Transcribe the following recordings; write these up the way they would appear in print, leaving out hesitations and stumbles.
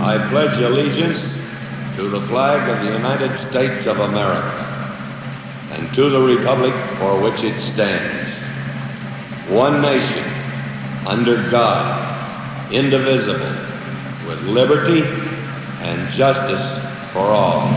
I pledge allegiance to the flag of the United States of America and to the republic for which it stands, one nation, under God, indivisible, with liberty and justice for all.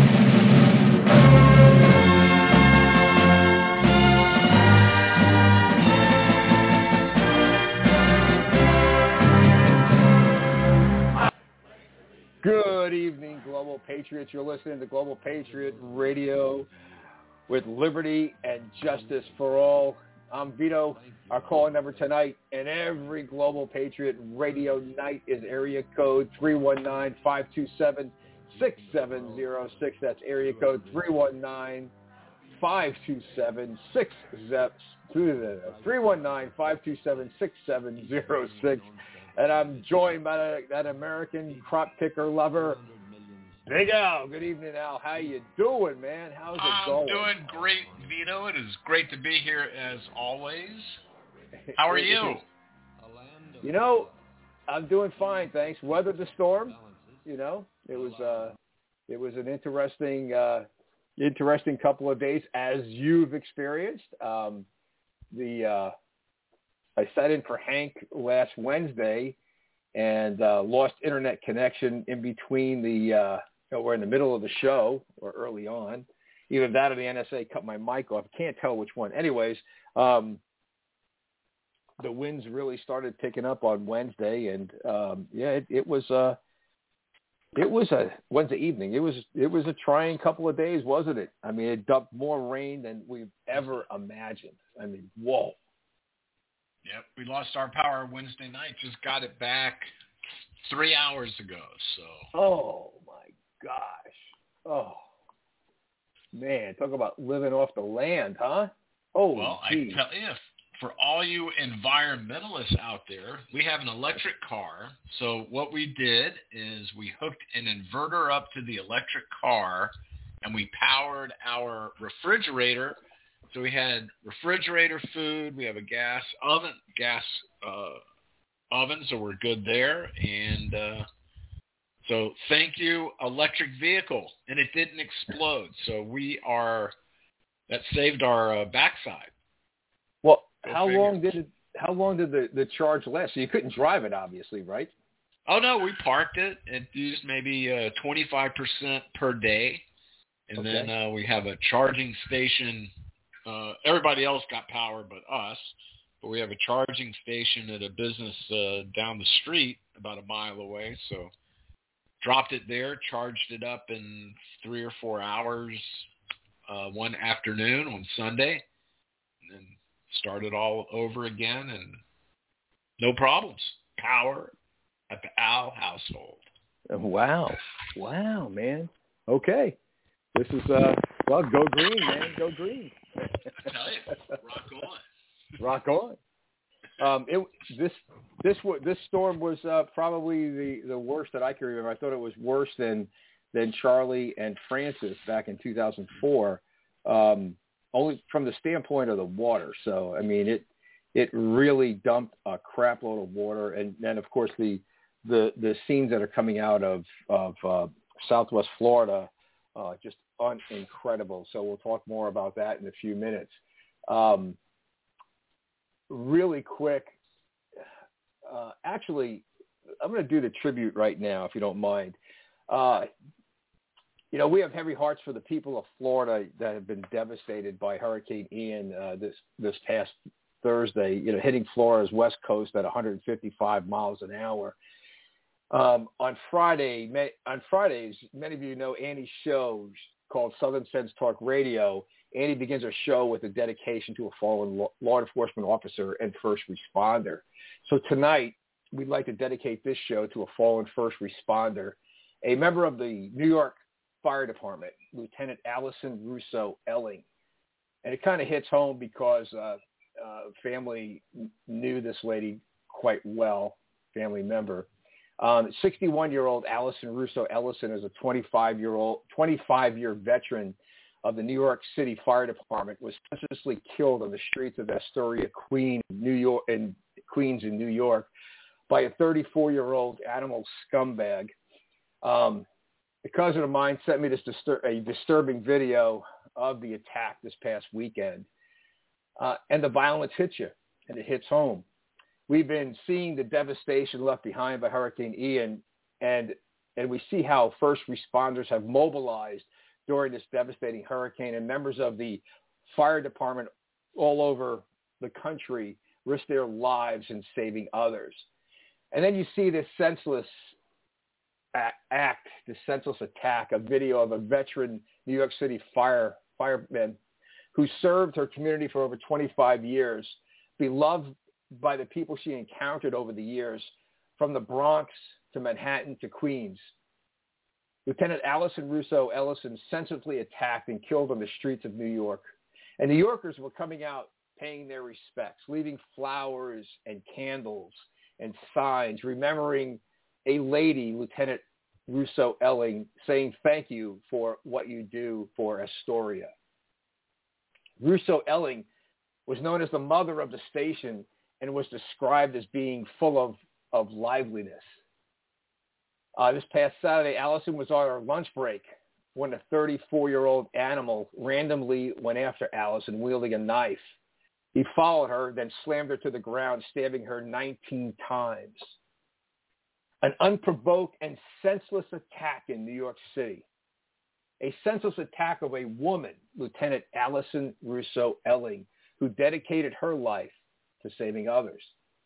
Good evening, Global Patriots. You're listening to Global Patriot Radio with liberty and justice for all. I'm Vito. Our call number tonight and every Global Patriot Radio night is area code 319-527-6706. That's area code 319-527-6706. And I'm joined by that American crop picker lover, Big Al. Good evening, Al. How you doing, man? How's it going? I'm doing great, Vito. It is great to be here as always. How are you? You know, I'm doing fine, thanks. Weathered the storm. You know, it was an interesting couple of days, as you've experienced. I sat in for Hank last Wednesday and lost internet connection in between we're in the middle of the show or early on. Either that or the NSA cut my mic off. Can't tell which one. Anyways, the winds really started picking up on Wednesday, and it was a Wednesday evening. It was a trying couple of days, wasn't it? I mean, it dumped more rain than we've ever imagined. I mean, whoa. Yep, we lost our power Wednesday night. Just got it back 3 hours ago. So. Oh my gosh. Oh man, talk about living off the land, huh? Oh. Well, geez. I tell you, for all you environmentalists out there, we have an electric car. So what we did is we hooked an inverter up to the electric car, and we powered our refrigerator. So we had refrigerator food. We have a gas oven, so we're good there. And so thank you, electric vehicle. And it didn't explode. So that saved our backside. Well, how long did the charge last? So you couldn't drive it, obviously, right? Oh, no, we parked it. It used maybe 25% per day. And then we have a charging station. Everybody else got power but us, but we have a charging station at a business down the street about a mile away. So dropped it there, charged it up in 3 or 4 hours one afternoon on Sunday, and then started all over again, and no problems. Power at the Al household. Wow, man. Okay. This is, go green, man. Go green. I tell you, rock on. This storm was probably the worst that I can remember. I thought it was worse than Charlie and Francis back in 2004, only from the standpoint of the water. So I mean, it really dumped a crap load of water, and then of course the scenes that are coming out of Southwest Florida, just incredible. So we'll talk more about that in a few minutes. Really quick, actually, I'm going to do the tribute right now, if you don't mind. You know, we have heavy hearts for the people of Florida that have been devastated by Hurricane Ian this past Thursday, you know, hitting Florida's west coast at 155 miles an hour. On Fridays, many of you know Annie's show called Southern Sense Talk Radio. Annie begins her show with a dedication to a fallen law enforcement officer and first responder. So tonight, we'd like to dedicate this show to a fallen first responder, a member of the New York Fire Department, Lieutenant Allison Russo Elling. And it kind of hits home because family knew this lady quite well, family member. 61-year-old Allison Russo Ellison is a 25-year veteran of the New York City Fire Department, was senselessly killed on the streets of Astoria, Queens, New York, by a 34-year-old animal scumbag. A cousin of mine sent me a disturbing video of the attack this past weekend. And the violence hits you, and it hits home. We've been seeing the devastation left behind by Hurricane Ian, and we see how first responders have mobilized during this devastating hurricane, and members of the fire department all over the country risk their lives in saving others. And then you see this senseless this senseless attack, a video of a veteran New York City fireman who served her community for over 25 years, beloved by the people she encountered over the years, from the Bronx to Manhattan to Queens. Lieutenant Allison Russo Ellison senselessly attacked and killed on the streets of New York. And New Yorkers were coming out paying their respects, leaving flowers and candles and signs, remembering a lady, Lieutenant Russo Elling, saying thank you for what you do for Astoria. Russo Elling was known as the mother of the station and was described as being full of liveliness. This past Saturday, Allison was on her lunch break when a 34-year-old animal randomly went after Allison, wielding a knife. He followed her, then slammed her to the ground, stabbing her 19 times. An unprovoked and senseless attack in New York City. A senseless attack of a woman, Lieutenant Allison Russo Elling, who dedicated her life to saving others.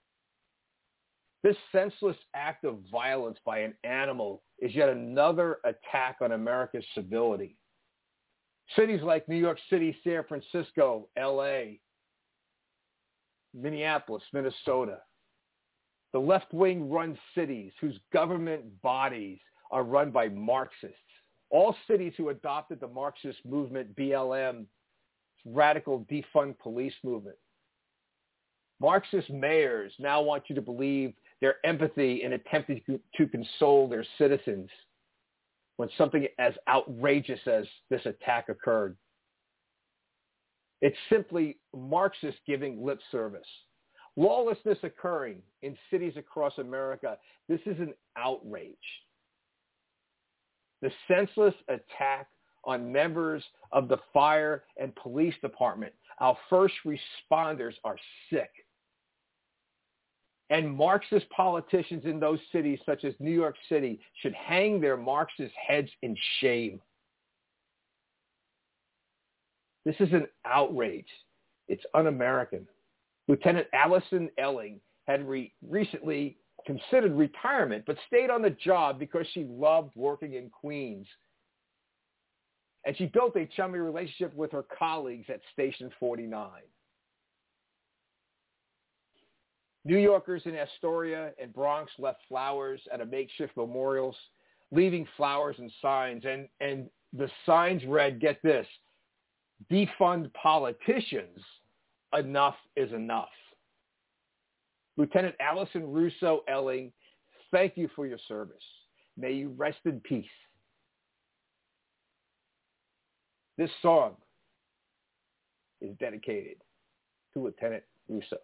This senseless act of violence by an animal is yet another attack on America's civility. Cities like New York City, San Francisco, LA, Minneapolis, Minnesota, the left-wing run cities whose government bodies are run by Marxists. All cities who adopted the Marxist movement, BLM, radical defund police movement. Marxist mayors now want you to believe their empathy in attempting to console their citizens when something as outrageous as this attack occurred. It's simply Marxists giving lip service. Lawlessness occurring in cities across America. This is an outrage. The senseless attack on members of the fire and police department. Our first responders are sick. And Marxist politicians in those cities, such as New York City, should hang their Marxist heads in shame. This is an outrage. It's un-American. Lieutenant Allison Elling had recently considered retirement, but stayed on the job because she loved working in Queens. And she built a chummy relationship with her colleagues at Station 49. New Yorkers in Astoria and Bronx left flowers at a makeshift memorials, leaving flowers and signs. And the signs read, get this, defund politicians, enough is enough. Lieutenant Allison Russo Elling, thank you for your service. May you rest in peace. This song is dedicated to Lieutenant Russo.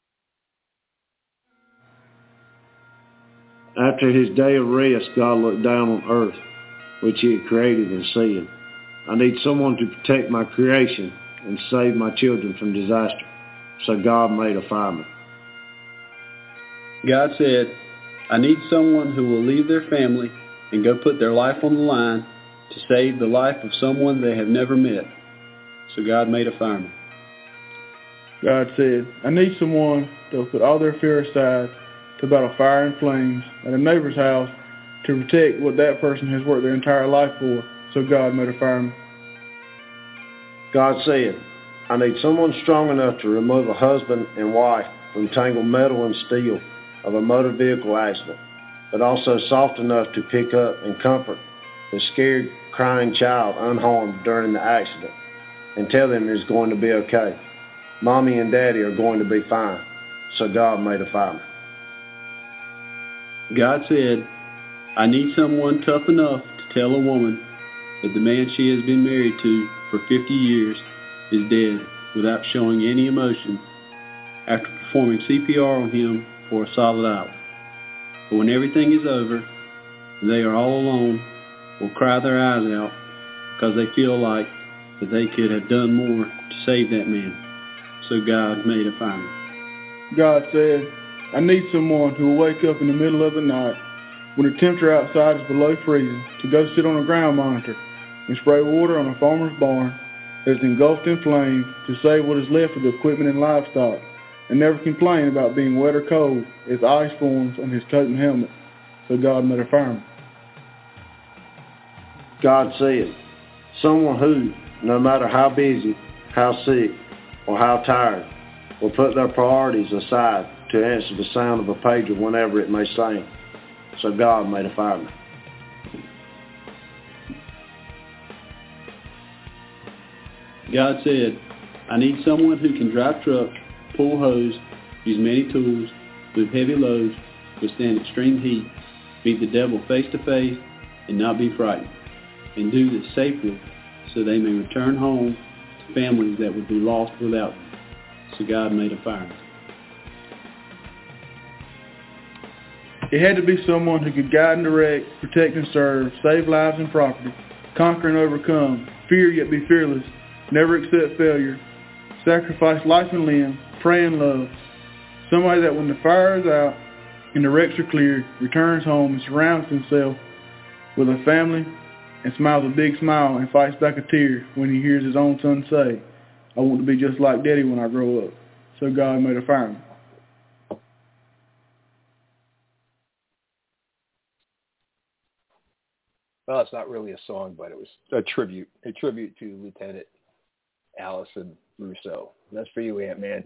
After his day of rest, God looked down on earth, which he had created, and said, I need someone to protect my creation and save my children from disaster. So God made a fireman. God said, I need someone who will leave their family and go put their life on the line to save the life of someone they have never met. So God made a fireman. God said, I need someone that will put all their fear aside to battle fire and flames at a neighbor's house to protect what that person has worked their entire life for. So God made a fireman. God said, I need someone strong enough to remove a husband and wife from tangled metal and steel of a motor vehicle accident, but also soft enough to pick up and comfort the scared, crying child unharmed during the accident and tell them it's going to be okay. Mommy and Daddy are going to be fine. So God made a fireman. God said, I need someone tough enough to tell a woman that the man she has been married to for 50 years is dead without showing any emotion after performing CPR on him for a solid hour. But when everything is over, they are all alone, will cry their eyes out because they feel like that they could have done more to save that man. So God made a fireman. God said, I need someone who will wake up in the middle of the night when the temperature outside is below freezing to go sit on a ground monitor and spray water on a farmer's barn that is engulfed in flames to save what is left of the equipment and livestock, and never complain about being wet or cold as ice forms on his totem helmet. So God made a fireman. God said, someone who, no matter how busy, how sick, or how tired, will put their priorities aside to answer the sound of a pager whenever it may sing. So God made a fireman. God said, I need someone who can drive trucks, pull hose, use many tools, move heavy loads, withstand extreme heat, meet the devil face to face, and not be frightened, and do this safely so they may return home to families that would be lost without them. So God made a fireman. It had to be someone who could guide and direct, protect and serve, save lives and property, conquer and overcome, fear yet be fearless, never accept failure, sacrifice life and limb, pray and love. Somebody that when the fire is out and the wrecks are cleared, returns home and surrounds himself with a family and smiles a big smile and fights back a tear when he hears his own son say, I want to be just like Daddy when I grow up. So God made a fireman. Well, it's not really a song, but it was a tribute to Lieutenant Allison Russo. That's for you, Ant-Man.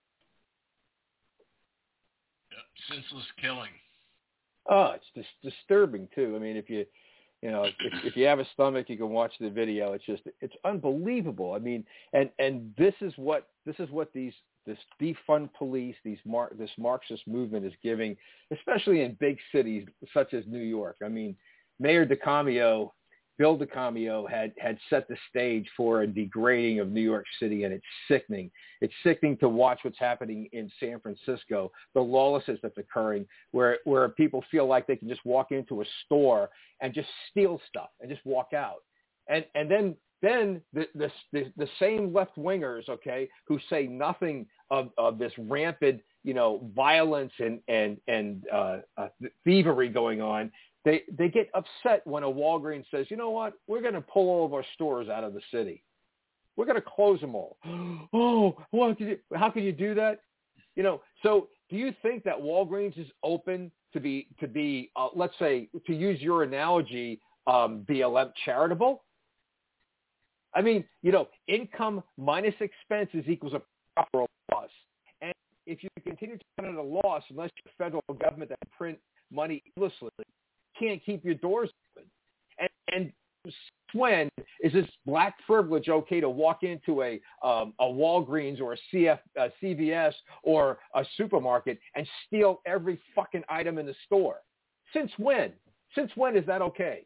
Yep. Senseless killing. Oh, it's just disturbing too. I mean, if you if you have a stomach, you can watch the video. It's unbelievable. I mean, and this is what this defund police, this Marxist movement is giving, especially in big cities such as New York. I mean, Mayor Bill DeCamio had set the stage for a degrading of New York City, and it's sickening. It's sickening to watch what's happening in San Francisco, the lawlessness that's occurring, where people feel like they can just walk into a store and just steal stuff and just walk out. And then the same left-wingers, okay, who say nothing of this rampant, violence and thievery going on, they get upset when a Walgreens says, you know what, we're going to pull all of our stores out of the city. We're going to close them all. Oh, well, how can you do that? So do you think that Walgreens is open to be let's say, to use your analogy, BLM charitable? I mean, income minus expenses equals a profit or loss. And if you continue to turn at a loss, unless you're the federal government that print money endlessly, can't keep your doors open. And when is this black privilege okay to walk into a Walgreens or a CVS or a supermarket and steal every fucking item in the store? Since when? Since when is that okay?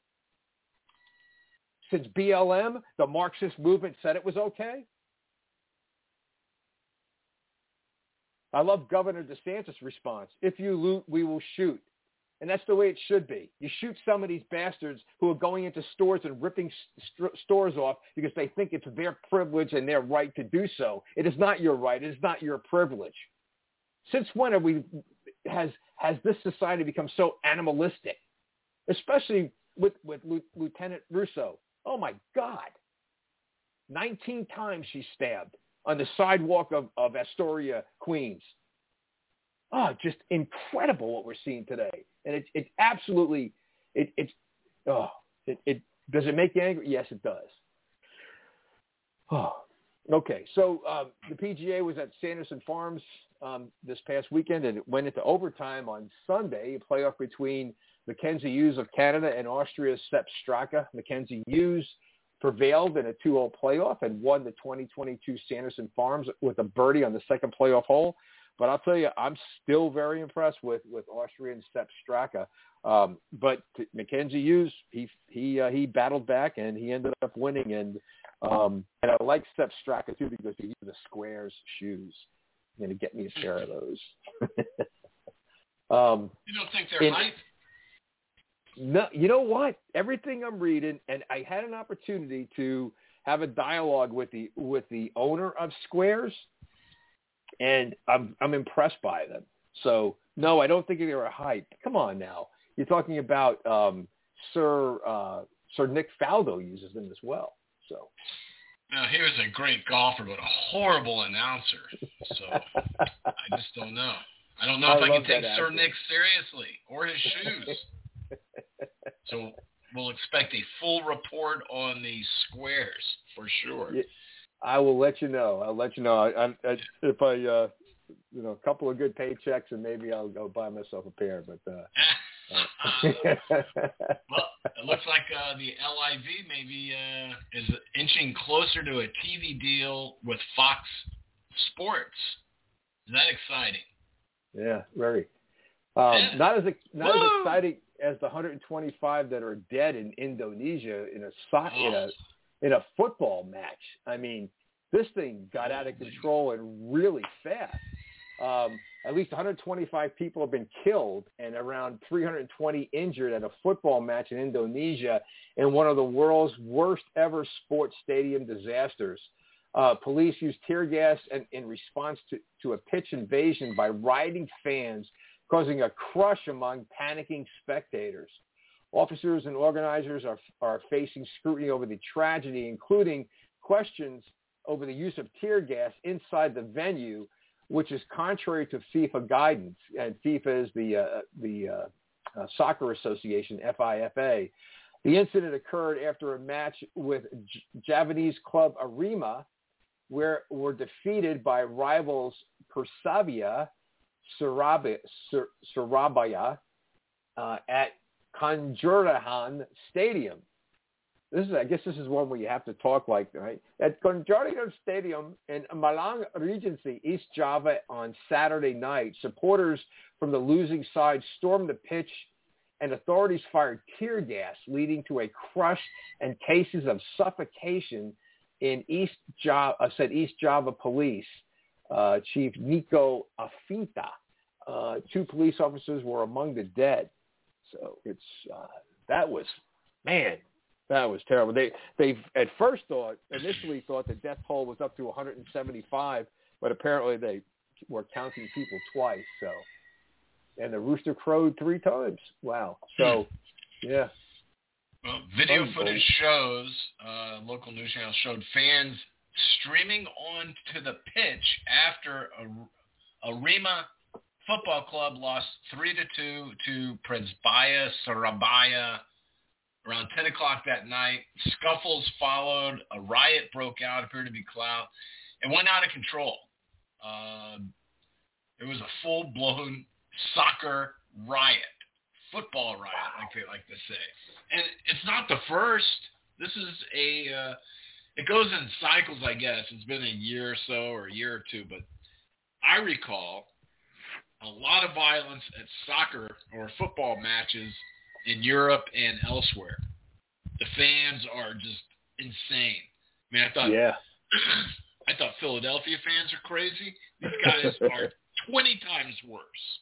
Since BLM, the Marxist movement, said it was okay? I love Governor DeSantis' response. If you loot, we will shoot. And that's the way it should be. You shoot some of these bastards who are going into stores and ripping stores off because they think it's their privilege and their right to do so. It is not your right. It is not your privilege. Since when has this society become so animalistic? Especially with Lieutenant Russo. Oh, my God. 19 times she's stabbed on the sidewalk of Astoria, Queens. Oh, just incredible what we're seeing today. And it absolutely, does it make you angry? Yes, it does. Oh, okay. So the PGA was at Sanderson Farms this past weekend, and it went into overtime on Sunday, a playoff between Mackenzie Hughes of Canada and Austria's Sepp Straka. Mackenzie Hughes prevailed in a 2-hole playoff and won the 2022 Sanderson Farms with a birdie on the second playoff hole. But I'll tell you, I'm still very impressed with Austrian Sepp Straka. But Mackenzie Hughes, he battled back and he ended up winning. And I like Sepp Straka too because he used the squares shoes. I'm going to get me a pair of those. You don't think they're hype? No, you know what? Everything I'm reading, and I had an opportunity to have a dialogue with the owner of Squares, and I'm impressed by them. So no, I don't think they were hype. Come on now, you're talking about Sir Nick Faldo uses them as well. So now here's a great golfer, but a horrible announcer. So I just don't know. I don't know if I can take Sir Nick seriously or his shoes. So we'll expect a full report on the Squares for sure. Yeah, I will let you know. I'll let you know. If I a couple of good paychecks, and maybe I'll go buy myself a pair. But well, it looks like the LIV maybe is inching closer to a TV deal with Fox Sports. Is that exciting? Yeah, very. Not as exciting as the 125 that are dead in Indonesia in a football match. I mean, this thing got out of control and really fast. At least 125 people have been killed and around 320 injured at a football match in Indonesia in one of the world's worst ever sports stadium disasters. Police used tear gas in response to a pitch invasion by rioting fans, causing a crush among panicking spectators. Officers and organizers are facing scrutiny over the tragedy, including questions over the use of tear gas inside the venue, which is contrary to FIFA guidance. And FIFA is the soccer association, FIFA. The incident occurred after a match with Javanese club Arema, where were defeated by rivals Persebaya Surabaya at Kanjuruhan Stadium. I guess this is one where you have to talk like, right? At Kanjuruhan Stadium in Malang Regency, East Java on Saturday night, supporters from the losing side stormed the pitch and authorities fired tear gas, leading to a crush and cases of suffocation in East Java Police. Chief Nico Afinta. 2 police officers were among the dead. So that was terrible. They at first initially thought the death toll was up to 175, but apparently they were counting people twice. So, and the rooster crowed 3 times. Wow. So, yeah. Well, video footage shows, local news channel showed fans streaming onto the pitch after Arema Football Club lost 3-2 to Persebaya Surabaya around 10 o'clock that night. Scuffles followed. A riot broke out, appeared to be clout. It went out of control. It was a full-blown soccer riot, football riot, like they like to say. And it's not the first. This is it goes in cycles, I guess. It's been a year or so or a year or two, but I recall a lot of violence at soccer or football matches in Europe and elsewhere. The fans are just insane. I mean, I thought Philadelphia fans are crazy. These guys are 20 times worse.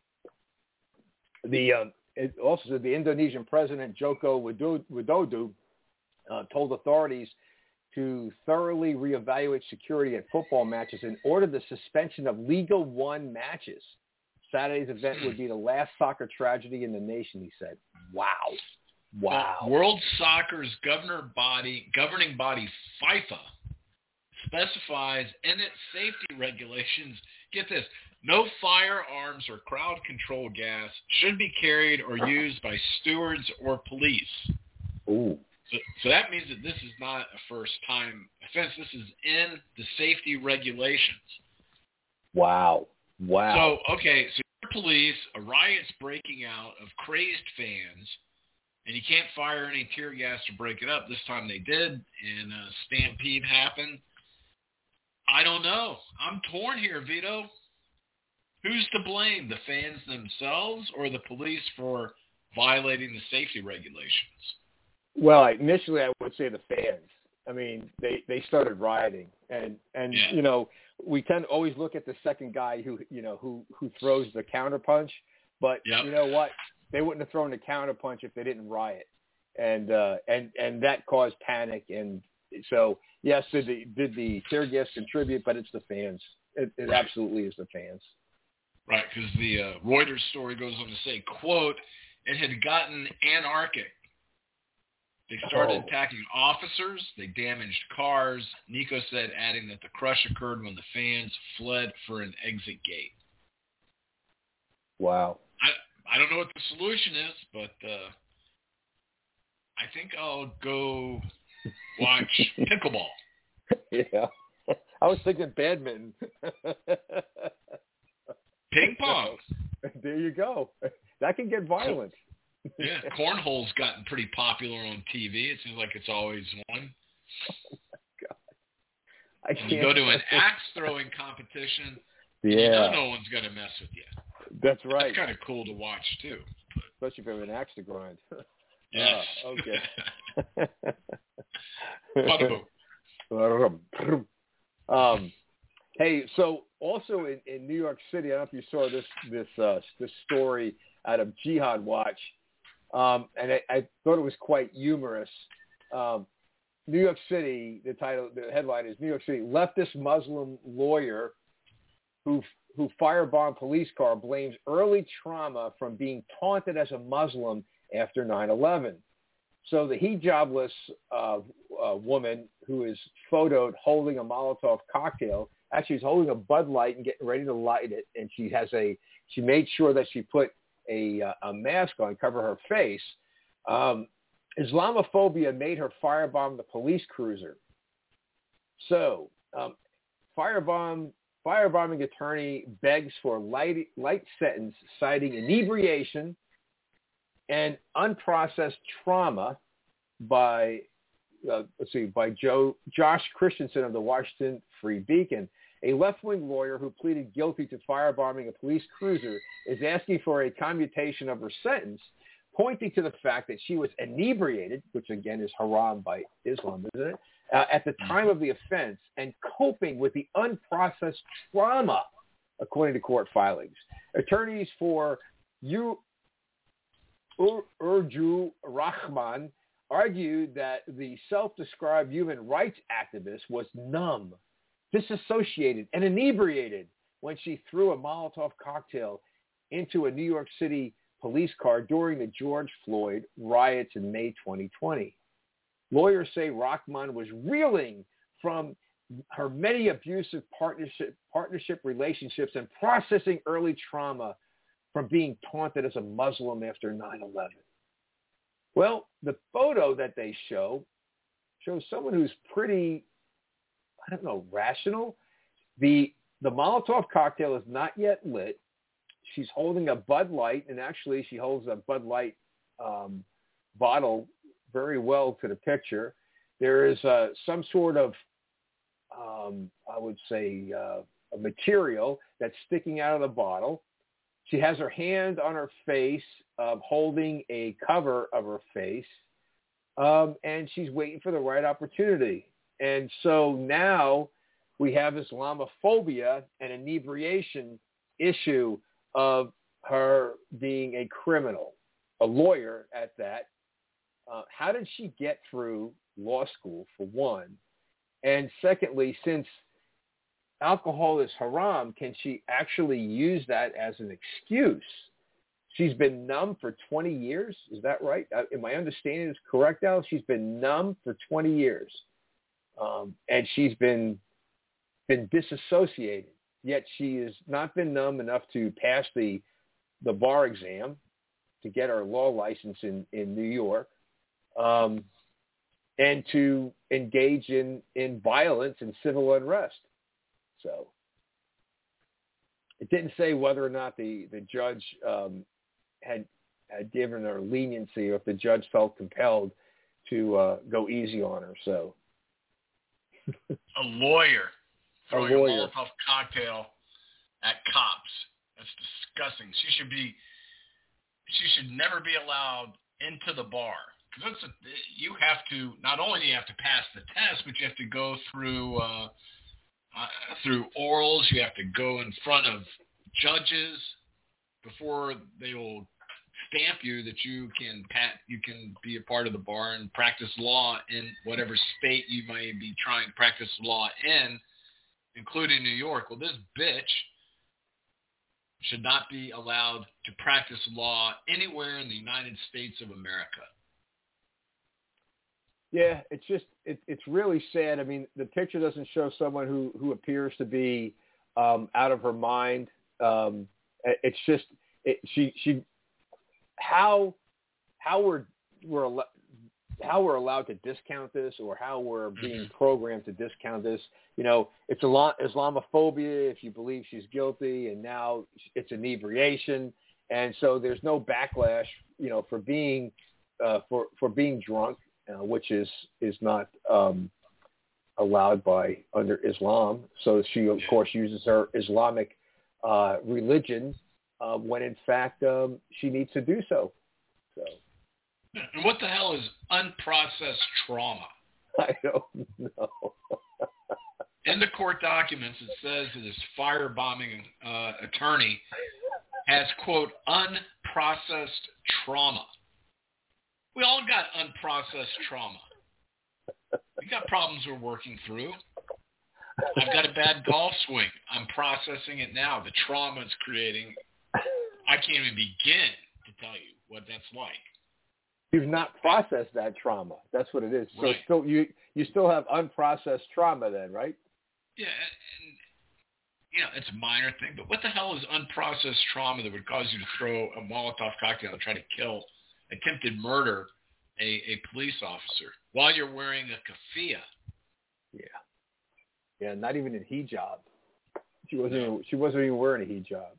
It also said the Indonesian president Joko Widodo told authorities to thoroughly reevaluate security at football matches and ordered the suspension of Liga 1 matches. Saturday's event would be the last soccer tragedy in the nation, he said. Wow. World Soccer's governing body, FIFA, specifies in its safety regulations, get this, no firearms or crowd control gas should be carried or used by stewards or police. Ooh. So that means that this is not a first-time offense. This is in the safety regulations. Wow. So, okay, so you're police, a riot's breaking out of crazed fans, and you can't fire any tear gas to break it up. This time they did, and a stampede happened. I don't know. I'm torn here, Vito. Who's to blame, the fans themselves or the police for violating the safety regulations? Well, initially I would say the fans. I mean, they started rioting, and yeah. You know, we tend to always look at the second guy who throws the counterpunch. But yep. You know what? they wouldn't have thrown a counterpunch if they didn't riot, and that caused panic. And so, yes, did the tear gas contribute? But it's the fans. It absolutely is the fans. Right, because the Reuters story goes on to say, quote, it had gotten anarchic. They started attacking officers. They damaged cars. Nico said, adding that the crush occurred when the fans fled for an exit gate. Wow. I don't know what the solution is, but I think I'll go watch pickleball. Yeah. I was thinking badminton. Ping pong. There you go. That can get violent. Yeah, cornhole's gotten pretty popular on TV. It seems like it's always one. Oh my God. When you go to an axe throwing competition, yeah, you know no one's going to mess with you. That's right. That's kind of cool to watch too. Especially if you have an axe to grind. Yes. Okay. Hey, so also in New York City, I don't know if you saw this story out of Jihad Watch, and I thought it was quite humorous. New York City, the headline is New York City leftist Muslim lawyer who firebombed police car blames early trauma from being taunted as a Muslim after 9/11. So the hijabless woman who is photoed holding a Molotov cocktail, actually is holding a Bud Light and getting ready to light it, and she made sure that she put a mask on, cover her face. Islamophobia made her firebomb the police cruiser. So firebombing attorney begs for light sentence, citing inebriation and unprocessed trauma by Josh Christensen of the Washington Free Beacon. A left-wing lawyer who pleaded guilty to firebombing a police cruiser is asking for a commutation of her sentence, pointing to the fact that she was inebriated, which again is haram by Islam, isn't it, at the time of the offense, and coping with the unprocessed trauma, according to court filings. Attorneys for Urju Rahman argued that the self-described human rights activist was numb, disassociated, and inebriated when she threw a Molotov cocktail into a New York City police car during the George Floyd riots in May 2020. Lawyers say Rahman was reeling from her many abusive partnership relationships and processing early trauma from being taunted as a Muslim after 9/11. Well, the photo that they shows someone who's pretty, I don't know, rational. The Molotov cocktail is not yet lit. She's holding a Bud Light, and actually she holds a Bud Light bottle very well to the picture. There is some sort of, I would say, a material that's sticking out of the bottle. She has her hand on her face, holding a cover of her face, and she's waiting for the right opportunity. And so now we have Islamophobia and inebriation issue of her being a criminal, a lawyer at that. How did she get through law school, for one? And secondly, since alcohol is haram, can she actually use that as an excuse? She's been numb for 20 years. Is that right? Am my understanding is correct, Al? She's been numb for 20 years. And she's been disassociated. Yet she has not been numb enough to pass the bar exam to get her law license in New York, and to engage in violence and civil unrest. So it didn't say whether or not the judge had given her leniency, or if the judge felt compelled to go easy on her. So a lawyer throwing a Molotov cocktail at cops. That's disgusting. She should never be allowed into the bar. Because you have to, not only do you have to pass the test, but you have to go through orals. You have to go in front of judges before they will stamp you that you can be a part of the bar and practice law in whatever state you may be trying to practice law in, including New York. Well, this bitch should not be allowed to practice law anywhere in the United States of America. Yeah, it's really sad. I mean, the picture doesn't show someone who appears to be out of her mind. It's just she how we're allowed to discount this, or how we're being programmed to discount this. You know, it's Islamophobia if you believe she's guilty, and now it's inebriation, and so there's no backlash, you know, for being drunk, which is not allowed by under Islam. So she of course uses her Islamic religion when in fact she needs to do so. And what the hell is unprocessed trauma? I don't know. In the court documents, it says that this firebombing attorney has, quote, unprocessed trauma. We all got unprocessed trauma. We got problems we're working through. I've got a bad golf swing. I'm processing it now. The trauma it's creating, I can't even begin to tell you what that's like. You've not processed that trauma. That's what it is. So Right. still, you still have unprocessed trauma then, right? Yeah, and, you know, it's a minor thing, but what the hell is unprocessed trauma that would cause you to throw a Molotov cocktail and try to kill, attempted murder a police officer while you're wearing a keffiyeh? Yeah, not even in hijab. She wasn't even wearing a hijab.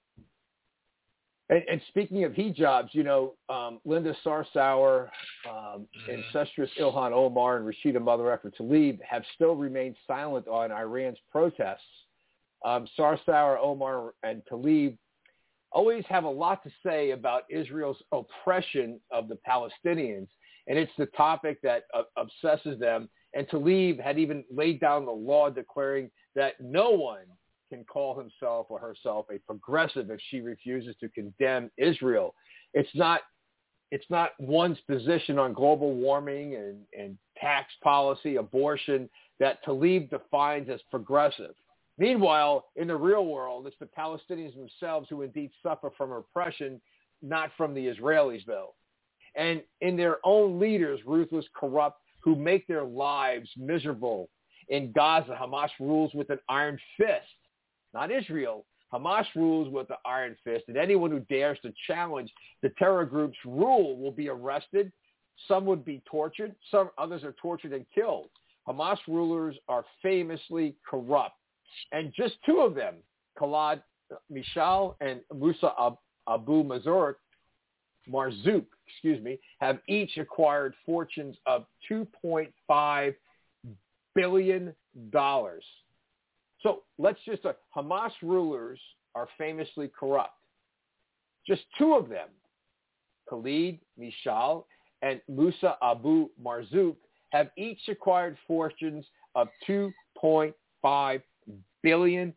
And speaking of hijabs, you know, Linda Sarsour, incestuous Ilhan Omar, and Rashida Mother Effer Tlaib have still remained silent on Iran's protests. Sarsour, Omar, and Tlaib always have a lot to say about Israel's oppression of the Palestinians, and it's the topic that obsesses them. And Tlaib had even laid down the law declaring that no one can call himself or herself a progressive if she refuses to condemn Israel. It's not one's position on global warming and tax policy, abortion, that Tlaib defines as progressive. Meanwhile, in the real world, it's the Palestinians themselves who indeed suffer from oppression, not from the Israelis, though. And in their own leaders, ruthless, corrupt, who make their lives miserable. In Gaza, Hamas rules with an iron fist. Not Israel. Hamas rules with the iron fist, and anyone who dares to challenge the terror group's rule will be arrested. Some would be tortured. Some others are tortured and killed. Hamas rulers are famously corrupt. And just two of them, Khaled Mishal and Musa Abu Marzouk, have each acquired fortunes of $2.5 billion. So let's just say Hamas rulers are famously corrupt. Just two of them, Khaled Mishal and Musa Abu Marzouk, have each acquired fortunes of $2.5 billion.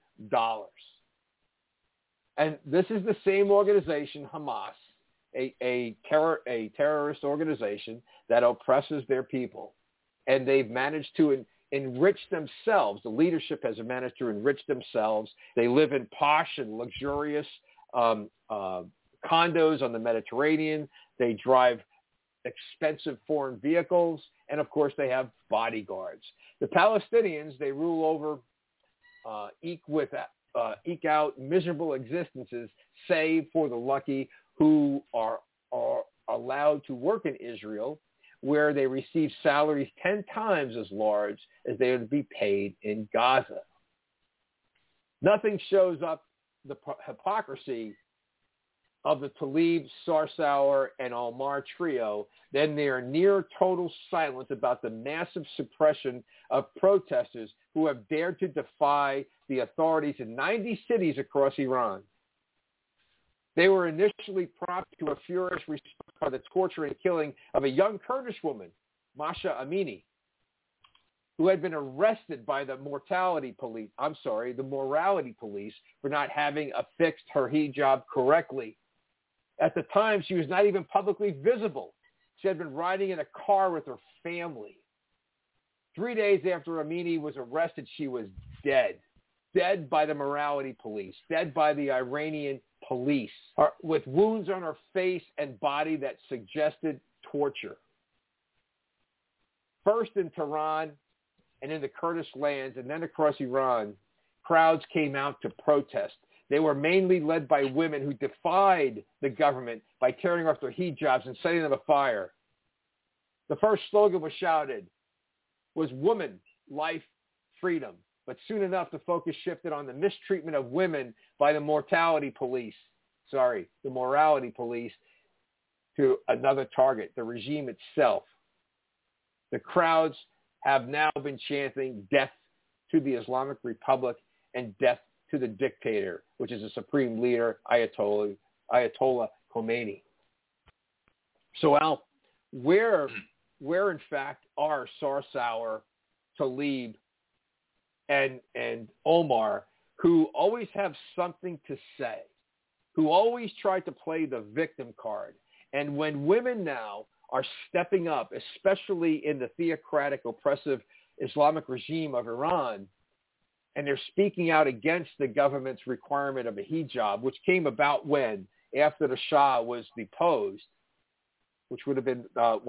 And this is the same organization, Hamas, a terrorist organization that oppresses their people. And they've managed to enrich themselves. The leadership has managed to enrich themselves. They live in posh and luxurious condos on the Mediterranean. They drive expensive foreign vehicles. And, of course, they have bodyguards. The Palestinians, they rule over, eke out miserable existences, save for the lucky who are allowed to work in Israel, where they receive salaries 10 times as large as they would be paid in Gaza. Nothing shows up the hypocrisy of the Tlaib, Sarsour, and Omar trio than their near total silence about the massive suppression of protesters who have dared to defy the authorities in 90 cities across Iran. They were initially prompted to a furious response by the torture and killing of a young Kurdish woman, Masha Amini, who had been arrested by the morality police for not having affixed her hijab correctly. At the time, she was not even publicly visible. She had been riding in a car with her family. 3 days after Amini was arrested, she was dead. Dead by the morality police. Dead by the Iranian police. With wounds on her face and body that suggested torture. First in Tehran and in the Kurdish lands and then across Iran, crowds came out to protest. They were mainly led by women who defied the government by tearing off their hijabs and setting them afire. The first slogan was shouted was woman, life, freedom. But soon enough, the focus shifted on the mistreatment of women by the morality police to another target, the regime itself. The crowds have now been chanting death to the Islamic Republic and death to the dictator, which is the supreme leader, Ayatollah Khomeini. So, Al, where in fact are Sarsauer, Tlaib, and Omar, who always have something to say, who always try to play the victim card? And when women now are stepping up, especially in the theocratic, oppressive Islamic regime of Iran, and they're speaking out against the government's requirement of a hijab, which came about when? After the Shah was deposed, which would have been,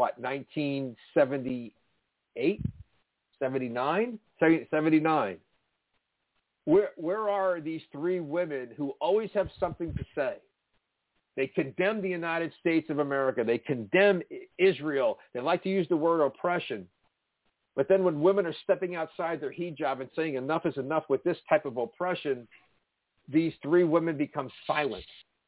1978? 79? 79. Where are these three women who always have something to say? They condemn the United States of America. They condemn Israel. They like to use the word oppression. But then when women are stepping outside their hijab and saying enough is enough with this type of oppression, these three women become silent.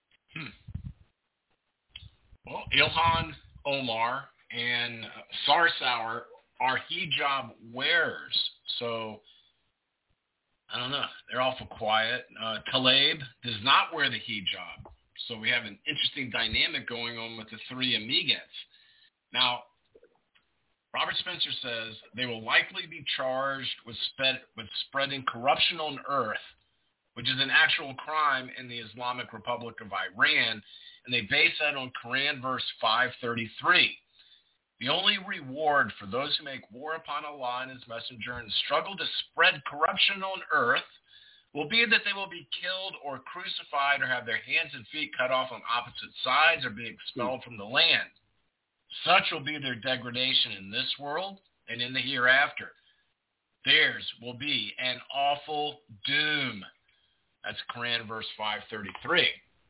Well, Ilhan Omar and Sarsauer are hijab wearers. So, I don't know. They're awful quiet. Tlaib does not wear the hijab. So we have an interesting dynamic going on with the three amiguettes. Now, Robert Spencer says they will likely be charged with spreading corruption on earth, which is an actual crime in the Islamic Republic of Iran, and they base that on Quran verse 533. The only reward for those who make war upon Allah and his messenger and struggle to spread corruption on earth will be that they will be killed or crucified or have their hands and feet cut off on opposite sides or be expelled from the land. Such will be their degradation in this world and in the hereafter. Theirs will be an awful doom. That's Quran verse 533.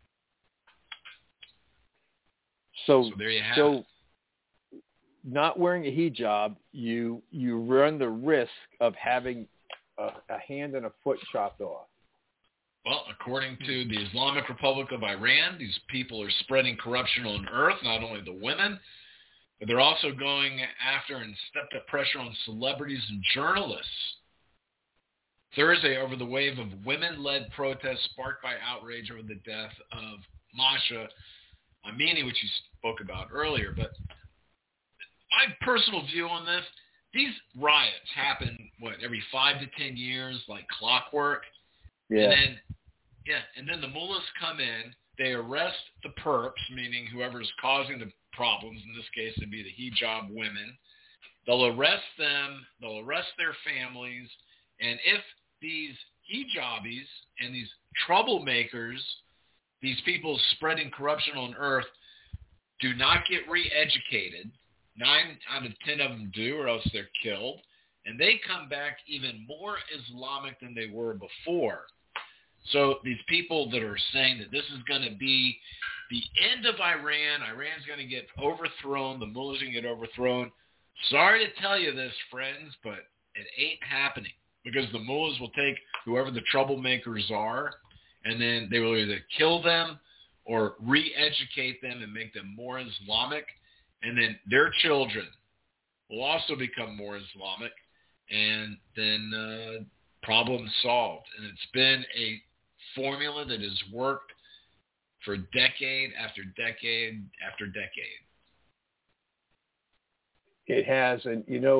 So there you have it. Not wearing a hijab, you run the risk of having a hand and a foot chopped off. Well, according to the Islamic Republic of Iran, these people are spreading corruption on earth, not only the women, but they're also going after and stepped up pressure on celebrities and journalists. Thursday, over the wave of women-led protests sparked by outrage over the death of Mahsa Amini, which you spoke about earlier. But my personal view on this, these riots happen, every 5 to 10 years, like clockwork? Yeah. And then the mullahs come in, they arrest the perps, meaning whoever's causing the problems, in this case it'd be the hijab women. They'll arrest them, they'll arrest their families, and if these hijabis and these troublemakers, these people spreading corruption on earth, do not get re-educated, 9 out of 10 of them do, or else they're killed, and they come back even more Islamic than they were before. So these people that are saying that this is going to be the end of Iran, Iran's going to get overthrown, the mullahs are going to get overthrown. Sorry to tell you this, friends, but it ain't happening, because the mullahs will take whoever the troublemakers are, and then they will either kill them or re-educate them and make them more Islamic, and then their children will also become more Islamic, and then problem solved. And it's been a formula that has worked for decade after decade after decade. It has. And,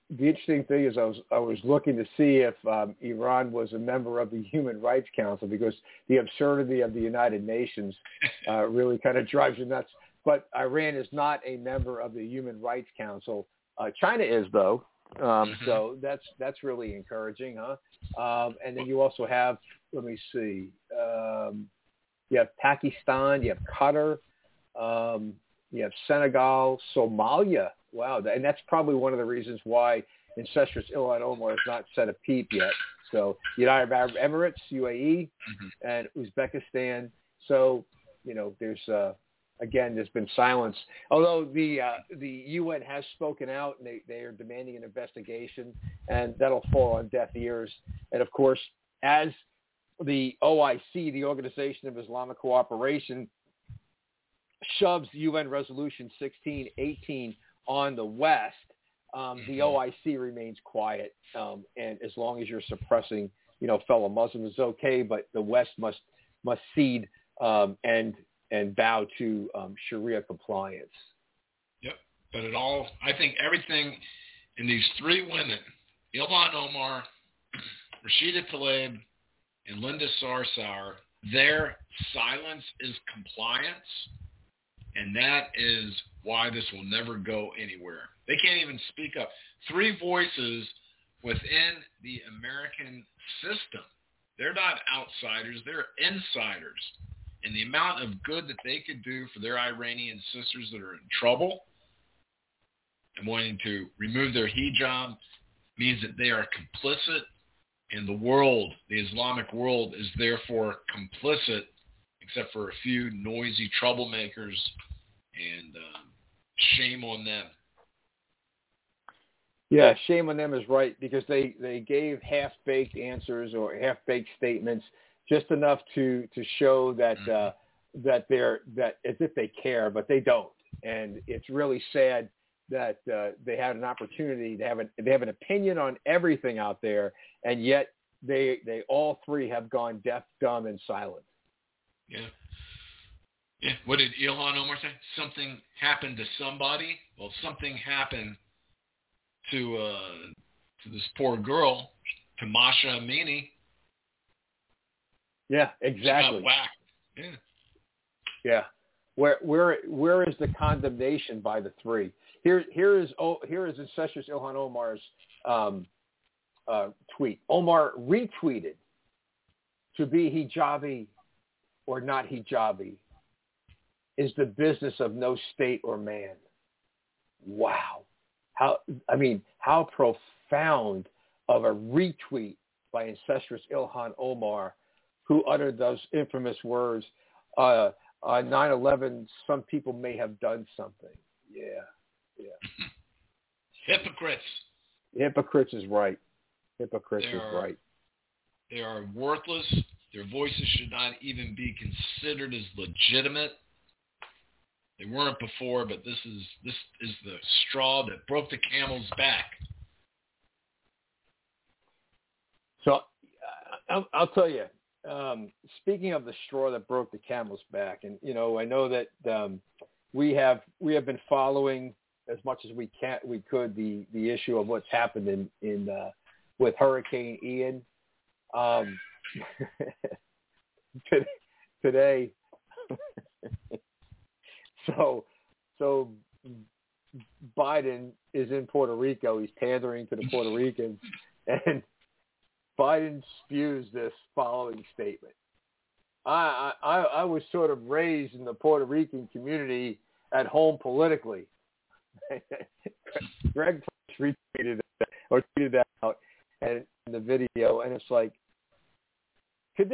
the interesting thing is I was looking to see if Iran was a member of the Human Rights Council, because the absurdity of the United Nations really kind of drives you nuts. But Iran is not a member of the Human Rights Council. China is, though. So that's really encouraging, huh? And then you also have, let me see, you have Pakistan, you have Qatar, you have Senegal, Somalia. Wow, and that's probably one of the reasons why incestuous Ilhan Omar has not said a peep yet. So United Arab Emirates, UAE, and Uzbekistan. So, there's there's been silence. Although the UN has spoken out, and they are demanding an investigation, and that'll fall on deaf ears. And of course, as the OIC, the Organization of Islamic Cooperation, shoves UN Resolution 1618 on the West, the OIC remains quiet. And as long as you're suppressing, fellow Muslims, is okay. But the West must cede and bow to Sharia compliance. Yep. But I think everything in these three women, Ilhan Omar, Rashida Tlaib, and Linda Sarsour, their silence is compliance. And that is why this will never go anywhere. They can't even speak up. Three voices within the American system. They're not outsiders. They're insiders. And the amount of good that they could do for their Iranian sisters that are in trouble and wanting to remove their hijab means that they are complicit. And the world, the Islamic world, is therefore complicit, except for a few noisy troublemakers, and shame on them. Yeah, shame on them is right, because they gave half-baked answers or half-baked statements, just enough to show that that as if they care, but they don't. And it's really sad that they had an opportunity to have an opinion on everything out there, and yet they all three have gone deaf, dumb, and silent. Yeah. Yeah. What did Ilhan Omar say? Something happened to somebody. Well, something happened to this poor girl, to Masha Amini. Yeah, exactly. She got whacked. Yeah. Yeah. Where is the condemnation by the three? Here is incestuous Ilhan Omar's tweet. Omar retweeted, "To be hijabi or not hijabi is the business of no state or man." Wow. How profound of a retweet by incestuous Ilhan Omar, who uttered those infamous words, on 9/11, some people may have done something. Yeah. Hypocrites. Hypocrites is right. Hypocrites is right. They are worthless. Their voices should not even be considered as legitimate. They weren't before, but this is the straw that broke the camel's back. So I'll tell you, speaking of the straw that broke the camel's back, and I know that we have been following as much as we could the issue of what's happened in with Hurricane Ian. Today. So Biden is in Puerto Rico. He's pandering to the Puerto Ricans, and Biden spews this following statement. I was sort of raised in the Puerto Rican community at home politically. Greg retweeted that, or tweeted that out in the video, and it's like, could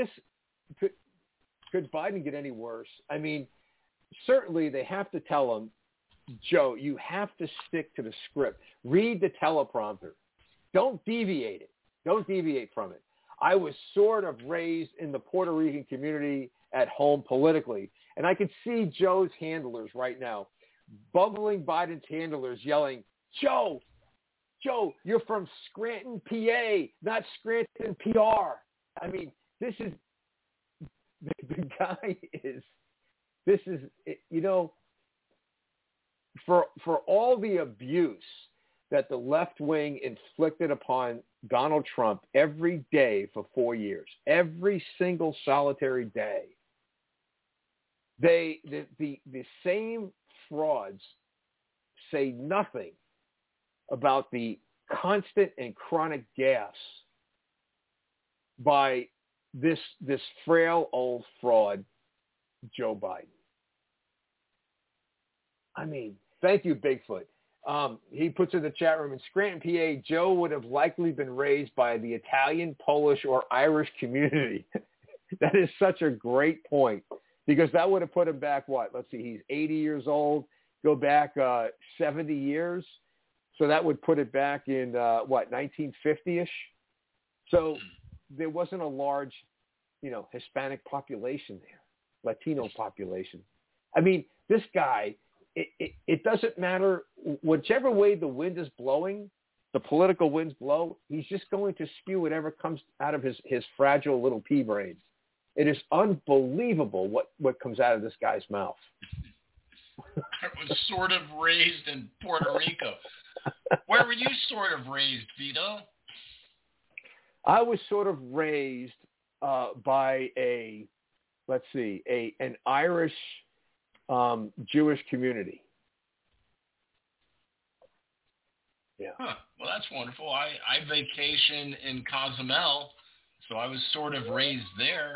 Biden get any worse? I mean, certainly they have to tell him, Joe, you have to stick to the script. Read the teleprompter. Don't deviate it. Don't deviate from it. I was sort of raised in the Puerto Rican community at home politically, and I could see Joe's handlers right now, bumbling Biden's handlers yelling, Joe, you're from Scranton, PA, not Scranton, PR. I mean, this is, the guy is, this is, for all the abuse that the left wing inflicted upon Donald Trump every day for 4 years, every single solitary day. The same frauds say nothing about the constant and chronic gas by this frail old fraud, Joe Biden. I mean, thank you, Bigfoot. He puts in the chat room, in Scranton, PA, Joe would have likely been raised by the Italian, Polish, or Irish community. That is such a great point, because that would have put him back, what? Let's see, he's 80 years old. Go back 70 years. So that would put it back in, 1950-ish? So there wasn't a large, Hispanic population there, Latino population. I mean, this guy, it doesn't matter. Whichever way the wind is blowing, the political winds blow, he's just going to spew whatever comes out of his fragile little pea brain. It is unbelievable what comes out of this guy's mouth. I was sort of raised in Puerto Rico. Where were you sort of raised, Vito? I was sort of raised by an Irish Jewish community. Yeah. Huh. Well, that's wonderful. I vacation in Cozumel, so I was sort of raised there.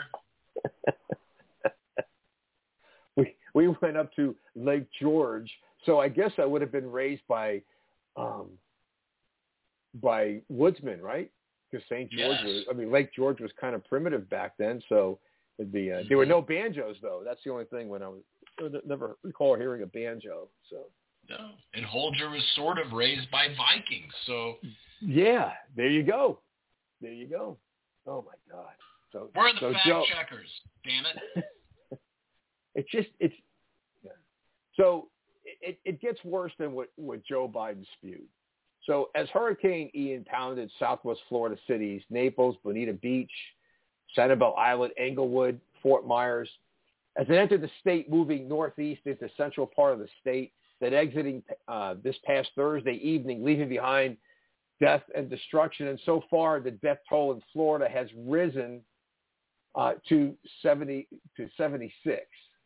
We went up to Lake George, so I guess I would have been raised by woodsmen, right? Because St. George Lake George was kind of primitive back then, so it'd be, there were no banjos, though. That's the only thing I never recall hearing a banjo. So no, and Holger was sort of raised by Vikings, so yeah, there you go. Oh my God! So we're the fact Joe, checkers, damn it! So it gets worse than what Joe Biden spewed. So as Hurricane Ian pounded southwest Florida cities, Naples, Bonita Beach, Sanibel Island, Englewood, Fort Myers, as it entered the state, moving northeast into the central part of the state, then exiting this past Thursday evening, leaving behind death and destruction. And so far, the death toll in Florida has risen to 76.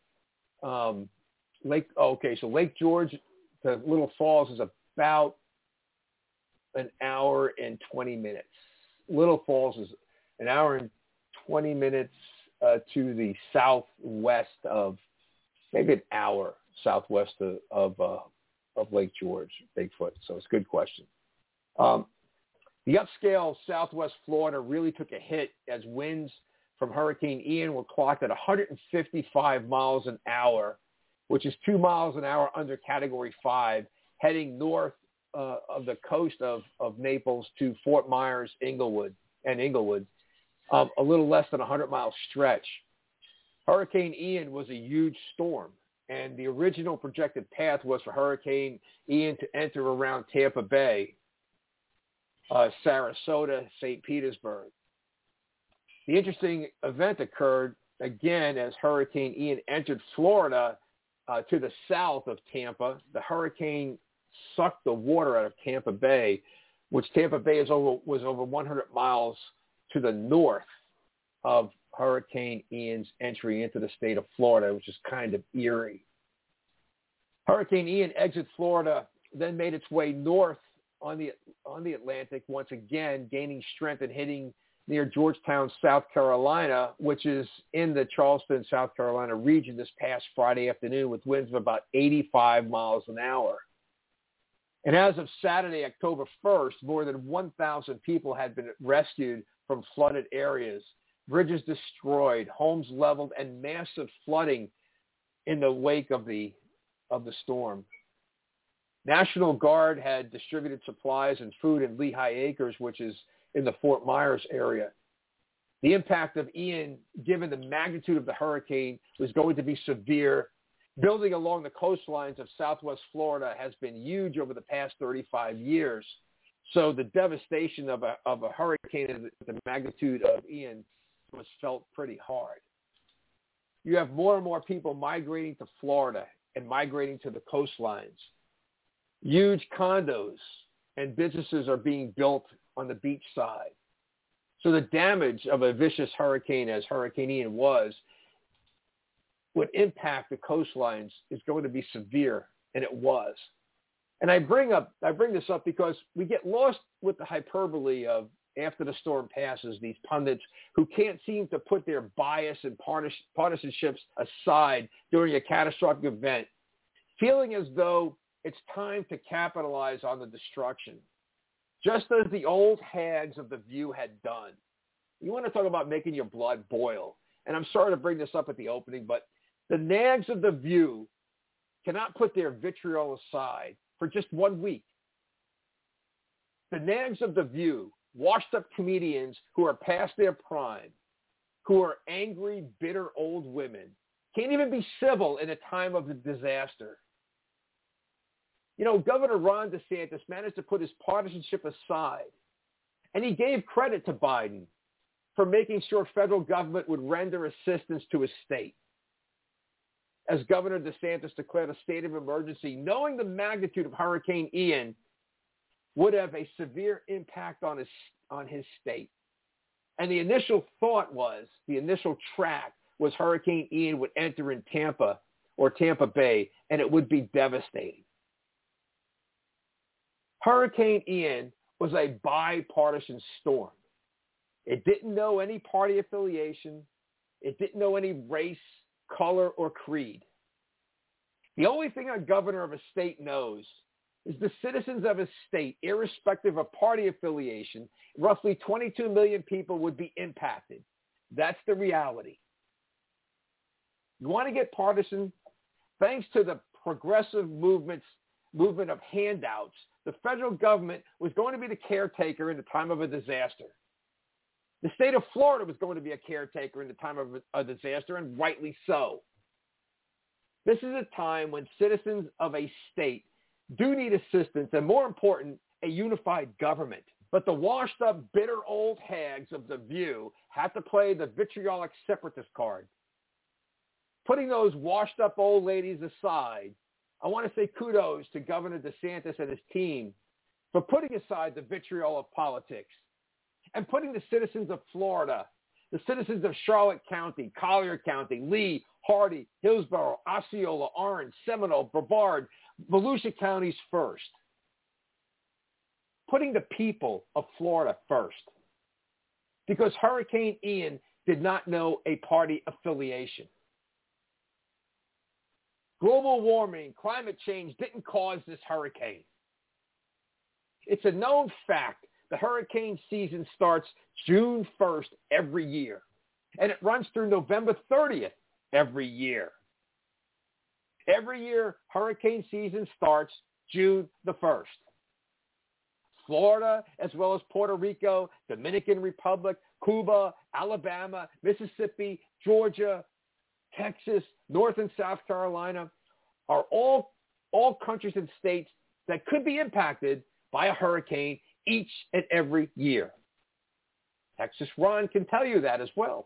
So Lake George to Little Falls is about an hour and 20 minutes. Little Falls is an hour and 20 minutes to the southwest of, maybe an hour southwest of Lake George, Bigfoot. So it's a good question. The upscale southwest Florida really took a hit as winds from Hurricane Ian were clocked at 155 miles an hour, which is 2 miles an hour under Category 5, heading north of the coast of Naples to Fort Myers, Englewood, a little less than a 100-mile stretch. Hurricane Ian was a huge storm, and the original projected path was for Hurricane Ian to enter around Tampa Bay, Sarasota, St. Petersburg. The interesting event occurred again as Hurricane Ian entered Florida to the south of Tampa. The hurricane sucked the water out of Tampa Bay, which Tampa Bay was over 100 miles to the north of Hurricane Ian's entry into the state of Florida, which is kind of eerie. Hurricane Ian exits Florida, then made its way north on the Atlantic, once again gaining strength and hitting near Georgetown, South Carolina, which is in the Charleston, South Carolina region this past Friday afternoon with winds of about 85 miles an hour. And as of Saturday, October 1st, more than 1,000 people had been rescued from flooded areas, bridges destroyed, homes leveled, and massive flooding in the wake of the storm. National Guard had distributed supplies and food in Lehigh Acres, which is in the Fort Myers area. The impact of Ian, given the magnitude of the hurricane, was going to be severe. Building along the coastlines of southwest Florida has been huge over the past 35 years. So the devastation of a hurricane of the magnitude of Ian was felt pretty hard. You have more and more people migrating to Florida and migrating to the coastlines. Huge condos and businesses are being built on the beach side. So the damage of a vicious hurricane, as Hurricane Ian was, would impact the coastlines is going to be severe, and it was. And I bring this up because we get lost with the hyperbole of after the storm passes, these pundits who can't seem to put their bias and partisanships aside during a catastrophic event, feeling as though it's time to capitalize on the destruction, just as the old hags of the View had done. You want to talk about making your blood boil. And I'm sorry to bring this up at the opening, but the nags of the View cannot put their vitriol aside for just 1 week. The nags of the View, washed-up comedians who are past their prime, who are angry, bitter old women, can't even be civil in a time of a disaster. You know, Governor Ron DeSantis managed to put his partisanship aside, and he gave credit to Biden for making sure federal government would render assistance to his state. As Governor DeSantis declared a state of emergency, knowing the magnitude of Hurricane Ian would have a severe impact on his state. And the initial thought was, the initial track was Hurricane Ian would enter in Tampa or Tampa Bay, and it would be devastating. Hurricane Ian was a bipartisan storm. It didn't know any party affiliation. It didn't know any race, color, or creed. The only thing a governor of a state knows is the citizens of his state, irrespective of party affiliation, roughly 22 million people would be impacted. That's the reality. You want to get partisan? Thanks to the progressive movement of handouts, the federal government was going to be the caretaker in the time of a disaster. The state of Florida was going to be a caretaker in the time of a disaster, and rightly so. This is a time when citizens of a state do need assistance, and more important, a unified government. But the washed-up, bitter old hags of the View have to play the vitriolic separatist card. Putting those washed-up old ladies aside, I want to say kudos to Governor DeSantis and his team for putting aside the vitriol of politics and putting the citizens of Florida, the citizens of Charlotte County, Collier County, Lee, Hardy, Hillsborough, Osceola, Orange, Seminole, Brevard, Volusia counties first. Putting the people of Florida first. Because Hurricane Ian did not know a party affiliation. Global warming, climate change didn't cause this hurricane. It's a known fact the hurricane season starts June 1st every year, and it runs through November 30th every year. Every year, hurricane season starts June the 1st. Florida, as well as Puerto Rico, Dominican Republic, Cuba, Alabama, Mississippi, Georgia, Texas, North and South Carolina are all countries and states that could be impacted by a hurricane each and every year. Texas Ron can tell you that as well.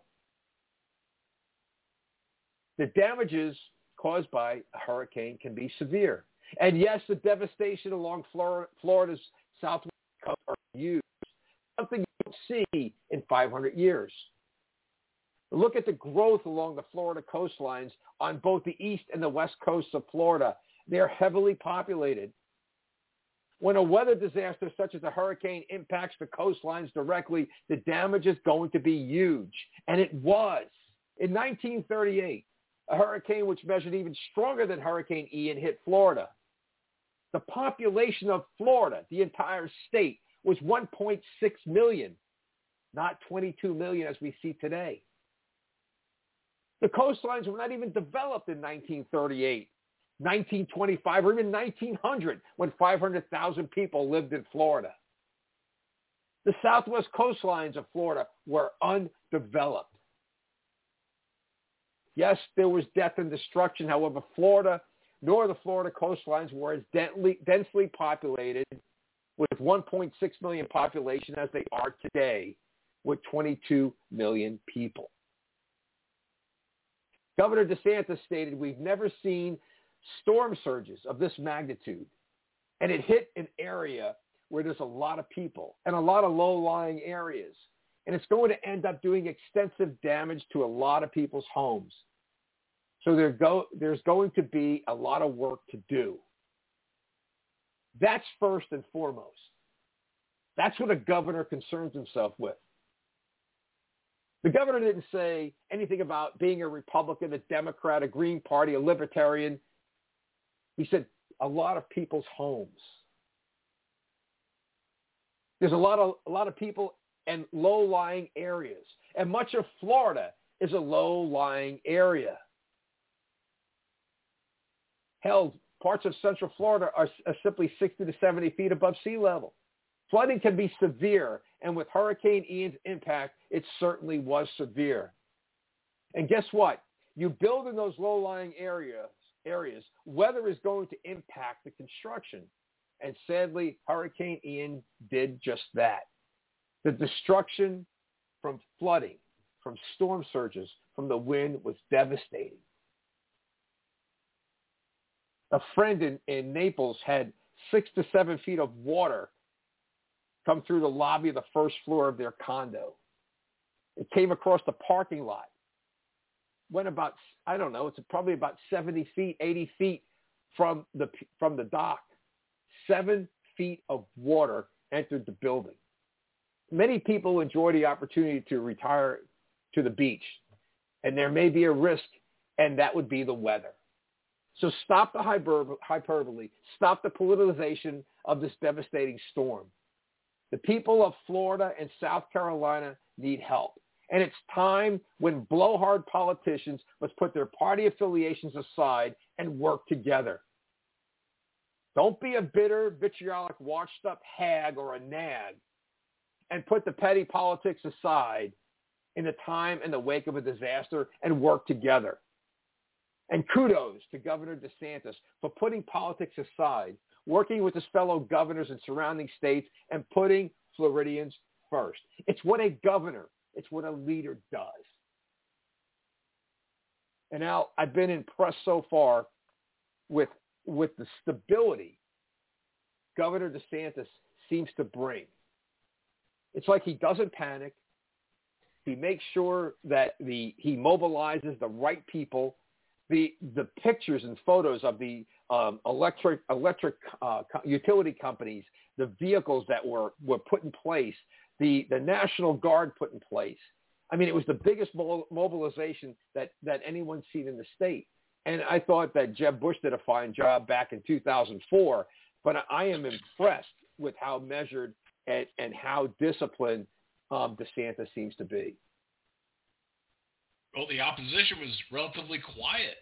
The damages caused by a hurricane can be severe. And yes, the devastation along Florida's southwest coast are huge, something you don't see in 500 years. Look at the growth along the Florida coastlines on both the east and the west coasts of Florida. They're heavily populated. When a weather disaster such as a hurricane impacts the coastlines directly, the damage is going to be huge. And it was. In 1938, a hurricane which measured even stronger than Hurricane Ian hit Florida. The population of Florida, the entire state, was 1.6 million, not 22 million as we see today. The coastlines were not even developed in 1938, 1925, or even 1900, when 500,000 people lived in Florida. The southwest coastlines of Florida were undeveloped. Yes, there was death and destruction. However, Florida, nor the Florida coastlines were as densely populated with 1.6 million population as they are today with 22 million people. Governor DeSantis stated, "We've never seen storm surges of this magnitude." And it hit an area where there's a lot of people and a lot of low-lying areas. And it's going to end up doing extensive damage to a lot of people's homes. So there's going to be a lot of work to do. That's first and foremost. That's what a governor concerns himself with. The governor didn't say anything about being a Republican, a Democrat, a Green Party, a Libertarian. He said a lot of people's homes. There's a lot of people in low-lying areas. And much of Florida is a low-lying area. Hell, parts of Central Florida are simply 60 to 70 feet above sea level. Flooding can be severe, and with Hurricane Ian's impact, it certainly was severe. And guess what? You build in those low-lying areas, weather is going to impact the construction. And sadly, Hurricane Ian did just that. The destruction from flooding, from storm surges, from the wind was devastating. A friend in Naples had 6 to 7 feet of water come through the lobby of the first floor of their condo. It came across the parking lot. Went about, I don't know, it's probably about 70 feet, 80 feet from the dock. 7 feet of water entered the building. Many people enjoy the opportunity to retire to the beach, and there may be a risk, and that would be the weather. So stop the hyperbole. Stop the politicization of this devastating storm. The people of Florida and South Carolina need help. And it's time when blowhard politicians must put their party affiliations aside and work together. Don't be a bitter, vitriolic, washed-up hag or a nag and put the petty politics aside in the time and the wake of a disaster and work together. And kudos to Governor DeSantis for putting politics aside, working with his fellow governors in surrounding states, and putting Floridians first. It's what a governor, it's what a leader does. And now I've been impressed so far with the stability Governor DeSantis seems to bring. It's like he doesn't panic. He makes sure that he mobilizes the right people. The pictures and photos of the electric utility companies, the vehicles that were put in place, the National Guard put in place. I mean, it was the biggest mobilization that anyone's seen in the state. And I thought that Jeb Bush did a fine job back in 2004, but I am impressed with how measured and how disciplined DeSantis seems to be. Well, the opposition was relatively quiet.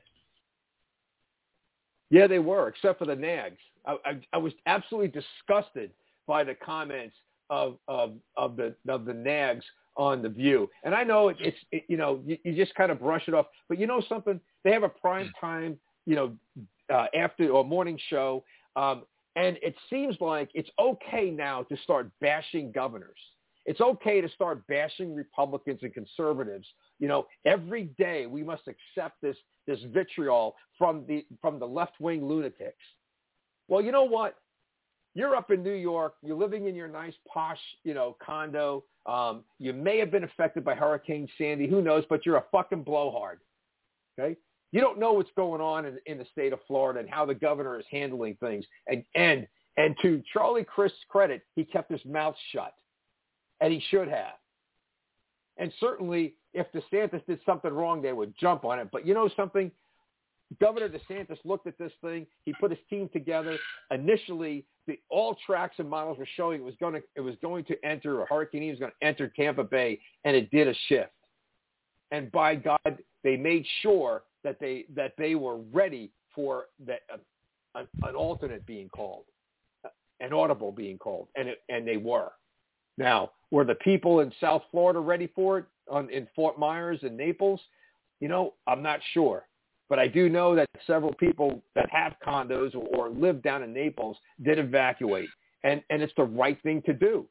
Yeah, they were, except for the nags. I was absolutely disgusted by the comments of the nags on The View. And I know it's you just kind of brush it off. But you know something? They have a prime time, after or morning show. And it seems like it's okay now to start bashing governors. It's okay to start bashing Republicans and conservatives. Every day we must accept this vitriol from the left-wing lunatics. Well, you know what? You're up in New York. You're living in your nice posh, condo. You may have been affected by Hurricane Sandy. Who knows? But you're a fucking blowhard. Okay? You don't know what's going on in the state of Florida and how the governor is handling things. And to Charlie Crist's credit, he kept his mouth shut. And he should have. And certainly, if DeSantis did something wrong, they would jump on it. But you know something? Governor DeSantis looked at this thing. He put his team together. Initially, all tracks and models were showing it was going to enter, or Hurricane Ian was going to enter Tampa Bay, and it did a shift. And by God, they made sure that they were ready for an alternate being called, an audible being called, and they were. Now, were the people in South Florida ready for it in Fort Myers and Naples? I'm not sure. But I do know that several people that have condos or live down in Naples did evacuate. And it's the right thing to do.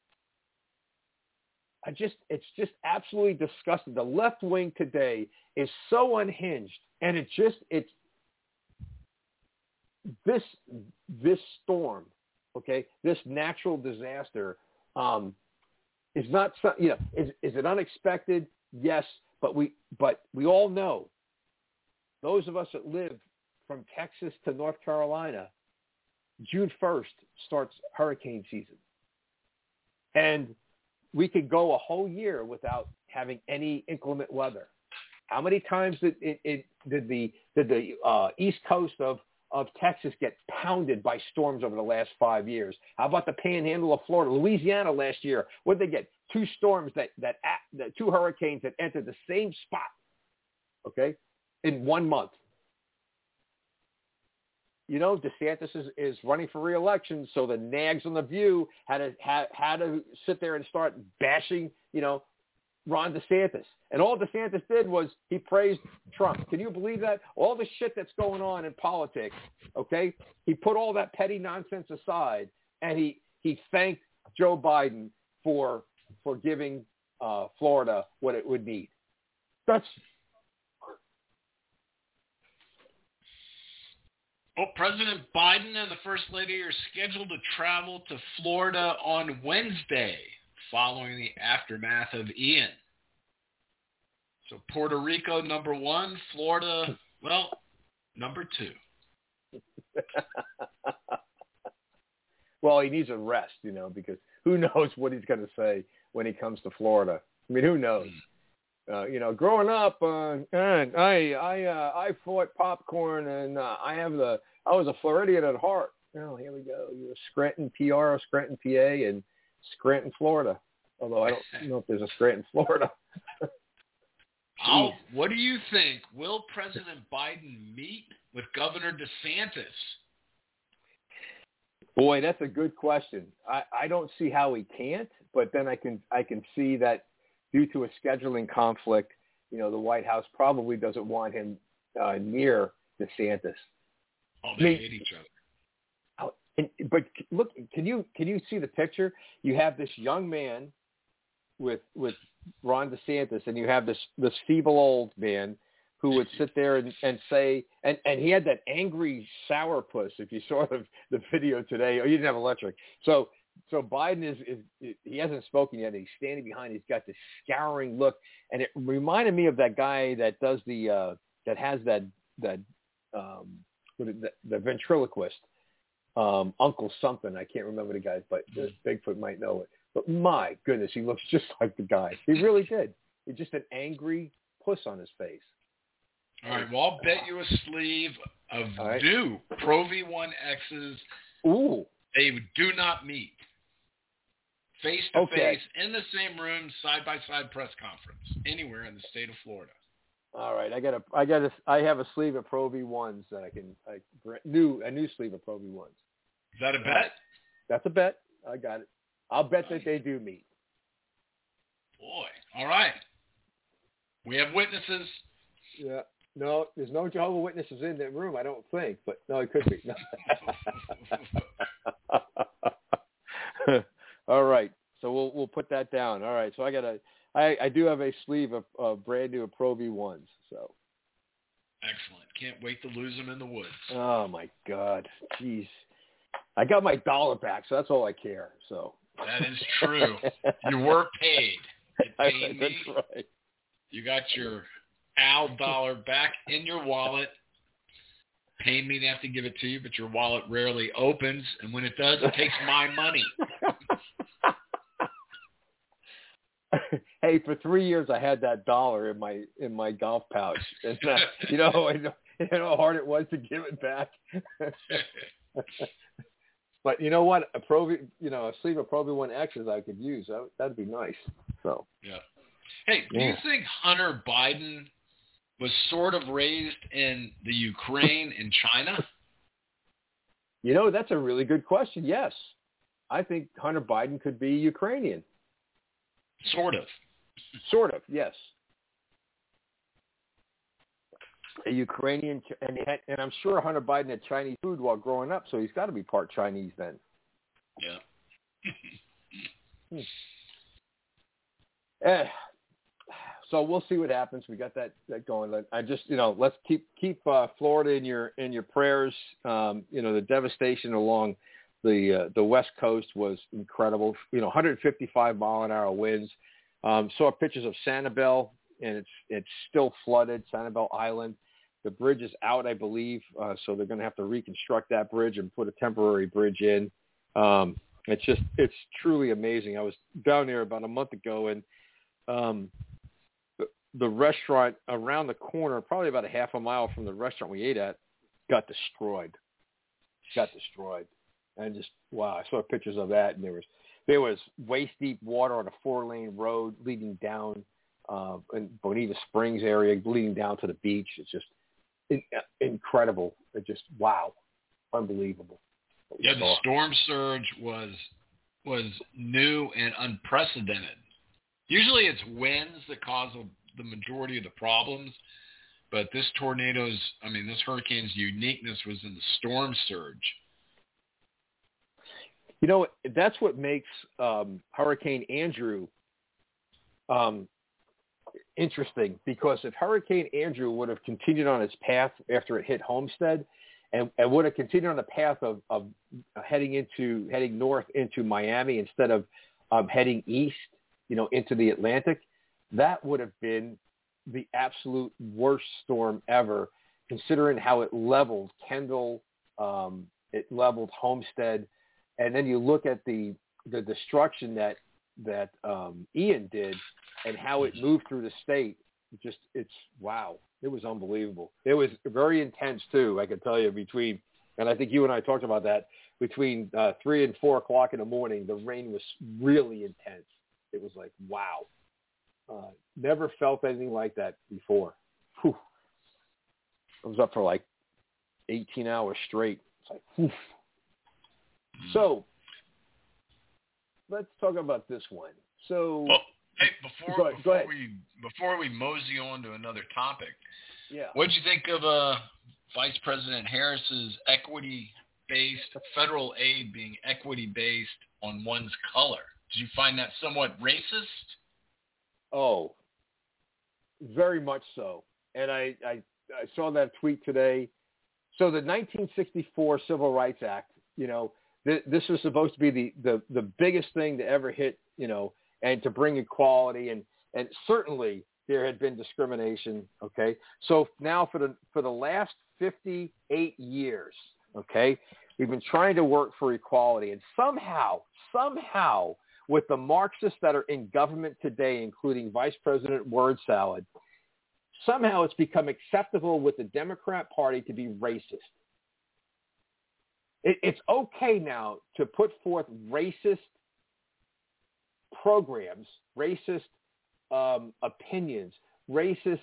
It's just absolutely disgusting. The left wing today is so unhinged. And this storm, okay, this natural disaster is not, is it unexpected? Yes, but we all know, those of us that live from Texas to North Carolina, June 1st starts hurricane season. And we could go a whole year without having any inclement weather. How many times did the East Coast of Texas get pounded by storms over the last 5 years? How about the Panhandle of Florida, Louisiana last year? What did they get? 2 storms that 2 hurricanes that entered the same spot, okay, in 1 month. DeSantis is running for re-election, so the nags on The View had to sit there and start bashing, Ron DeSantis. And all DeSantis did was he praised Trump. Can you believe that? All the shit that's going on in politics, okay? He put all that petty nonsense aside, and he thanked Joe Biden for giving Florida what it would need. Well, President Biden and the First Lady are scheduled to travel to Florida on Wednesday following the aftermath of Ian. So Puerto Rico, number 1, Florida, number 2. Well, he needs a rest, because who knows what he's going to say when he comes to Florida. I mean, who knows? Growing up, I fought popcorn, and I was a Floridian at heart. Oh, here we go. You're a Scranton, PR, Scranton, PA, and Scranton, Florida. Although I don't know if there's a Scranton, Florida. What do you think? Will President Biden meet with Governor DeSantis? Boy, that's a good question. I don't see how he can't, but then I can see that due to a scheduling conflict, the White House probably doesn't want him near DeSantis. Oh, they hate each other. But look, can you see the picture? You have this young man with Ron DeSantis, and you have this feeble old man who would sit there and say, and he had that angry sourpuss. If you saw the video today, you didn't have electric. So Biden is he hasn't spoken yet. He's standing behind. He's got this scouring look, and it reminded me of that guy that does that has the ventriloquist, Uncle something. I can't remember the guy, but Bigfoot might know it. But my goodness, he looks just like the guy. He really did. He's just an angry puss on his face. All right. Well, I'll bet you a sleeve of new Pro V1Xs. Ooh. They do not meet face to face in the same room, side by side press conference anywhere in the state of Florida. All right, I have a sleeve of Pro V1s that a new sleeve of Pro V1s. Is that a bet? That's a bet. I got it. I'll bet that they do meet. Boy, all right. We have witnesses. Yeah. No, there's no Jehovah's Witnesses in that room, I don't think. But no, it could be. All right. So we'll put that down. All right. So I do have a sleeve of brand new Pro V1s. So. Excellent. Can't wait to lose them in the woods. Oh my God. Jeez. I got my $1 back, so that's all I care. So. That is true. You were paid. You paid me. That's right. You got your Al dollar back in your wallet. Pain me to have to give it to you, but your wallet rarely opens, and when it does, it takes my money. Hey, for 3 years I had that $1 in my golf pouch, and I know how hard it was to give it back. But you know what? A sleeve of Pro V1Xs I could use. That'd be nice. So. Yeah. Hey, do you think Hunter Biden was sort of raised in the Ukraine and China? That's a really good question. Yes. I think Hunter Biden could be Ukrainian. Sort of. Sort of, yes. A Ukrainian, and I'm sure Hunter Biden had Chinese food while growing up, so he's got to be part Chinese then. Yeah. So we'll see what happens. We got that going. I just, let's keep Florida in your prayers. The devastation along The West Coast was incredible. 155-mile-an-hour winds. Saw pictures of Sanibel, and it's still flooded. Sanibel Island. The bridge is out, I believe, so they're going to have to reconstruct that bridge and put a temporary bridge in. It's truly amazing. I was down there about a month ago, and the restaurant around the corner, probably about a half a mile from the restaurant we ate at, got destroyed. And just, wow, I saw pictures of that, and there was waist-deep water on a 4-lane road leading down in Bonita Springs area, leading down to the beach. It's just incredible. It just, wow, unbelievable. Yeah, the storm surge was new and unprecedented. Usually it's winds that cause the majority of the problems, but this hurricane's uniqueness was in the storm surge. That's what makes Hurricane Andrew interesting, because if Hurricane Andrew would have continued on its path after it hit Homestead and would have continued on the path of heading north into Miami instead of heading east, into the Atlantic, that would have been the absolute worst storm ever, considering how it leveled Kendall, it leveled Homestead, and then you look at the destruction that Ian did and how it moved through the state. It's wow. It was unbelievable. It was very intense too, I can tell you, and I think you and I talked about that, between 3 and 4 o'clock in the morning, the rain was really intense. It was like, wow. Never felt anything like that before. Whew. I was up for like 18 hours straight. It's like, whew. So let's talk about this one. So, hey, before we mosey on to another topic, yeah, what did you think of Vice President Harris's equity-based federal aid being equity-based on one's color? Did you find that somewhat racist? Oh, very much so. And I saw that tweet today. So the 1964 Civil Rights Act, this was supposed to be the biggest thing to ever hit, and to bring equality, and certainly there had been discrimination. Okay, so now for the last 58 years, okay, we've been trying to work for equality, and somehow, with the Marxists that are in government today, including Vice President Word Salad, somehow it's become acceptable with the Democrat Party to be racist. It's okay now to put forth racist programs, racist opinions, racist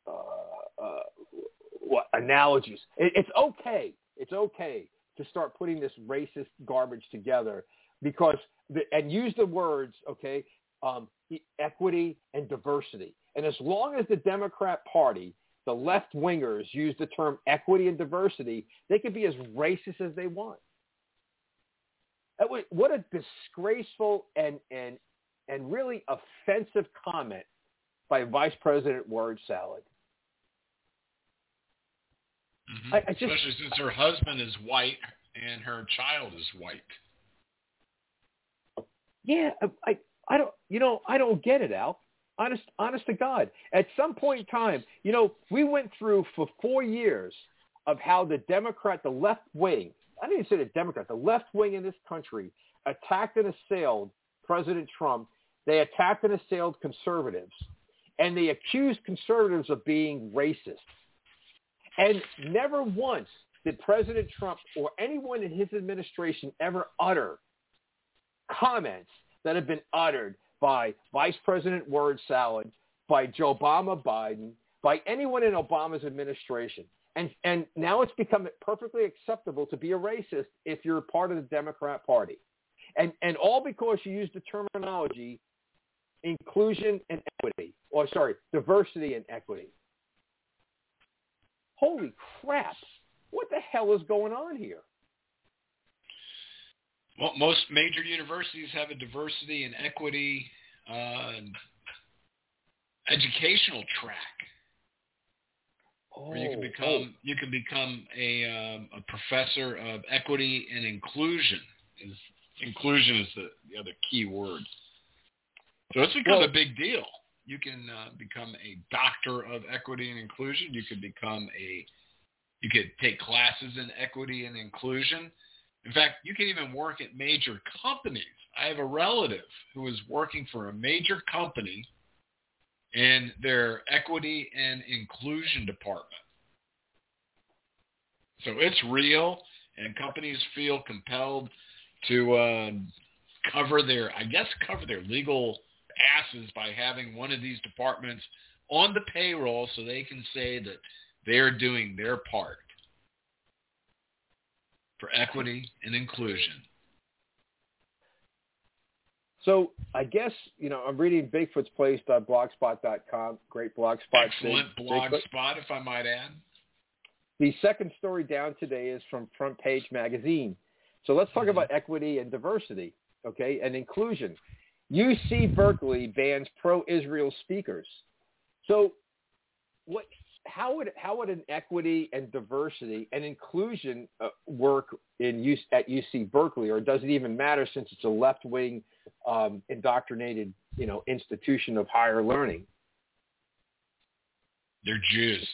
analogies. It's okay. It's okay to start putting this racist garbage together, because and use the words, okay, equity and diversity. And as long as the Democrat Party, the left-wingers, use the term equity and diversity, they can be as racist as they want. What a disgraceful and really offensive comment by Vice President Word Salad. Mm-hmm. Especially since her husband is white and her child is white. Yeah, I don't get it, Al. Honest to God. At some point in time, we went through for 4 years of how the left wing, I didn't even say the Democrat, the left wing in this country attacked and assailed President Trump. They attacked and assailed conservatives, and they accused conservatives of being racist. And never once did President Trump or anyone in his administration ever utter comments that have been uttered by Vice President Word Salad, by Joe Biden, by anyone in Obama's administration. And now it's become perfectly acceptable to be a racist if you're part of the Democrat Party. And all because you use the terminology inclusion and equity, diversity and equity. Holy crap. What the hell is going on here? Well, most major universities have a diversity and equity educational track, where you can become a professor of equity and inclusion inclusion is the other key word. So it's become a big deal. You can become a doctor of equity and inclusion. You could take classes in equity and inclusion. In fact, you can even work at major companies. I have a relative who is working for a major company in their equity and inclusion department. So it's real, and companies feel compelled to cover their legal asses by having one of these departments on the payroll so they can say that they're doing their part for equity and inclusion. So I guess, I'm reading BigfootsPlace.blogspot.com. Great blog spot. Excellent blog spot, if I might add. The second story down today is from Front Page Magazine. So let's talk about equity and diversity, okay, and inclusion. UC Berkeley bans pro-Israel speakers. So how would an equity and diversity and inclusion work at UC Berkeley, or does it even matter since it's a left-wing indoctrinated, institution of higher learning? They're Jews.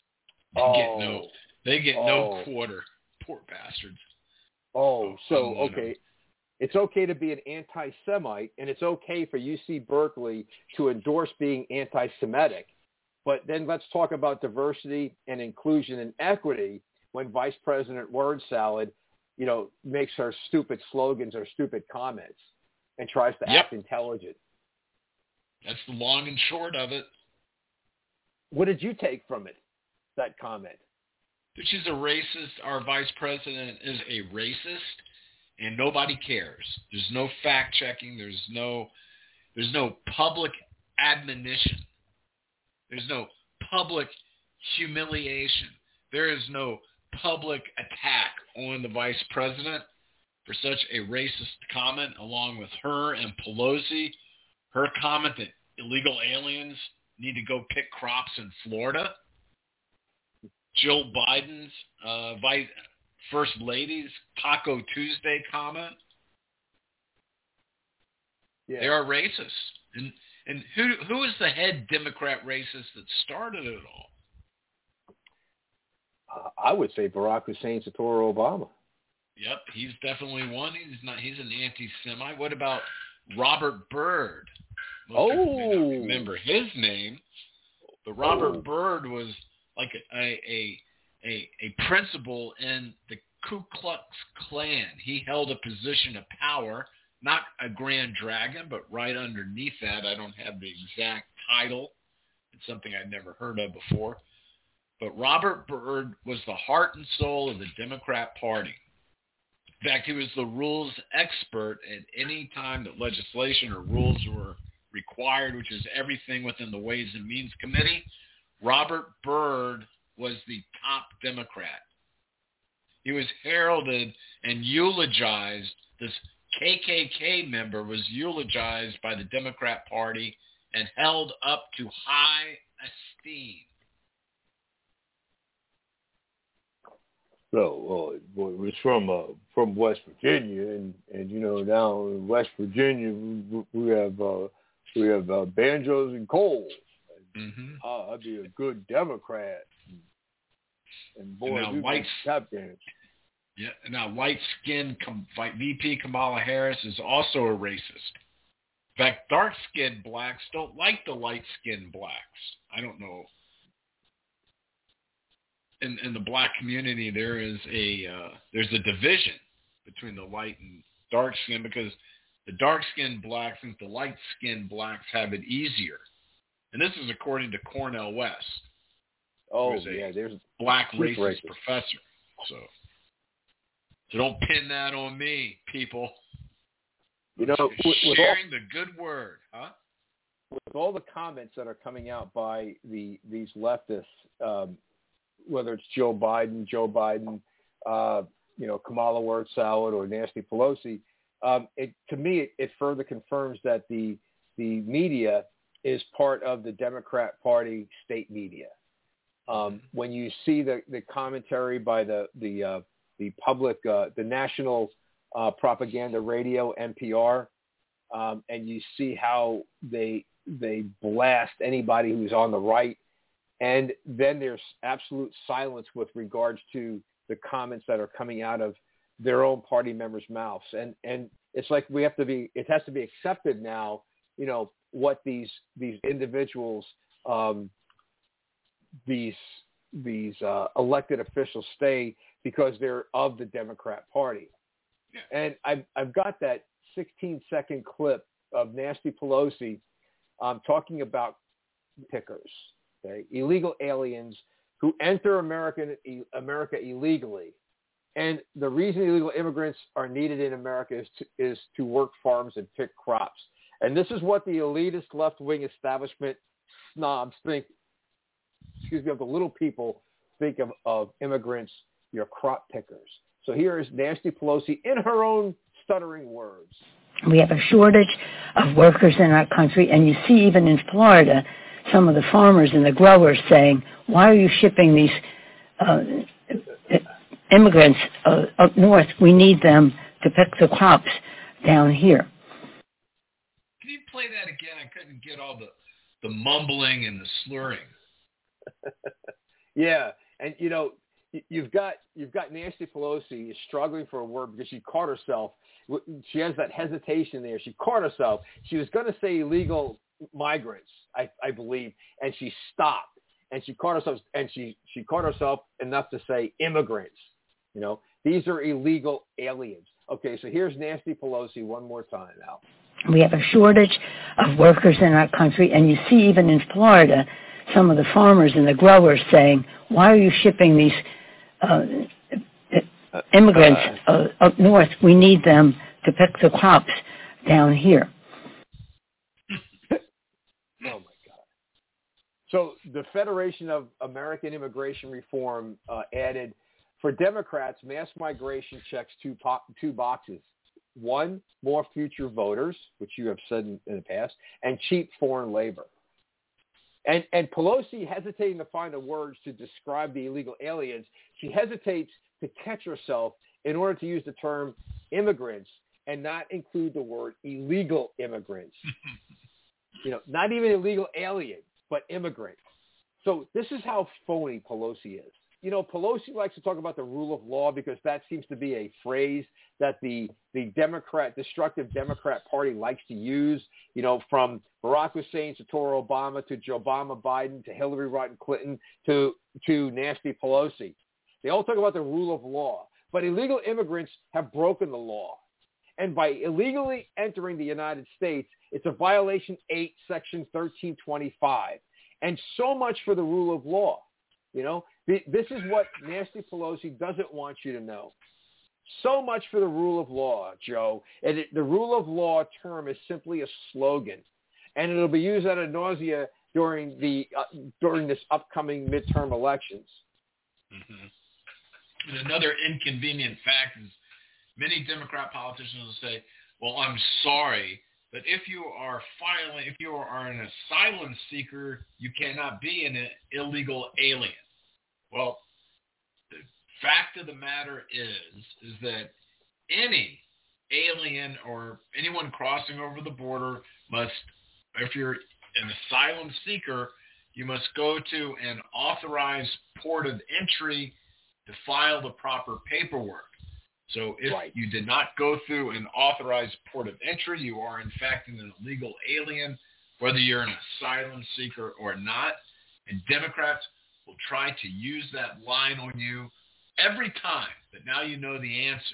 They get no quarter. Poor bastards. Okay. It's okay to be an anti-Semite, and it's okay for UC Berkeley to endorse being anti-Semitic. But then let's talk about diversity and inclusion and equity when Vice President Word Salad, makes her stupid slogans or stupid comments and tries to act intelligent. That's the long and short of it. What did you take from it, that comment? That she's a racist. Our Vice President is a racist, and nobody cares. There's no fact-checking. There's no public admonition. There's no public humiliation. There is no public attack on the Vice President for such a racist comment, along with her and Pelosi. Her comment that illegal aliens need to go pick crops in Florida. Jill Biden's First Lady's Taco Tuesday comment. Yeah. They are racist. And who is the head Democrat racist that started it all? I would say Barack Hussein Sator Obama. Yep, he's definitely one. He's an anti-Semite. What about Robert Byrd? Most people may not remember his name, but Robert Byrd was like a principal in the Ku Klux Klan. He held a position of power, not a grand dragon, but right underneath that. I don't have the exact title. It's something I'd never heard of before. But Robert Byrd was the heart and soul of the Democrat Party. In fact, he was the rules expert at any time that legislation or rules were required, which is everything within the Ways and Means Committee. Robert Byrd was the top Democrat. He was heralded and eulogized. This KKK member was eulogized by the Democrat Party and held up to high esteem. So it was from West Virginia, and now in West Virginia we have banjos and coal. I'd be a good Democrat. And boy, now light-skinned VP Kamala Harris is also a racist. In fact, dark-skinned blacks don't like the light-skinned blacks. I don't know. In the black community, there's a division between the light and dark skin because the dark-skinned blacks think the light-skinned blacks have it easier. And this is according to Cornell West. There's a black racist professor. So don't pin that on me, people. Sharing the good word, huh? With all the comments that are coming out by these leftists, whether it's Joe Biden, Kamala Word Salad, or Nancy Pelosi, to me it further confirms that the media is part of the Democrat Party state media. When you see the commentary by the public, the national propaganda radio, NPR, and you see how they blast anybody who's on the right. And then there's absolute silence with regards to the comments that are coming out of their own party members' mouths. And it's like it has to be accepted now, what these individuals, these elected officials say because they're of the Democrat Party. Yeah. And I've got that 16-second clip of Nancy Pelosi talking about pickers, okay? Illegal aliens who enter America illegally. And the reason illegal immigrants are needed in America is to work farms and pick crops. And this is what the elitist left-wing establishment snobs think, of the little people think of immigrants, your crop pickers. So here is Nancy Pelosi in her own stuttering words. We have a shortage of workers in our country, and you see even in Florida, some of the farmers and the growers saying, why are you shipping these immigrants up north? We need them to pick the crops down here. Can you play that again? I couldn't get all the mumbling and the slurring. Yeah, and you've got Nancy Pelosi is struggling for a word because she caught herself. She has that hesitation there. She caught herself. She was going to say illegal migrants, I believe, and she stopped. And she caught herself, and she caught herself enough to say immigrants. These are illegal aliens. Okay, so here's Nancy Pelosi one more time now. We have a shortage of workers in our country, and you see even in Florida, some of the farmers and the growers saying, why are you shipping these immigrants up north? We need them to pick the crops down here. Oh, my God. So the Federation of American Immigration Reform added, for Democrats, mass migration checks two boxes. One, more future voters, which you have said in the past, and cheap foreign labor. And Pelosi, hesitating to find the words to describe the illegal aliens, she hesitates to catch herself in order to use the term immigrants and not include the word illegal immigrants. Not even illegal aliens, but immigrants. So this is how phony Pelosi is. Pelosi likes to talk about the rule of law because that seems to be a phrase that the destructive Democrat Party likes to use, from Barack Hussein to Toro Obama to Joe Biden to Hillary Rodham Clinton to Nancy Pelosi. They all talk about the rule of law. But illegal immigrants have broken the law. And by illegally entering the United States, it's a violation 8, Section 1325. And so much for the rule of law. This is what Nancy Pelosi doesn't want you to know. So much for the rule of law, Joe. And the rule of law term is simply a slogan. And it'll be used ad nauseum during this upcoming midterm elections. Mm-hmm. And another inconvenient fact is many Democrat politicians will say, well, I'm sorry, but if you are an asylum seeker, you cannot be an illegal alien. Well, the fact of the matter is that any alien or anyone crossing over the border must, if you're an asylum seeker, you must go to an authorized port of entry to file the proper paperwork. So if you did not go through an authorized port of entry, you are in fact an illegal alien, whether you're an asylum seeker or not. And Democrats will try to use that line on you every time, but now you know the answer.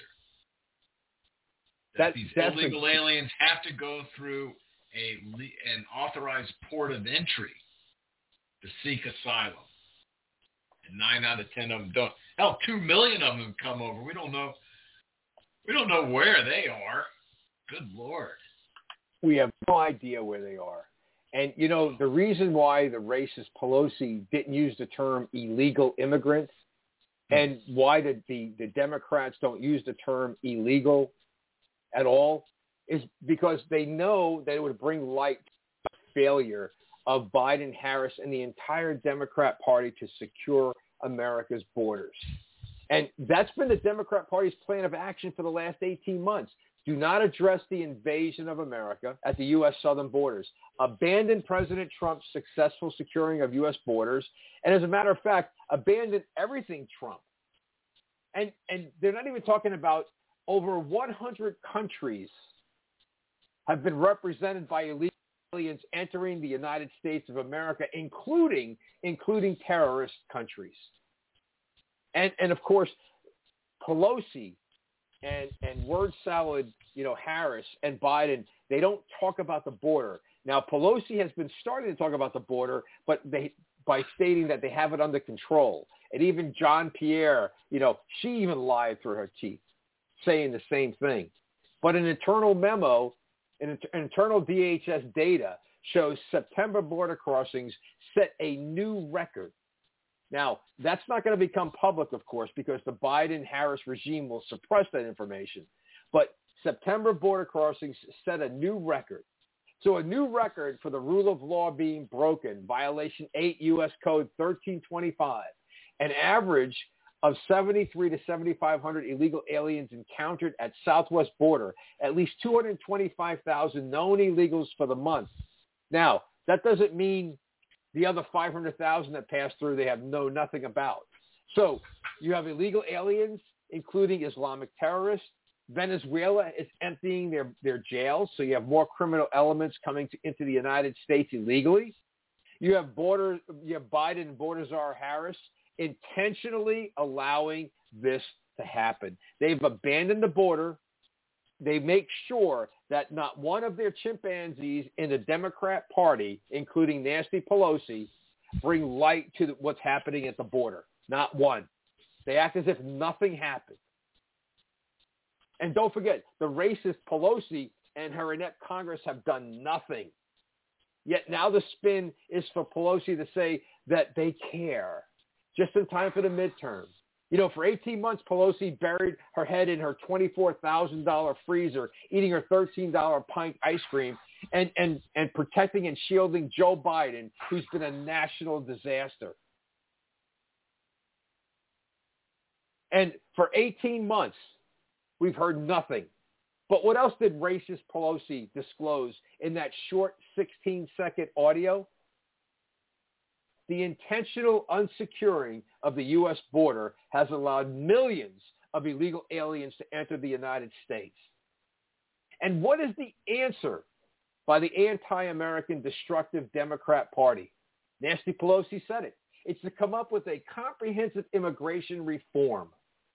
These illegal aliens have to go through an authorized port of entry to seek asylum. And 9 out of 10 of them don't. Hell, 2 million of them come over. We don't know where they are. Good Lord. We have no idea where they are. And, the reason why the racist Pelosi didn't use the term illegal immigrants and why the Democrats don't use the term illegal at all is because they know that it would bring light to the failure of Biden, Harris, and the entire Democrat Party to secure America's borders. And that's been the Democrat Party's plan of action for the last 18 months. Do not address the invasion of America at the U.S. southern borders. Abandon President Trump's successful securing of U.S. borders. And as a matter of fact, abandon everything Trump. And they're not even talking about over 100 countries have been represented by illegal aliens entering the United States of America, including terrorist countries. And of course, Pelosi and word salad, Harris and Biden, they don't talk about the border. Now, Pelosi has been starting to talk about the border, but by stating that they have it under control. And even John Pierre, she even lied through her teeth, saying the same thing. But an internal memo, internal DHS data shows September border crossings set a new record. Now, that's not going to become public, of course, because the Biden-Harris regime will suppress that information. But September border crossings set a new record. So a new record for the rule of law being broken, violation 8 U.S. Code 1325, an average of 73 to 7,500 illegal aliens encountered at southwest border, at least 225,000 known illegals for the month. Now, that doesn't mean the other 500,000 that passed through, they have nothing about. So you have illegal aliens, including Islamic terrorists. Venezuela is emptying their jails, so you have more criminal elements coming into the United States illegally. You have Biden and border czar Harris intentionally allowing this to happen. They've abandoned the border. They make sure that not one of their chimpanzees in the Democrat Party, including Nancy Pelosi, bring light to what's happening at the border. Not one. They act as if nothing happened. And don't forget, the racist Pelosi and her inept Congress have done nothing. Yet now the spin is for Pelosi to say that they care, just in time for the midterms. For 18 months, Pelosi buried her head in her $24,000 freezer, eating her $13 pint ice cream, and protecting and shielding Joe Biden, who's been a national disaster. And for 18 months, we've heard nothing. But what else did racist Pelosi disclose in that short 16-second audio? The intentional unsecuring of the U.S. border has allowed millions of illegal aliens to enter the United States. And what is the answer by the anti-American destructive Democrat Party? Nancy Pelosi said it. It's to come up with a comprehensive immigration reform.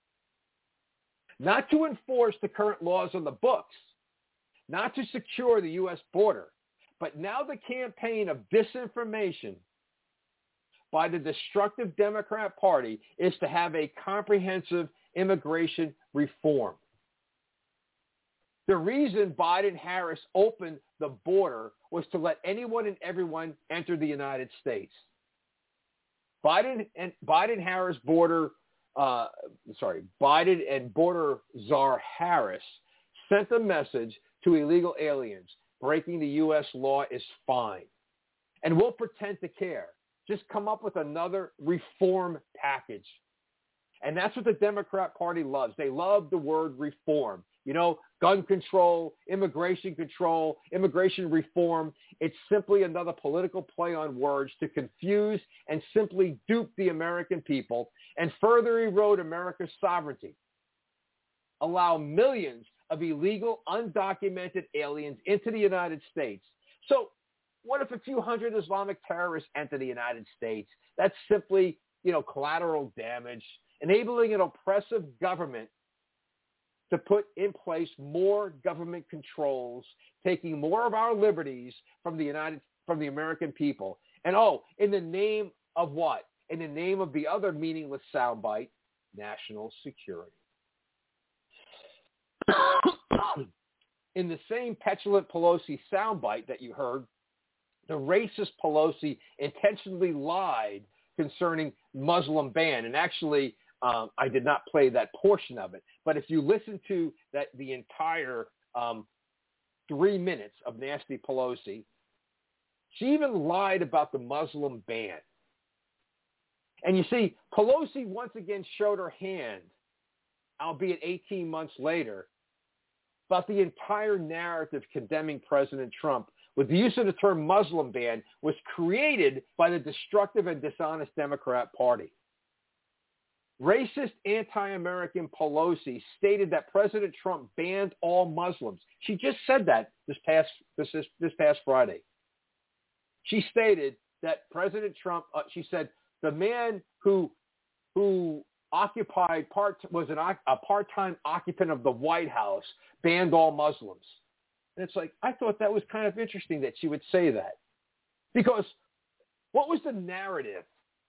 Not to enforce the current laws on the books, not to secure the U.S. border, but now the campaign of disinformation by the destructive Democrat Party is to have a comprehensive immigration reform. The reason Biden-Harris opened the border was to let anyone and everyone enter the United States. Biden and border czar Harris sent a message to illegal aliens. Breaking the U.S. law is fine. And we'll pretend to care. Just come up with another reform package. And that's what the Democrat Party loves. They love the word reform. Gun control, immigration reform. It's simply another political play on words to confuse and simply dupe the American people and further erode America's sovereignty. Allow millions of illegal, undocumented aliens into the United States. So what if a few hundred Islamic terrorists enter the United States? That's simply, collateral damage, enabling an oppressive government to put in place more government controls, taking more of our liberties from the American people. And in the name of what? In the name of the other meaningless soundbite, national security. In the same petulant Pelosi soundbite that you heard, the racist Pelosi intentionally lied concerning Muslim ban. And actually, I did not play that portion of it. But if you listen to the entire 3 minutes of Nancy Pelosi, she even lied about the Muslim ban. And you see, Pelosi once again showed her hand, albeit 18 months later, about the entire narrative condemning President Trump with the use of the term Muslim ban was created by the destructive and dishonest Democrat Party. Racist, anti-American Pelosi stated that President Trump banned all Muslims. She just said that this past Friday. She stated that President Trump, she said, the man who occupied was a part-time occupant of the White House banned all Muslims. And it's like, I thought that was kind of interesting that she would say that. Because what was the narrative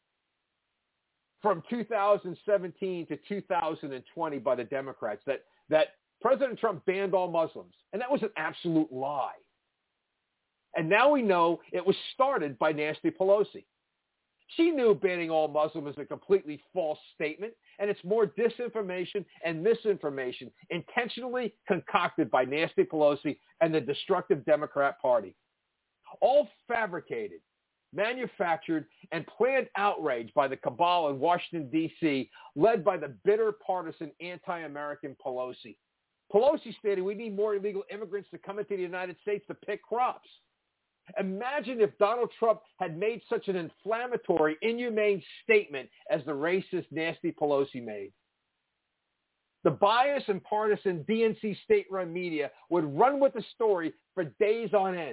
from 2017 to 2020 by the Democrats? That President Trump banned all Muslims. And that was an absolute lie. And now we know it was started by Nancy Pelosi. She knew banning all Muslims is a completely false statement, and it's more disinformation and misinformation intentionally concocted by Nancy Pelosi and the destructive Democrat Party. All fabricated, manufactured, and planned outrage by the cabal in Washington, D.C., led by the bitter, partisan, anti-American Pelosi. Pelosi stated we need more illegal immigrants to come into the United States to pick crops. Imagine if Donald Trump had made such an inflammatory, inhumane statement as the racist Nancy Pelosi made. The biased and partisan DNC state-run media would run with the story for days on end.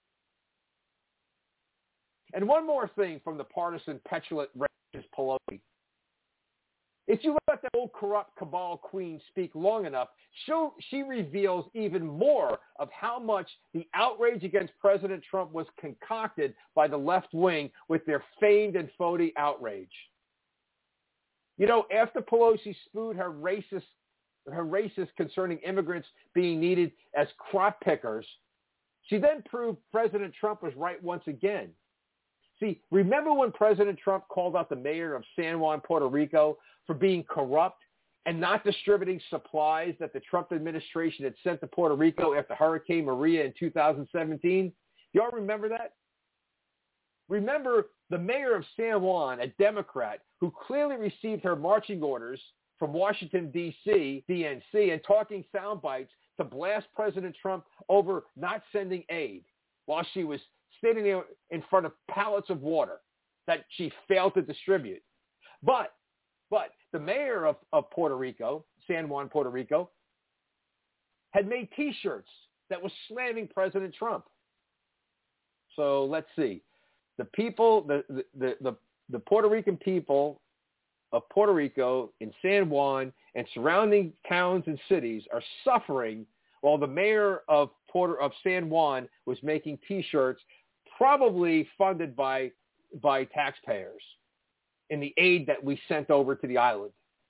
And one more thing from the partisan, petulant, racist Pelosi. If you let that old corrupt cabal queen speak long enough, she reveals even more of how much the outrage against President Trump was concocted by the left wing with their feigned and phony outrage. You know, after Pelosi spewed her racist concerning immigrants being needed as crop pickers, she then proved President Trump was right once again. See, remember when President Trump called out the mayor of San Juan, Puerto Rico, for being corrupt and not distributing supplies that the Trump administration had sent to Puerto Rico after Hurricane Maria in 2017? Y'all remember that? Remember the mayor of San Juan, a Democrat, who clearly received her marching orders from Washington, D.C., DNC, and talking sound bites to blast President Trump over not sending aid while she was standing there in front of pallets of water that she failed to distribute. But the mayor of Puerto Rico, San Juan, Puerto Rico, had made T-shirts that was slamming President Trump. So let's see. The people, the Puerto Rican people of Puerto Rico in San Juan and surrounding towns and cities are suffering while the mayor of San Juan was making T-shirts probably funded by taxpayers in the aid that we sent over to the island.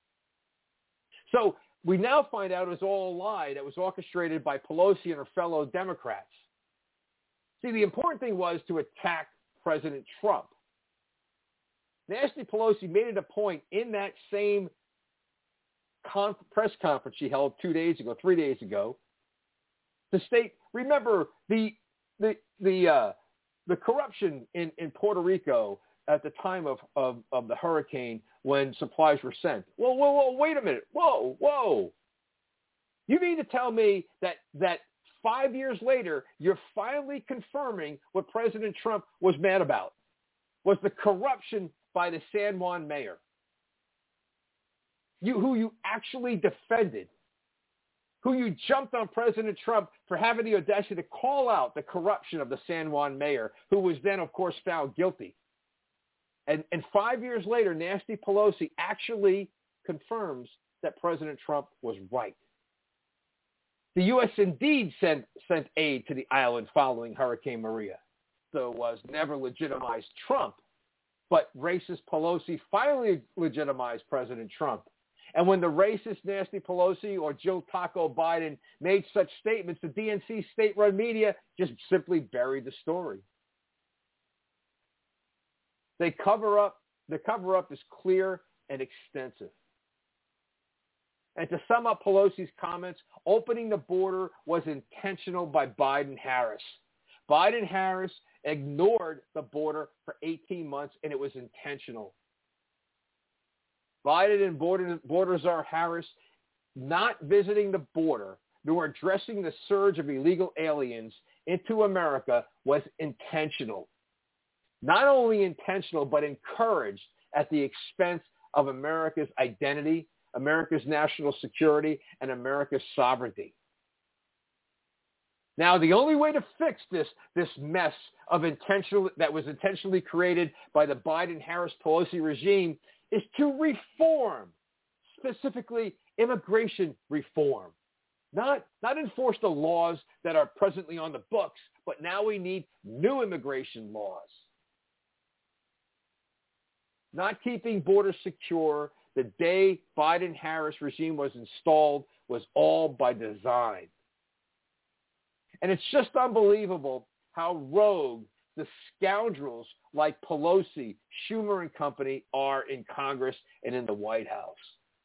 So we now find out it was all a lie that was orchestrated by Pelosi and her fellow Democrats. See, the important thing was to attack President Trump. Nancy Pelosi made it a point in that same press conference she held 3 days ago, to state, remember the corruption in Puerto Rico at the time of the hurricane when supplies were sent. Whoa, wait a minute. Whoa. You mean to tell me that 5 years later, you're finally confirming what President Trump was mad about, was the corruption by the San Juan mayor, who you actually defended, who you jumped on President Trump for having the audacity to call out the corruption of the San Juan mayor, who was then, of course, found guilty. And 5 years later, Nancy Pelosi actually confirms that President Trump was right. The U.S. indeed sent aid to the island following Hurricane Maria. So it was never legitimized Trump, but racist Pelosi finally legitimized President Trump. And when the racist Nancy Pelosi or Jill Taco Biden made such statements, the DNC state-run media just simply buried the story. The cover-up is clear and extensive. And to sum up Pelosi's comments, opening the border was intentional by Biden-Harris. Biden-Harris ignored the border for 18 months, and it was intentional. Biden and border czar Harris not visiting the border nor addressing the surge of illegal aliens into America was intentional. Not only intentional, but encouraged at the expense of America's identity, America's national security, and America's sovereignty. Now, the only way to fix this mess that was intentionally created by the Biden-Harris-Pelosi regime is to reform, specifically immigration reform. Not enforce the laws that are presently on the books, but now we need new immigration laws. Not keeping borders secure the day Biden-Harris regime was installed was all by design. And it's just unbelievable how rogue the scoundrels like Pelosi, Schumer and company are in Congress and in the White House.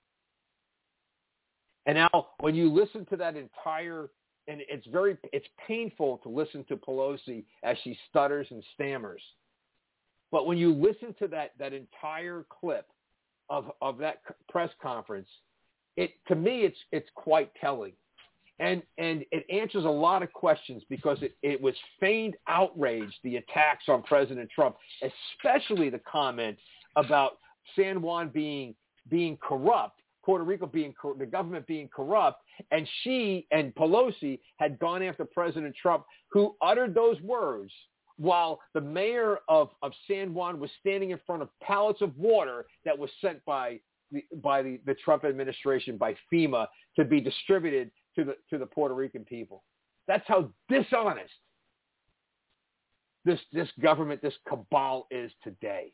And now when you listen to that entire, and it's painful to listen to Pelosi as she stutters and stammers. But when you listen to that entire clip of that press conference, to me it's quite telling. And it answers a lot of questions because it was feigned outrage, the attacks on President Trump, especially the comment about San Juan being corrupt, Puerto Rico the government being corrupt, and she and Pelosi had gone after President Trump, who uttered those words while the mayor of San Juan was standing in front of pallets of water that was sent by the Trump administration, by FEMA, to be distributed to the Puerto Rican people. That's how dishonest this government, this cabal is today.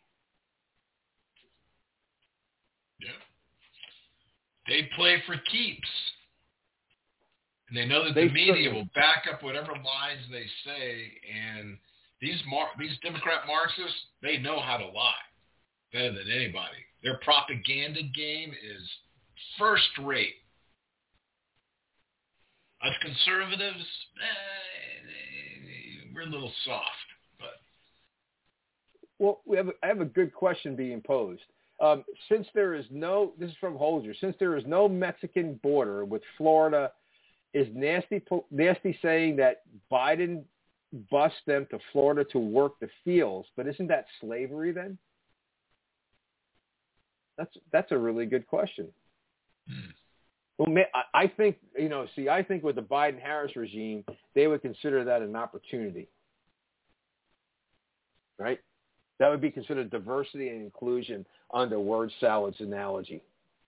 Yeah. They play for keeps. And they know that the media will back up whatever lies they say. And these Democrat Marxists, they know how to lie better than anybody. Their propaganda game is first rate. Us conservatives, we're a little soft. But well, I have a good question being posed. Since there is this is from Holzer, since there is no Mexican border with Florida, is Nasty saying that Biden bussed them to Florida to work the fields, but isn't that slavery then? That's a really good question. Well, I think, I think with the Biden-Harris regime, they would consider that an opportunity, right? That would be considered diversity and inclusion under word salad's analogy.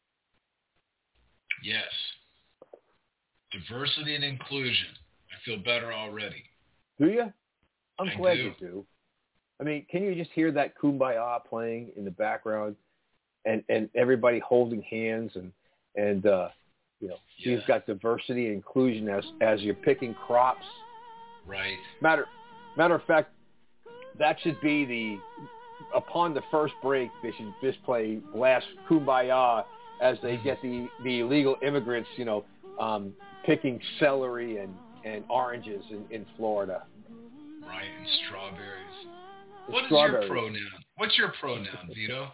Yes. Diversity and inclusion. I feel better already. Do you? I'm glad do. You do. I mean, can you just hear that Kumbaya playing in the background and everybody holding hands and You've got diversity and inclusion as you're picking crops. Right. Matter of fact, that should be upon the first break, they should just play Blast Kumbaya as they get the illegal immigrants, picking celery and oranges in Florida. Right, and strawberries. What is your pronoun? What's your pronoun, Vito?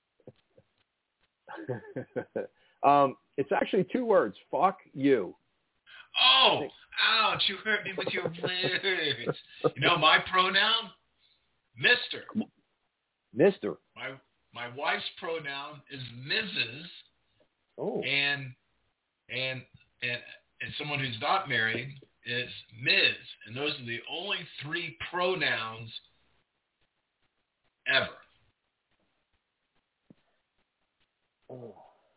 It's actually 2 words. Fuck you. Oh, ouch! You hurt me with your words. My pronoun, Mister. Mister. My wife's pronoun is Mrs. Oh. And someone who's not married is Ms. And those are the only 3 pronouns ever. Oh.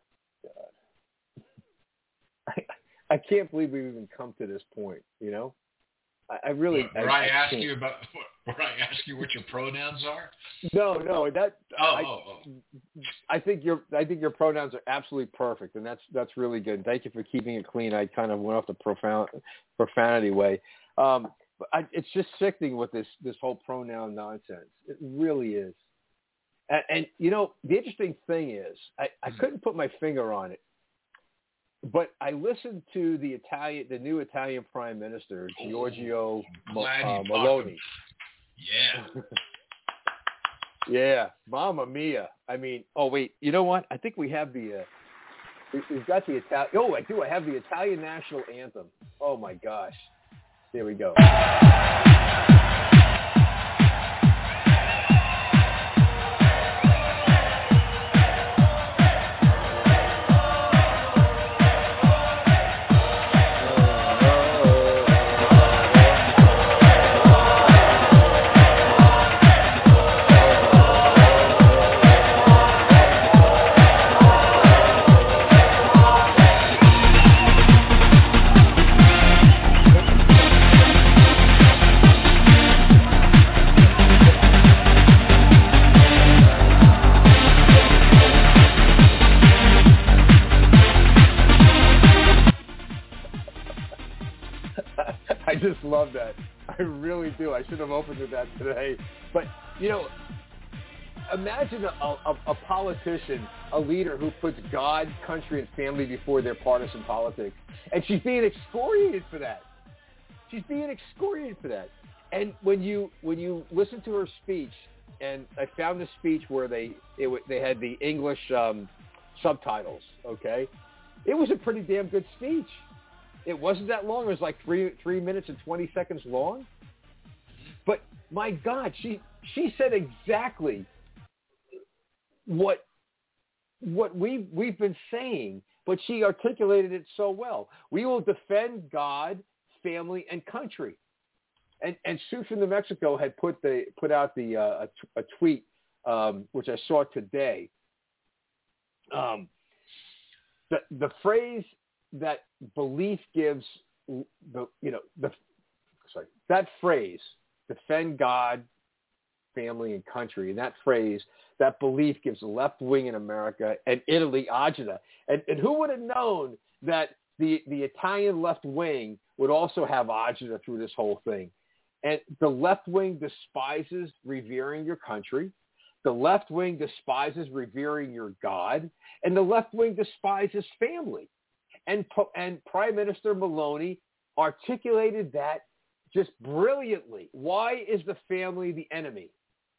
I can't believe we've even come to this point, I really... Where I ask you what your pronouns are? No, that... Oh. I think your pronouns are absolutely perfect, and that's really good. Thank you for keeping it clean. I kind of went off the profanity way. But it's just sickening with this whole pronoun nonsense. It really is. And the interesting thing is, I couldn't put my finger on it, but I listened to the new Italian Prime Minister, Giorgio Meloni. Yeah. Yeah, Mamma Mia. I mean, oh wait, you know what? I think we have the we've got the Italian. Oh, I do. I have the Italian national anthem. Oh my gosh. Here we go. I just love that. I really do. I should have opened with that today. But, you know, imagine a politician, a leader who puts God, country, and family before their partisan politics. And she's being excoriated for that. She's being excoriated for that. And when you listen to her speech, and I found the speech where they had the English subtitles, okay? It was a pretty damn good speech. It wasn't that long. It was like 3 minutes and 20 seconds long. But my God, she said exactly what we've been saying, but she articulated it so well. We will defend God, family, and country. And Sue from New Mexico had put out a tweet which I saw today. The phrase that belief gives that phrase, defend God, family, and country, and that phrase, that belief gives the left wing in America and Italy agita. And who would have known that the Italian left wing would also have agita through this whole thing? And the left wing despises revering your country. The left wing despises revering your God. And the left wing despises family. And Prime Minister Meloni articulated that just brilliantly. Why is the family the enemy?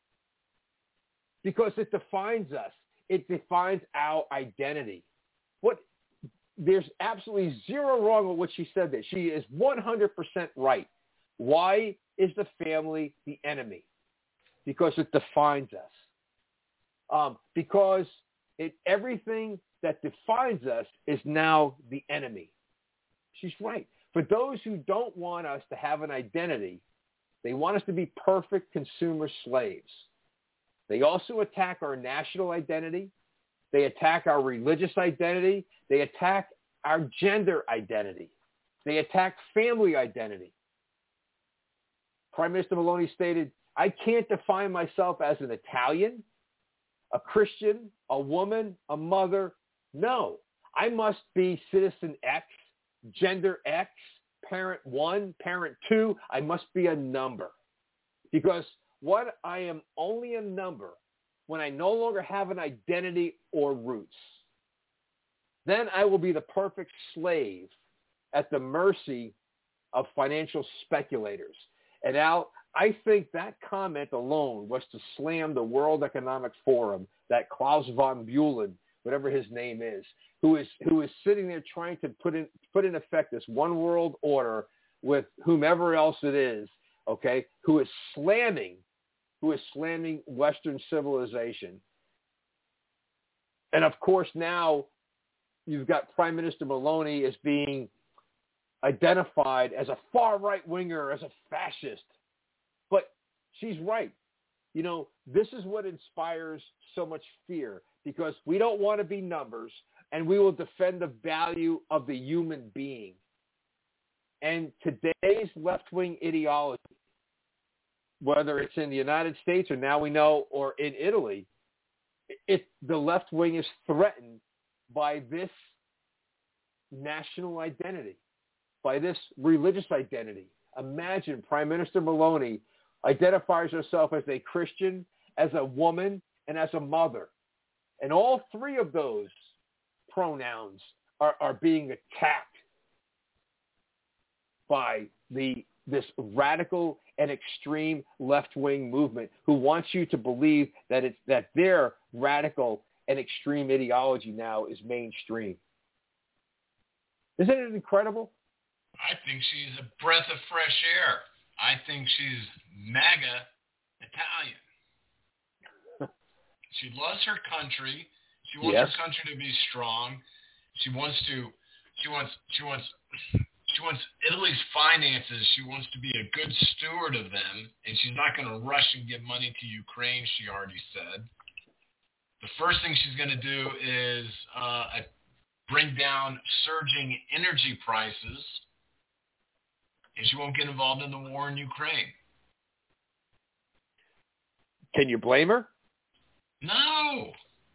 Because it defines us. It defines our identity. There's absolutely zero wrong with what she said there. She is 100% right. Why is the family the enemy? Because it defines us. Because everything that defines us is now the enemy. She's right. For those who don't want us to have an identity, they want us to be perfect consumer slaves. They also attack our national identity. They attack our religious identity. They attack our gender identity. They attack family identity. Prime Minister Meloni stated, I can't define myself as an Italian, a Christian, a woman, a mother. No, I must be citizen X, gender X, parent 1, parent 2. I must be a number. Because I am only a number when I no longer have an identity or roots. Then I will be the perfect slave at the mercy of financial speculators. And Al, I think that comment alone was to slam the World Economic Forum, that Klaus von Beulen, whatever his name is, who is sitting there trying to put in effect this one world order with whomever else it is, okay, who is slamming Western civilization. And of course now you've got Prime Minister Meloni as being identified as a far right winger, as a fascist. But she's right. You know, this is what inspires so much fear, because we don't want to be numbers, and we will defend the value of the human being. And today's left-wing ideology, whether it's in the United States or now we know, or in Italy, the left wing is threatened by this national identity, by this religious identity. Imagine Prime Minister Meloni identifies herself as a Christian, as a woman, and as a mother. And all three of those pronouns are being attacked by the this radical and extreme left-wing movement who wants you to believe that their radical and extreme ideology now is mainstream. Isn't it incredible? I think she's a breath of fresh air. I think she's MAGA Italian. She loves her country. She wants her country to be strong. She wants Italy's finances. She wants to be a good steward of them, and she's not going to rush and give money to Ukraine, she already said. The first thing she's going to do is bring down surging energy prices, and she won't get involved in the war in Ukraine. Can you blame her? No.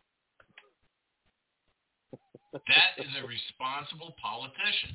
That is a responsible politician.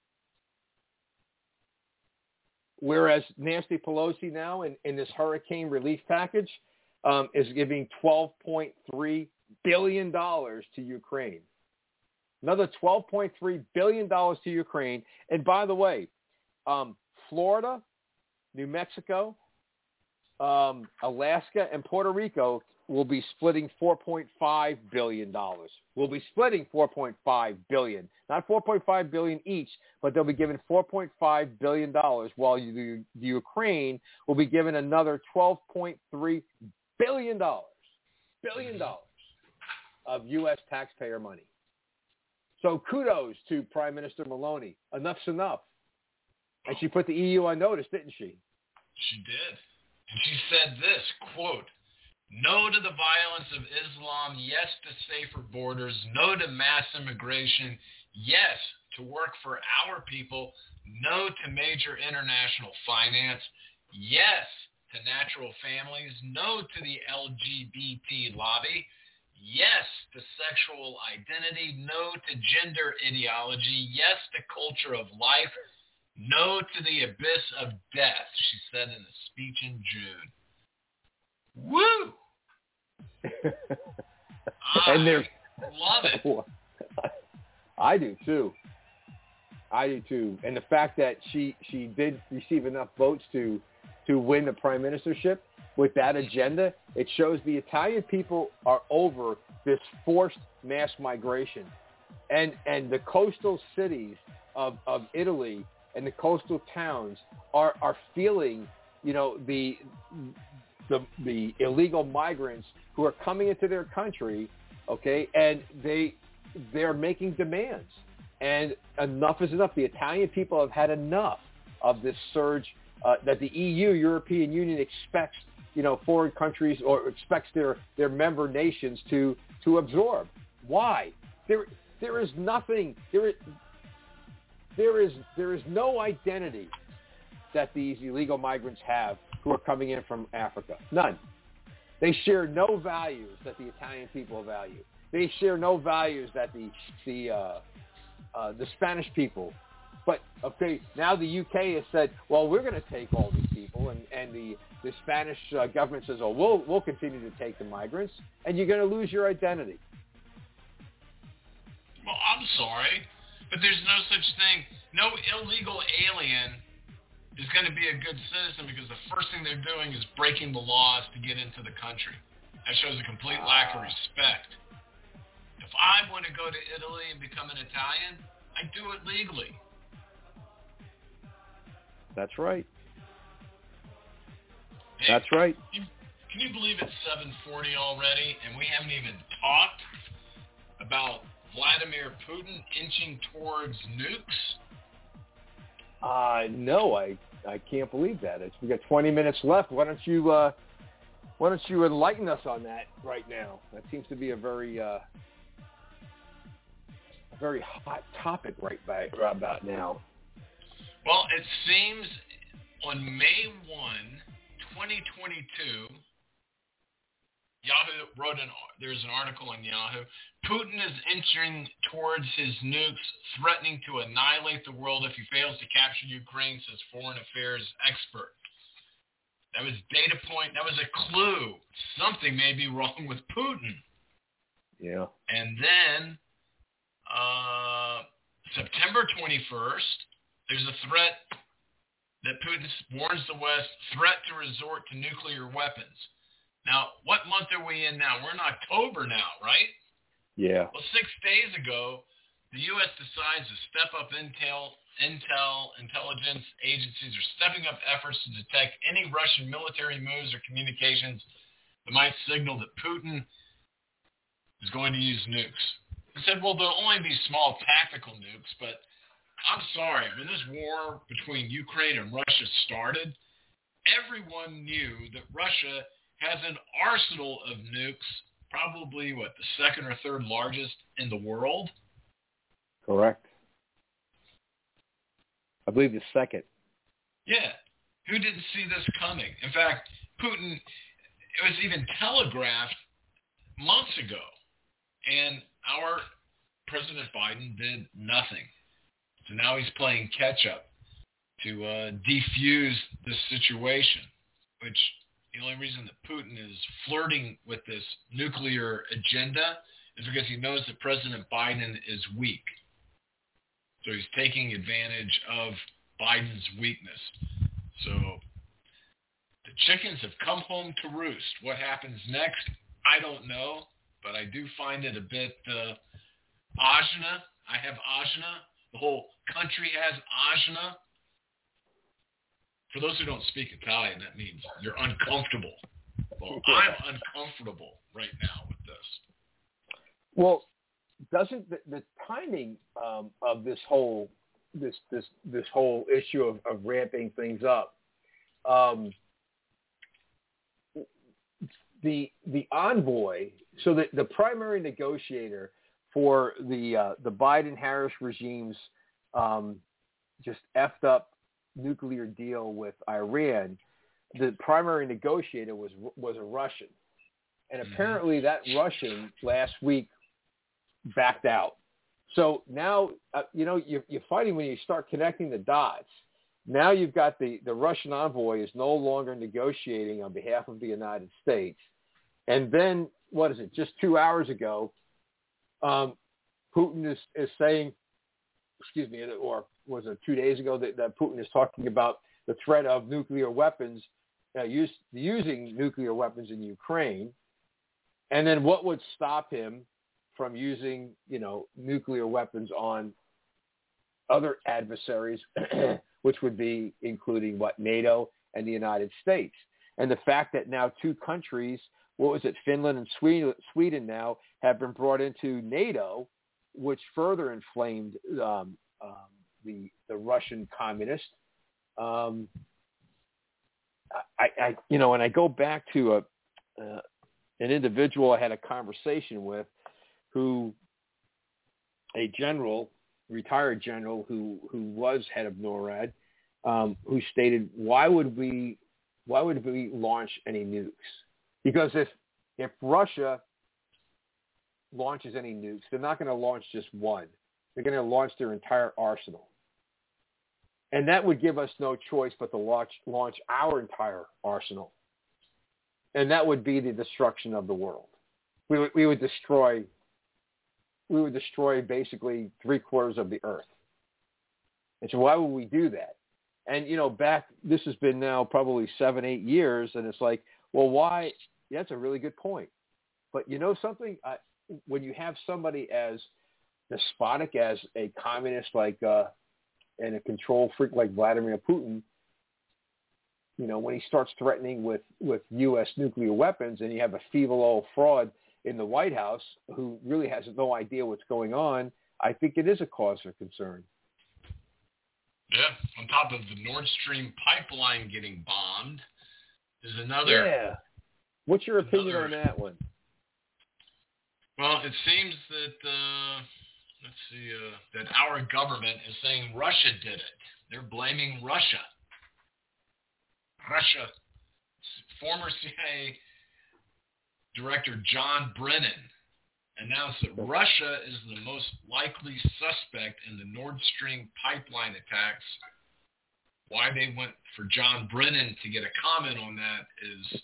Whereas Nancy Pelosi now in this hurricane relief package is giving $12.3 billion to Ukraine. Another $12.3 billion to Ukraine. And by the way, Florida, New Mexico, Alaska, and Puerto Rico will be splitting $4.5 billion. We'll be splitting $4.5 billion. Not $4.5 billion each, but they'll be given $4.5 billion, while the Ukraine will be given another $12.3 billion of U.S. taxpayer money. So kudos to Prime Minister Meloni. Enough's enough. And she put the EU on notice, didn't she? She did. And she said this, quote, "No to the violence of Islam, yes to safer borders, no to mass immigration, yes to work for our people, no to major international finance, yes to natural families, no to the LGBT lobby, yes to sexual identity, no to gender ideology, yes to culture of life, no to the abyss of death," she said in a speech in June. Woo! And there's love it. I do too. And the fact that she did receive enough votes to win the prime ministership with that agenda, it shows the Italian people are over this forced mass migration. And the coastal cities of Italy and the coastal towns are feeling, the illegal migrants who are coming into their country, okay, and they're making demands. And enough is enough. The Italian people have had enough of this surge that the EU, European Union, expects, foreign countries or expects their member nations to absorb. Why? There is nothing. There is no identity that these illegal migrants have who are coming in from Africa. None. They share no values that the Italian people value. They share no values that the Spanish people. But okay, now the UK has said, well, we're going to take all these people, and the Spanish government says, oh, we'll continue to take the migrants, and you're going to lose your identity. Well, I'm sorry, but there's no such thing. No illegal alien is going to be a good citizen because the first thing they're doing is breaking the laws to get into the country. That shows a complete lack of respect. If I want to go to Italy and become an Italian, I do it legally. That's right. Hey, That's right. Can you believe it's 7:40 already and we haven't even talked about Vladimir Putin inching towards nukes? No, I can't believe that. We got 20 minutes left. Why don't you enlighten us on that right now? That seems to be a very hot topic right about now. Well, it seems on May 1, 2022, Yahoo there's an article on Yahoo. Putin is inching towards his nukes, threatening to annihilate the world if he fails to capture Ukraine, says foreign affairs expert. That was data point. That was a clue. Something may be wrong with Putin. Yeah. And then September 21st, there's a threat that Putin warns the West threat to resort to nuclear weapons. Now, what month are we in now? We're in October now, right? Yeah. Well, 6 days ago, the U.S. decides to step up intelligence agencies are stepping up efforts to detect any Russian military moves or communications that might signal that Putin is going to use nukes. He said, well, there'll only be small tactical nukes, but I'm sorry. When this war between Ukraine and Russia started, everyone knew that Russia has an arsenal of nukes, probably, the second or third largest in the world? Correct. I believe the second. Yeah. Who didn't see this coming? In fact, Putin, it was even telegraphed months ago, and our President Biden did nothing. So now he's playing catch-up to defuse this situation, which the only reason that Putin is flirting with this nuclear agenda is because he knows that President Biden is weak. So he's taking advantage of Biden's weakness. So the chickens have come home to roost. What happens next, I don't know, but I do find it a bit ajna. I have ajna. The whole country has ajna. For those who don't speak Italian, that means you're uncomfortable. Well, I'm uncomfortable right now with this. Well, doesn't the timing of this whole issue of ramping things up, the envoy, so that the primary negotiator for the Biden-Harris regime's just effed up nuclear deal with Iran, the primary negotiator was a Russian, and apparently that Russian last week backed out. So now you're finding when you start connecting the dots. Now you've got the Russian envoy is no longer negotiating on behalf of the United States, and then what is it? Just 2 hours ago, Putin is saying, or was it 2 days ago that Putin is talking about the threat of nuclear weapons, using nuclear weapons in Ukraine, and then what would stop him from using, nuclear weapons on other adversaries, which would be including NATO and the United States. And the fact that now two countries, Finland and Sweden now have been brought into NATO, which further inflamed the Russian communists. And I go back to an individual I had a conversation with, a retired general who was head of NORAD, who stated, why would we launch any nukes? Because if Russia launches any nukes, they're not going to launch just one. They're going to launch their entire arsenal. And that would give us no choice but to launch our entire arsenal. And that would be the destruction of the world. We would destroy basically 3/4 of the earth. And so why would we do that? And, this has been now probably 7-8 years, and it's like, well, why? Yeah, that's a really good point. But something? When you have somebody as despotic as a communist and a control freak like Vladimir Putin, when he starts threatening with U.S. nuclear weapons, and you have a feeble old fraud in the White House who really has no idea what's going on, I think it is a cause for concern. Yeah, on top of the Nord Stream pipeline getting bombed is another. Yeah. What's your opinion on that one? Well, it seems that, that our government is saying Russia did it. They're blaming Russia. Former CIA Director John Brennan announced that Russia is the most likely suspect in the Nord Stream pipeline attacks. Why they went for John Brennan to get a comment on that is,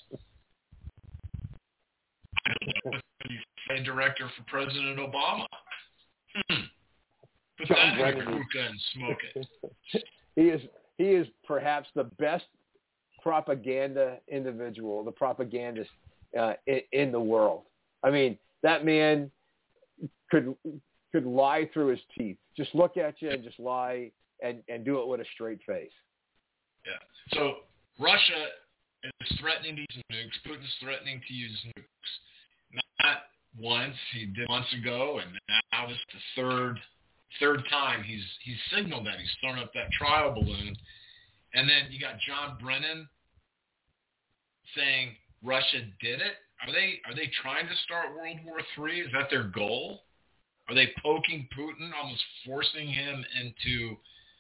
I don't know, he's a director for President Obama. Put that in a hookah and smoke it. he is perhaps the best propaganda individual, the propagandist in the world. I mean, that man could lie through his teeth. Just look at you and just lie and do it with a straight face. Yeah. So Russia is threatening to use nukes. Putin's threatening to use nukes. Not once. He did months ago, and now this is the third time he's signaled that. He's thrown up that trial balloon. And then you got John Brennan saying Russia did it. Are they trying to start World War III? Is that their goal? Are they poking Putin, almost forcing him into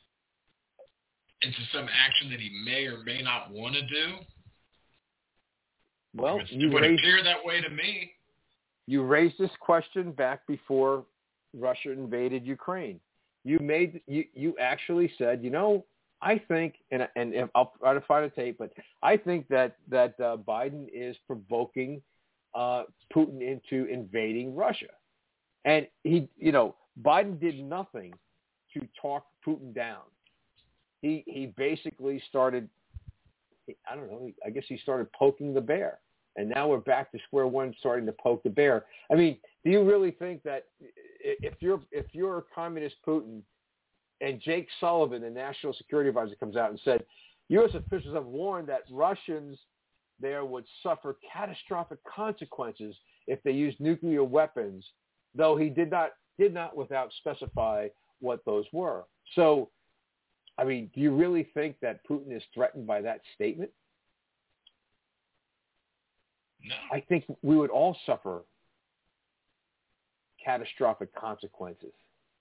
some action that he may or may not want to do? Well, it would appear that way to me. You raised this question back before Russia invaded Ukraine. You actually said, I think, and I'll try to find a tape, but I think that Biden is provoking Putin into invading Russia, and Biden did nothing to talk Putin down. He basically started, I don't know, I guess he started poking the bear, and now we're back to square one, starting to poke the bear. I mean, do you really think that if you're communist Putin, and Jake Sullivan, the national security advisor, comes out and said, U.S. officials have warned that Russians there would suffer catastrophic consequences if they used nuclear weapons, though he did not without specify what those were. So, I mean, do you really think that Putin is threatened by that statement? No. I think we would all suffer catastrophic consequences.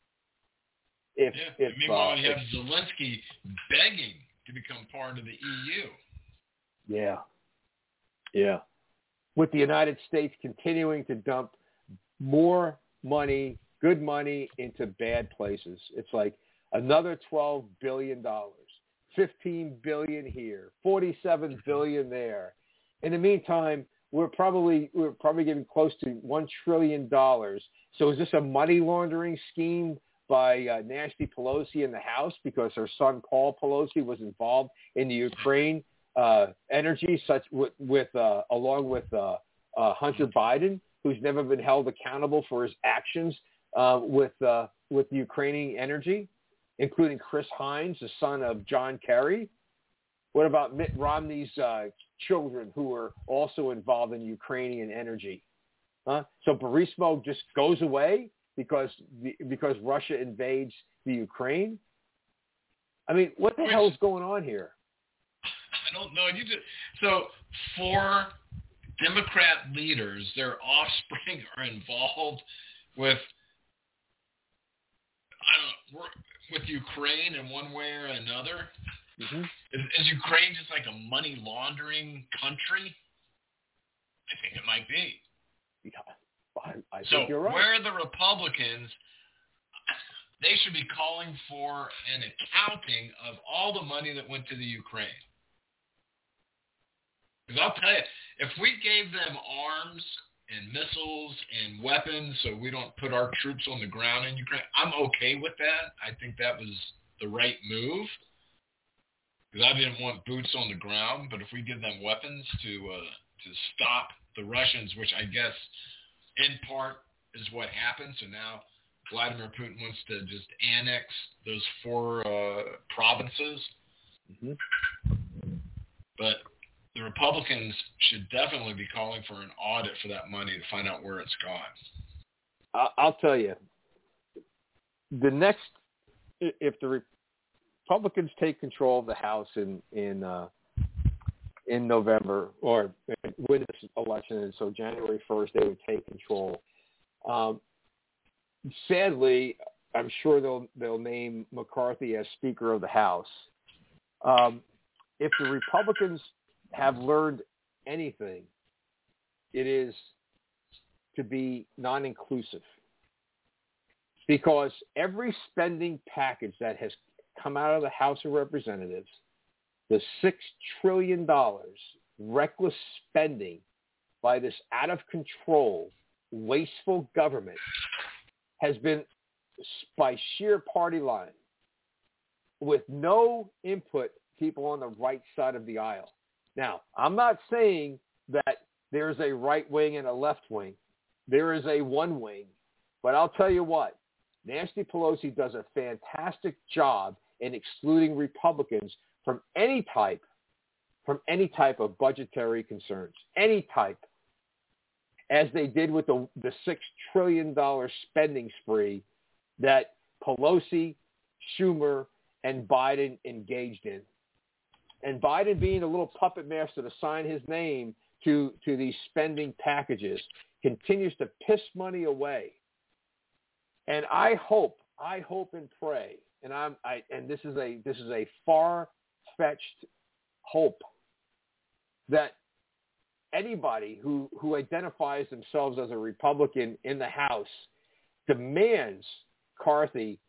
Meanwhile, you have Zelensky begging to become part of the EU. Yeah. With the United States continuing to dump more money, good money, into bad places. It's like another $12 billion, $15 billion here, $47 billion there. In the meantime, we're probably getting close to $1 trillion. So is this a money laundering scheme by Nancy Pelosi in the House because her son Paul Pelosi was involved in the Ukraine energy, along with Hunter Biden, who's never been held accountable for his actions with Ukrainian energy, including Chris Hines, the son of John Kerry. What about Mitt Romney's children who are also involved in Ukrainian energy? So Burisma just goes away because Russia invades the Ukraine? I mean, what the hell is going on here? I don't know. So 4 Democrat leaders, their offspring are involved with Ukraine in one way or another. Mm-hmm. Is Ukraine just like a money laundering country? I think it might be. Yeah. I think you're right. Where are the Republicans? They should be calling for an accounting of all the money that went to the Ukraine. Because I'll tell you, if we gave them arms and missiles and weapons so we don't put our troops on the ground in Ukraine, I'm okay with that. I think that was the right move. Because I didn't want boots on the ground, but if we give them weapons to stop the Russians, which I guess in part is what happened. So now Vladimir Putin wants to just annex those 4 provinces. Mm-hmm. But the Republicans should definitely be calling for an audit for that money to find out where it's gone. I'll tell you, if the Republicans take control of the House in November, or win this election, and so January 1st they would take control. Sadly, I'm sure they'll name McCarthy as Speaker of the House. If the Republicans have learned anything, it is to be non-inclusive, because every spending package that has come out of the House of Representatives, the $6 trillion reckless spending by this out-of-control, wasteful government has been by sheer party line. with no input, people on the right side of the aisle. Now, I'm not saying that there's a right wing and a left wing. There is a one wing. But I'll tell you what, Nancy Pelosi does a fantastic job in excluding Republicans from any type of budgetary concerns, any type, as they did with the $6 trillion spending spree that Pelosi, Schumer, and Biden engaged in. And Biden, being a little puppet master to sign his name to these spending packages, continues to piss money away. And I hope and pray, and this is a far-fetched hope, that anybody who identifies themselves as a Republican in the House demands McCarthy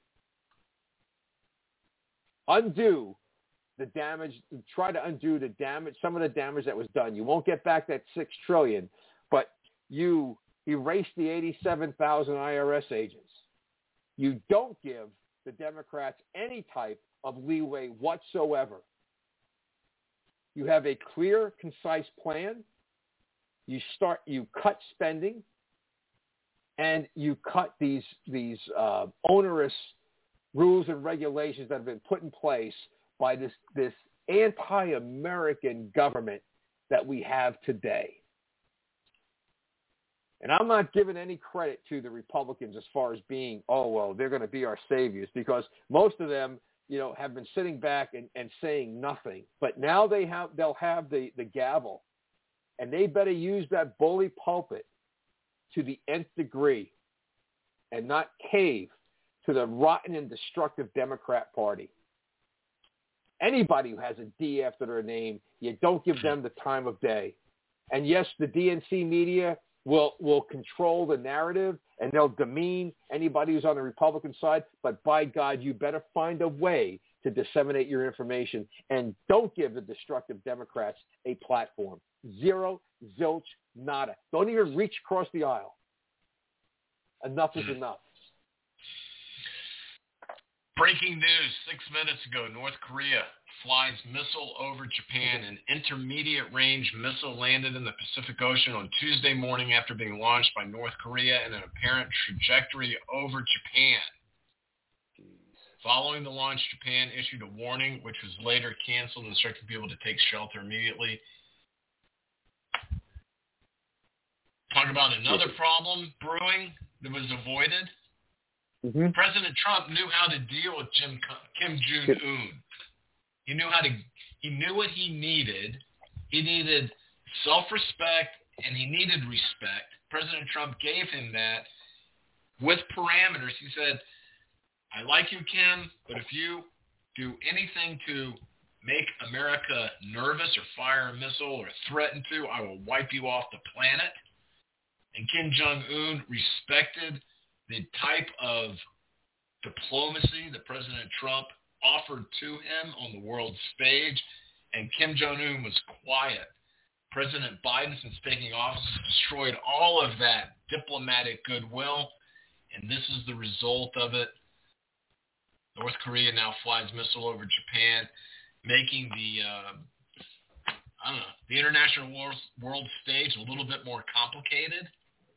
undo the damage, try to undo the damage, some of the damage that was done. You won't get back that $6 trillion, but you erase the 87,000 IRS agents. You don't give the Democrats any type of leeway whatsoever. You have a clear, concise plan. You cut spending, and you cut these onerous rules and regulations that have been put in place by this anti-American government that we have today. And I'm not giving any credit to the Republicans as far as being, they're going to be our saviors, because most of them, have been sitting back and saying nothing. But now they'll have the gavel, and they better use that bully pulpit to the nth degree and not cave to the rotten and destructive Democrat Party. Anybody who has a D after their name, you don't give them the time of day. And yes, the DNC media will control the narrative, and they'll demean anybody who's on the Republican side. But by God, you better find a way to disseminate your information, and don't give the destructive Democrats a platform. Zero, zilch, nada. Don't even reach across the aisle. Enough is enough. Breaking news 6 minutes ago, North Korea flies missile over Japan. An intermediate-range missile landed in the Pacific Ocean on Tuesday morning after being launched by North Korea in an apparent trajectory over Japan. Following the launch, Japan issued a warning, which was later canceled and instructed people to take shelter immediately. Talk about another problem brewing that was avoided. Mm-hmm. President Trump knew how to deal with Kim Jong-un. He knew what he needed. He needed self-respect, and he needed respect. President Trump gave him that with parameters. He said, I like you, Kim, but if you do anything to make America nervous or fire a missile or threaten to, I will wipe you off the planet. And Kim Jong-un respected the type of diplomacy that President Trump offered to him on the world stage, and Kim Jong-un was quiet. President Biden, since taking office, has destroyed all of that diplomatic goodwill, and this is the result of it. North Korea now flies missile over Japan, making the international world stage a little bit more complicated.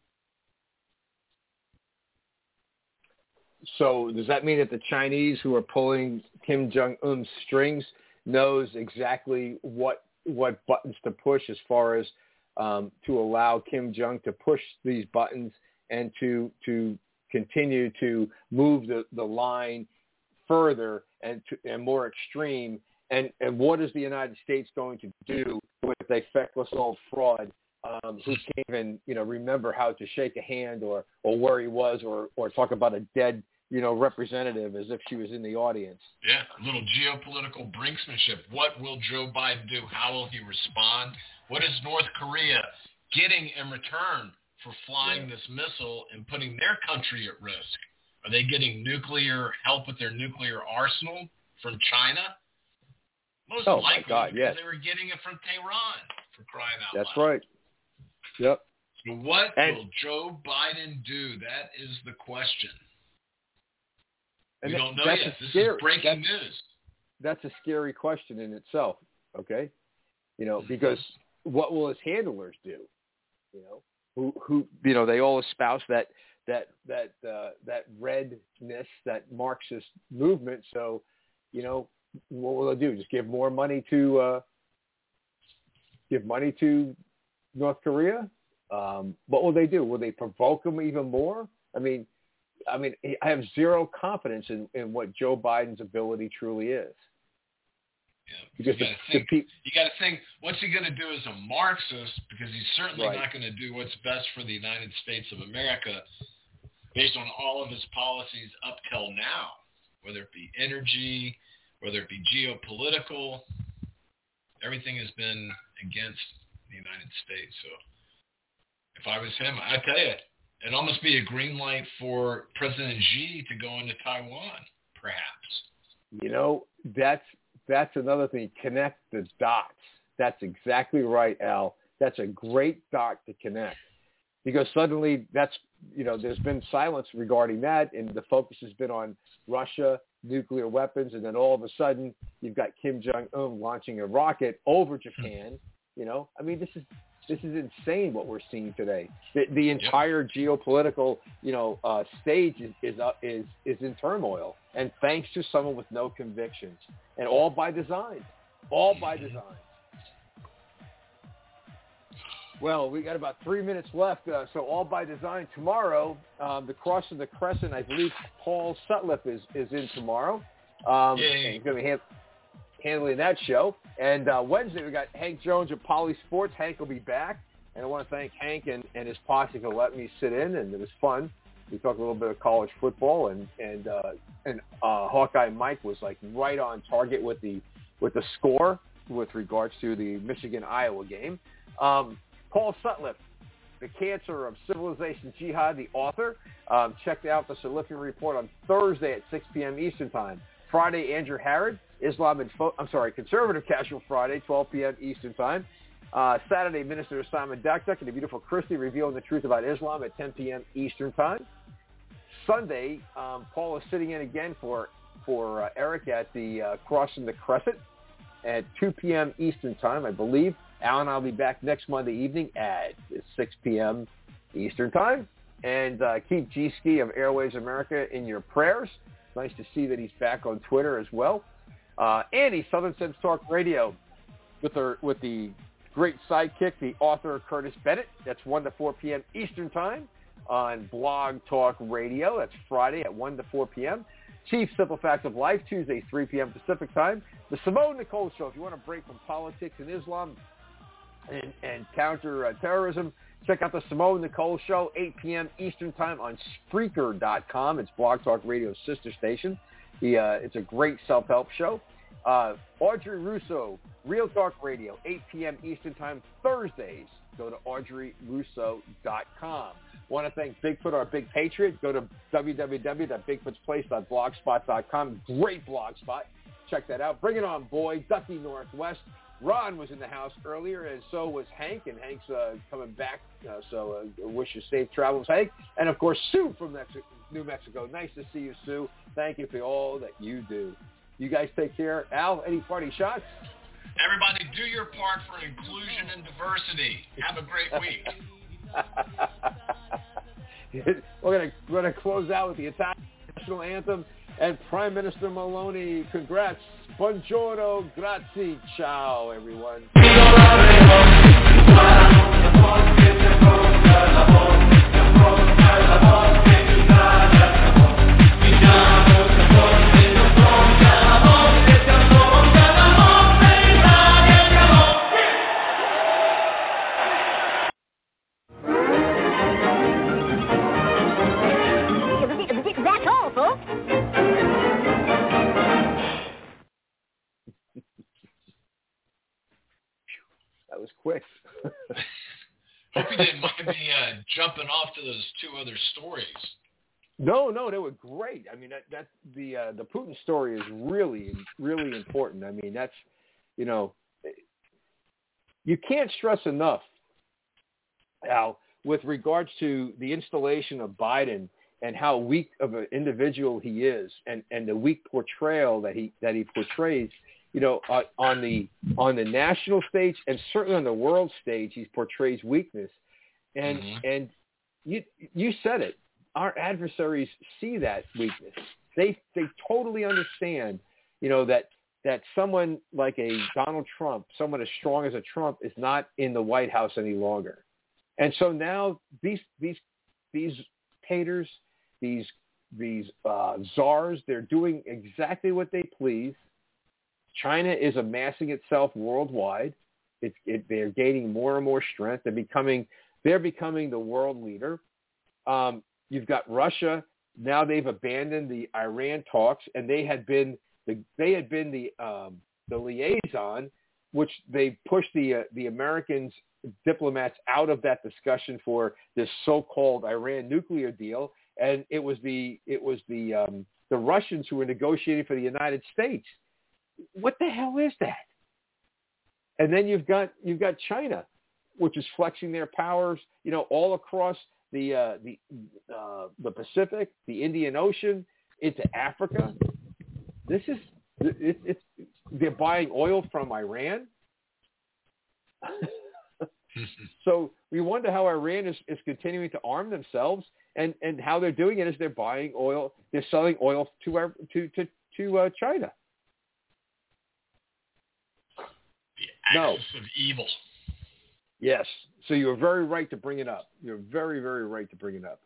So does that mean that the Chinese who are pulling Kim Jong-un's strings knows exactly what buttons to push as far as to allow Kim Jong to push these buttons and to continue to move the line further and more extreme? And what is the United States going to do with a feckless old fraud who can't even remember how to shake a hand or where he was or talk about a dead representative as if she was in the audience? Yeah, a little geopolitical brinksmanship. What will Joe Biden do? How will he respond? What is North Korea getting in return for flying this missile and putting their country at risk? Are they getting nuclear help with their nuclear arsenal from China? Most likely, because they were getting it from Tehran, for crying out loud. That's right. Yep. So what will Joe Biden do? That is the question. We don't know yet. This is breaking news. that's a scary question in itself. Okay, because what will his handlers do? Who they all espouse that redness, that Marxist movement. So, what will they do? Just give more money to North Korea? What will they do? Will they provoke them even more? I mean, I have zero confidence in what Joe Biden's ability truly is. Yeah, because you got to think, what's he going to do as a Marxist? Because he's certainly not going to do what's best for the United States of America based on all of his policies up till now, whether it be energy, whether it be geopolitical. Everything has been against the United States. So if I was him, I tell you, it'd almost be a green light for President Xi to go into Taiwan, perhaps. That's another thing. Connect the dots. That's exactly right, Al. That's a great dot to connect. Because suddenly there's been silence regarding that, and the focus has been on Russia, nuclear weapons, and then all of a sudden you've got Kim Jong-un launching a rocket over Japan. This is insane what we're seeing today. The entire geopolitical, stage is in turmoil, and thanks to someone with no convictions, and all by design. Well, we got about 3 minutes left, so all by design. Tomorrow, the Crossing the Crescent, I believe Paul Sutliff is in tomorrow. And he's going to be handling that show. And Wednesday, we got Hank Jones of Poly Sports. Hank will be back. And I want to thank Hank and his posse for letting me sit in, and it was fun. We talked a little bit of college football, and Hawkeye Mike was like right on target with the score with regards to the Michigan-Iowa game. Paul Sutliff, The Cancer of Civilization Jihad, the author. Check out the Sutliff Report on Thursday at 6 p.m. Eastern Time. Friday, Andrew Harrod, Conservative Casual Friday, 12 p.m. Eastern Time. Saturday, Minister Simon Dakduk and the beautiful Christy revealing the truth about Islam at 10 p.m. Eastern Time. Sunday, Paul is sitting in again for Eric at the Crossing the Crescent at 2 p.m. Eastern Time, I believe. Al and I will be back next Monday evening at 6 p.m. Eastern Time. And keep G-Ski of Airways America in your prayers. Nice to see that he's back on Twitter as well. Andy, Southern Sense Talk Radio, with the great sidekick, the author Curtis Bennett. That's 1 to 4 p.m. Eastern Time on Blog Talk Radio. That's Friday at 1 to 4 p.m. Chief Simple Facts of Life, Tuesday, 3 p.m. Pacific Time. The Simone Nicole Show, if you want to break from politics and Islam and counter terrorism, check out the Simone Nicole Show, 8 p.m. Eastern Time on Spreaker.com. It's Blog Talk Radio's sister station. It's a great self-help show. Audrey Russo, Real Talk Radio, 8 p.m. Eastern Time, Thursdays. Go to audreyrusso.com. Want to thank Bigfoot, our big patriot. Go to www.bigfootsplace.blogspot.com. Great blog spot. Check that out. Bring it on, boy. Ducky Northwest. Ron was in the house earlier, and so was Hank, and Hank's coming back, so wish you safe travels, Hank. And, of course, Sue from New Mexico. Nice to see you, Sue. Thank you for all that you do. You guys take care. Al, any party shots? Everybody do your part for inclusion and diversity. Have a great week. We're going to close out with the Italian national anthem. And Prime Minister Maloney, congrats. Buongiorno, grazie, ciao, everyone. That's all, folks. That was quick. Hope you didn't mind me jumping off to those two other stories. No, they were great. I mean, that the Putin story is really, really important. I mean, that's, you can't stress enough, Al, with regards to the installation of Biden and how weak of an individual he is, and the weak portrayal that he portrays, on the national stage and certainly on the world stage, he portrays weakness. And you said it. Our adversaries see that weakness. They totally understand, that someone like a Donald Trump, someone as strong as a Trump, is not in the White House any longer. And so now these haters, these czars, they're doing exactly what they please. China is amassing itself worldwide. They're gaining more and more strength. They're becoming the world leader. You've got Russia. Now they've abandoned the Iran talks, and they had been the liaison, which they pushed the Americans diplomats out of that discussion for this so-called Iran nuclear deal, and it was the Russians who were negotiating for the United States. What the hell is that? And then you've got China, which is flexing their powers, all across the Pacific, the Indian Ocean, into Africa. They're buying oil from Iran. So we wonder how Iran is continuing to arm themselves, and how they're doing it is they're buying oil, they're selling oil to China. The axis of evil. Yes. So you're very right to bring it up. You're very, very right to bring it up.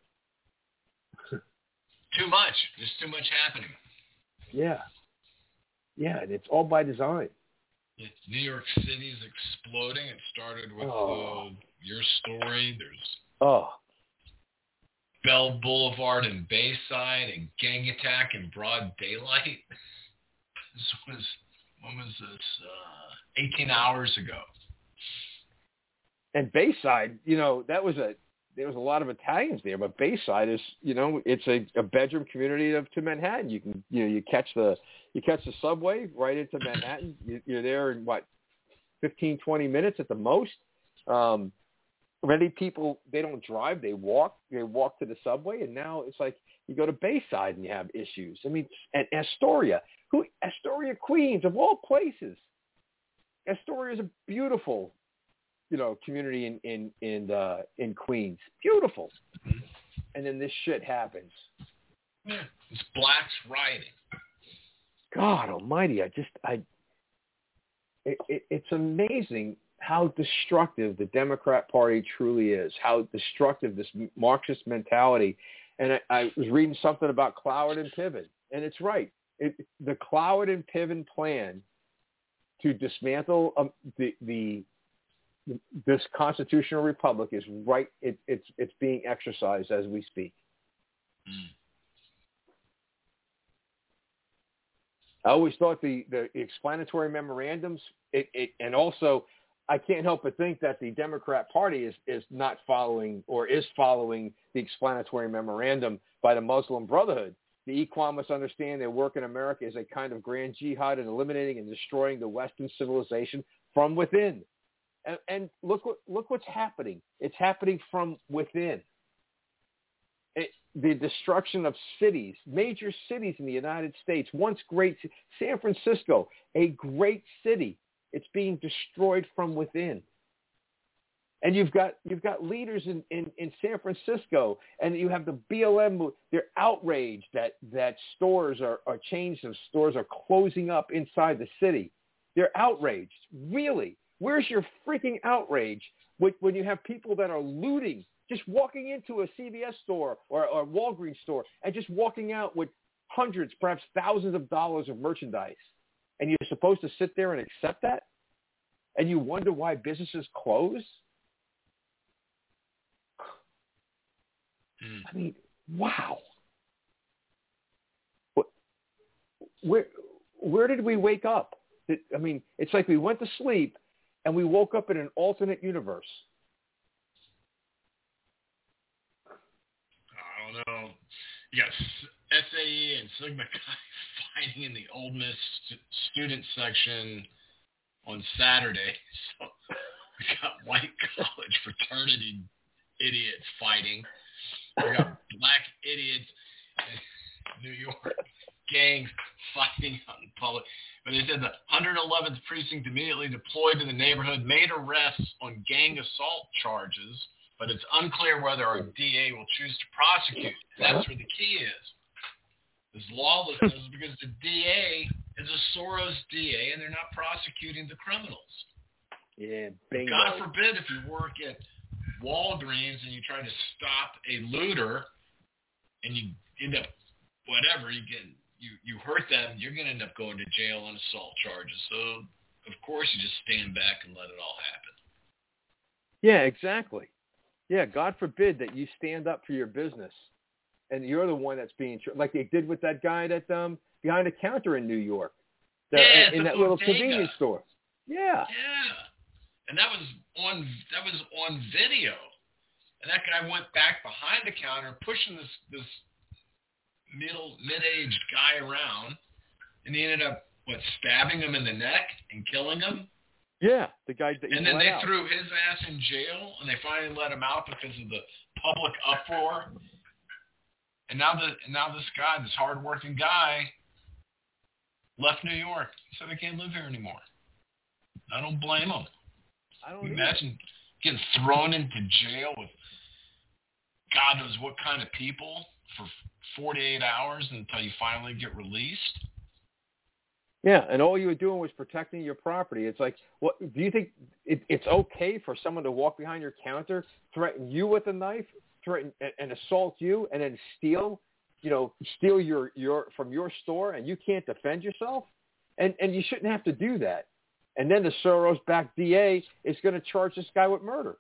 Too much. There's too much happening. Yeah. Yeah, and it's all by design. New York City's exploding. It started with your story. There's Bell Boulevard and Bayside, and gang attack in broad daylight. When was this? 18 hours ago. And Bayside, there was a lot of Italians there, but Bayside is, it's a bedroom community to Manhattan. You can, you catch the subway right into Manhattan. You're there in 15, 20 minutes at the most. Many people, they don't drive, they walk to the subway. And now it's like you go to Bayside and you have issues. I mean, and Astoria, Queens, of all places. Astoria is a beautiful, community in Queens. Beautiful. And then this shit happens. Yeah, it's blacks rioting. God almighty, it's amazing how destructive the Democrat Party truly is, how destructive this Marxist mentality. And I was reading something about Cloward and Piven, and it's right. The Cloward and Piven plan to dismantle this constitutional republic is right. It's being exercised as we speak. I always thought the explanatory memorandums, and also I can't help but think that the Democrat Party is not following, or is following, the explanatory memorandum by the Muslim Brotherhood. The Equan must understand their work in America is a kind of grand jihad in eliminating and destroying the Western civilization from within. And look what's happening. It's happening from within. The destruction of cities, major cities in the United States, once great, San Francisco, a great city. It's being destroyed from within. And you've got leaders in San Francisco, and you have the BLM. They're outraged that stores chains of stores are closing up inside the city. They're outraged. Really? Where's your freaking outrage when you have people that are looting, just walking into a CVS store or a Walgreens store and just walking out with hundreds, perhaps thousands of dollars of merchandise, and you're supposed to sit there and accept that? And you wonder why businesses close? I mean, wow. Where did we wake up? I mean, it's like we went to sleep and we woke up in an alternate universe. I don't know. You got SAE and Sigma Chi fighting in the Ole Miss student section on Saturday. So we got white college fraternity idiots fighting. We got black idiots in New York, gangs fighting out in public. But they said the 111th precinct immediately deployed to the neighborhood, made arrests on gang assault charges, but it's unclear whether our DA will choose to prosecute. That's where the key is. This lawlessness is because the DA is a Soros DA, and they're not prosecuting the criminals. Yeah, bingo. God forbid if you work at Walgreens and you try to stop a looter and you end up, whatever, you hurt them, you're going to end up going to jail on assault charges. So, of course, you just stand back and let it all happen. Yeah, exactly. Yeah, God forbid that you stand up for your business and you're the one that's being like they did with that guy that behind the counter in New York, in that little convenience store. Yeah. Yeah, and that was on video, and that guy went back behind the counter, pushing this mid-aged guy around, and he ended up stabbing him in the neck and killing him. Yeah, the guy. And then they threw his ass in jail, and they finally let him out because of the public uproar. And now this guy, this hard-working guy, left New York. He said, I can't live here anymore. I don't blame him. I don't imagine getting thrown into jail with God knows what kind of people for 48 hours until you finally get released. Yeah, and all you were doing was protecting your property. It's like, what do you think it's okay for someone to walk behind your counter, threaten you with a knife, threaten and assault you, and then steal your from your store, and you can't defend yourself? And you shouldn't have to do that. And then the Soros-backed DA is going to charge this guy with murder.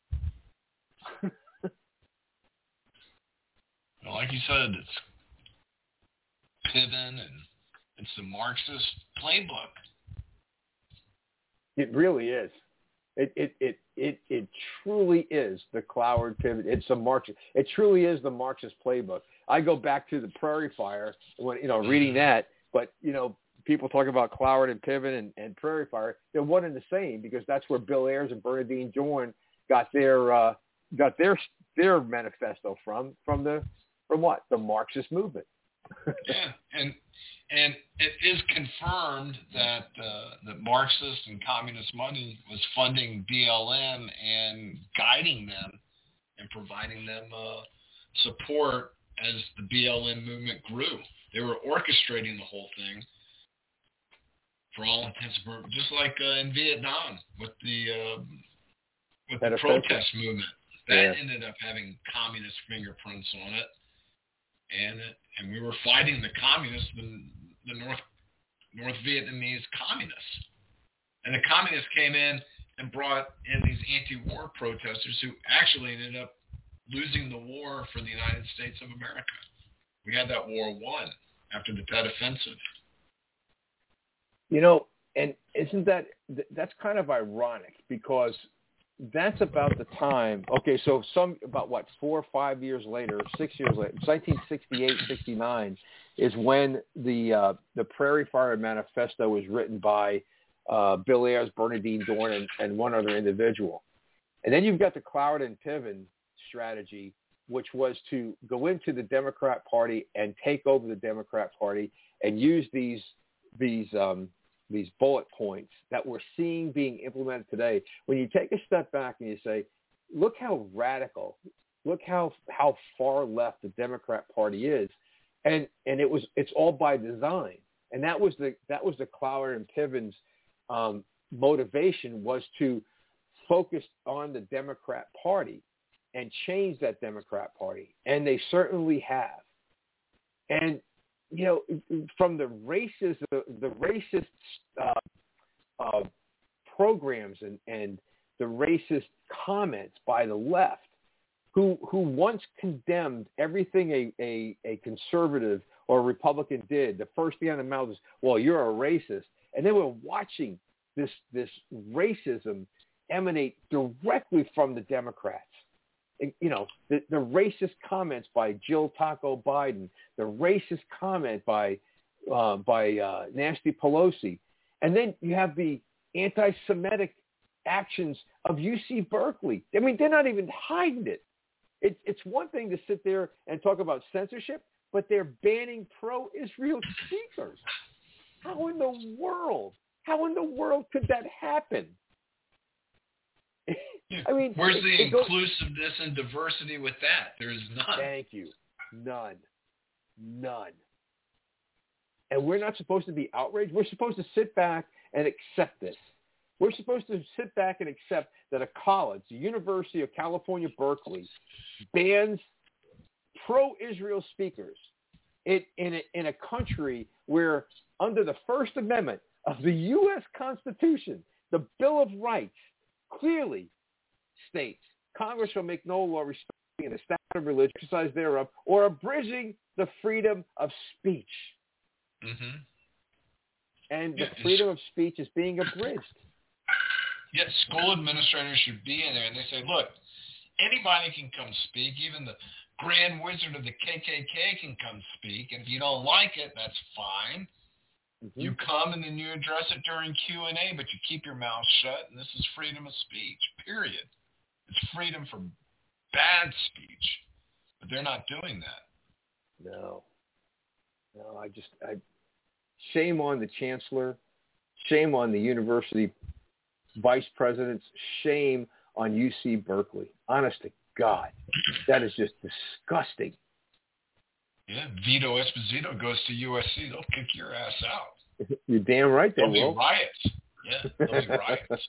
Well, like you said, it's Piven and it's the Marxist playbook. It really is. It truly is the Cloward Piven. It's the Marxist. It truly is the Marxist playbook. I go back to the Prairie Fire when reading that, but people talk about Cloward and Piven and Prairie Fire. They're one and the same because that's where Bill Ayers and Bernardine Dohrn got their manifesto from what? The Marxist movement. Yeah, and it is confirmed that the Marxist and communist money was funding BLM and guiding them and providing them support as the BLM movement grew. They were orchestrating the whole thing for all intents and purposes, just like in Vietnam with the protest movement. That ended up having communist fingerprints on it. And we were fighting the communists, the North Vietnamese communists. And the communists came in and brought in these anti-war protesters who actually ended up losing the war for the United States of America. We had that war won after the Tet Offensive. And isn't that's kind of ironic because that's about the time. Okay, so about 4 or 5 years later, 6 years later, 1968, 69 is when the Prairie Fire Manifesto was written by Bill Ayers, Bernardine Dohrn, and one other individual. And then you've got the Cloward and Piven strategy, which was to go into the Democrat Party and take over the Democrat Party and use these bullet points that we're seeing being implemented today. When you take a step back and you say, look how radical, look how far left the Democrat Party is, and it's all by design. And that was the Cloward and Piven's motivation, was to focus on the Democrat Party and change that Democrat Party, and they certainly have. And from the racist programs and the racist comments by the left, who once condemned everything a conservative or a Republican did, the first thing on the mouth is, well, you're a racist. And they were watching this racism emanate directly from the Democrats. The racist comments by Jill Taco Biden, the racist comment by Nancy Pelosi, and then you have the anti-Semitic actions of UC Berkeley. I mean, they're not even hiding it. It's one thing to sit there and talk about censorship, but they're banning pro-Israel speakers. How in the world could that happen? I mean, where's the inclusiveness and diversity with that? There is none. Thank you. None. And we're not supposed to be outraged. We're supposed to sit back and accept this. We're supposed to sit back and accept that a college, the University of California, Berkeley, bans pro-Israel speakers in a country where, under the First Amendment of the U.S. Constitution, the Bill of Rights clearly states Congress shall make no law respecting an established religion, exercise thereof, or abridging the freedom of speech. Mm-hmm. And the freedom of speech is being abridged. Yet school administrators should be in there, and they say, look, anybody can come speak. Even the Grand Wizard of the KKK can come speak. And if you don't like it, that's fine. Mm-hmm. You come and then you address it during Q&A, but you keep your mouth shut, and this is freedom of speech, period. It's freedom from bad speech. But they're not doing that. No, shame on the chancellor, shame on the university vice presidents, shame on UC Berkeley. Honest to God, that is just disgusting. Yeah, Vito Esposito goes to USC. They'll kick your ass out. You're damn right they will. There'll be riots. Yeah, there'll be riots.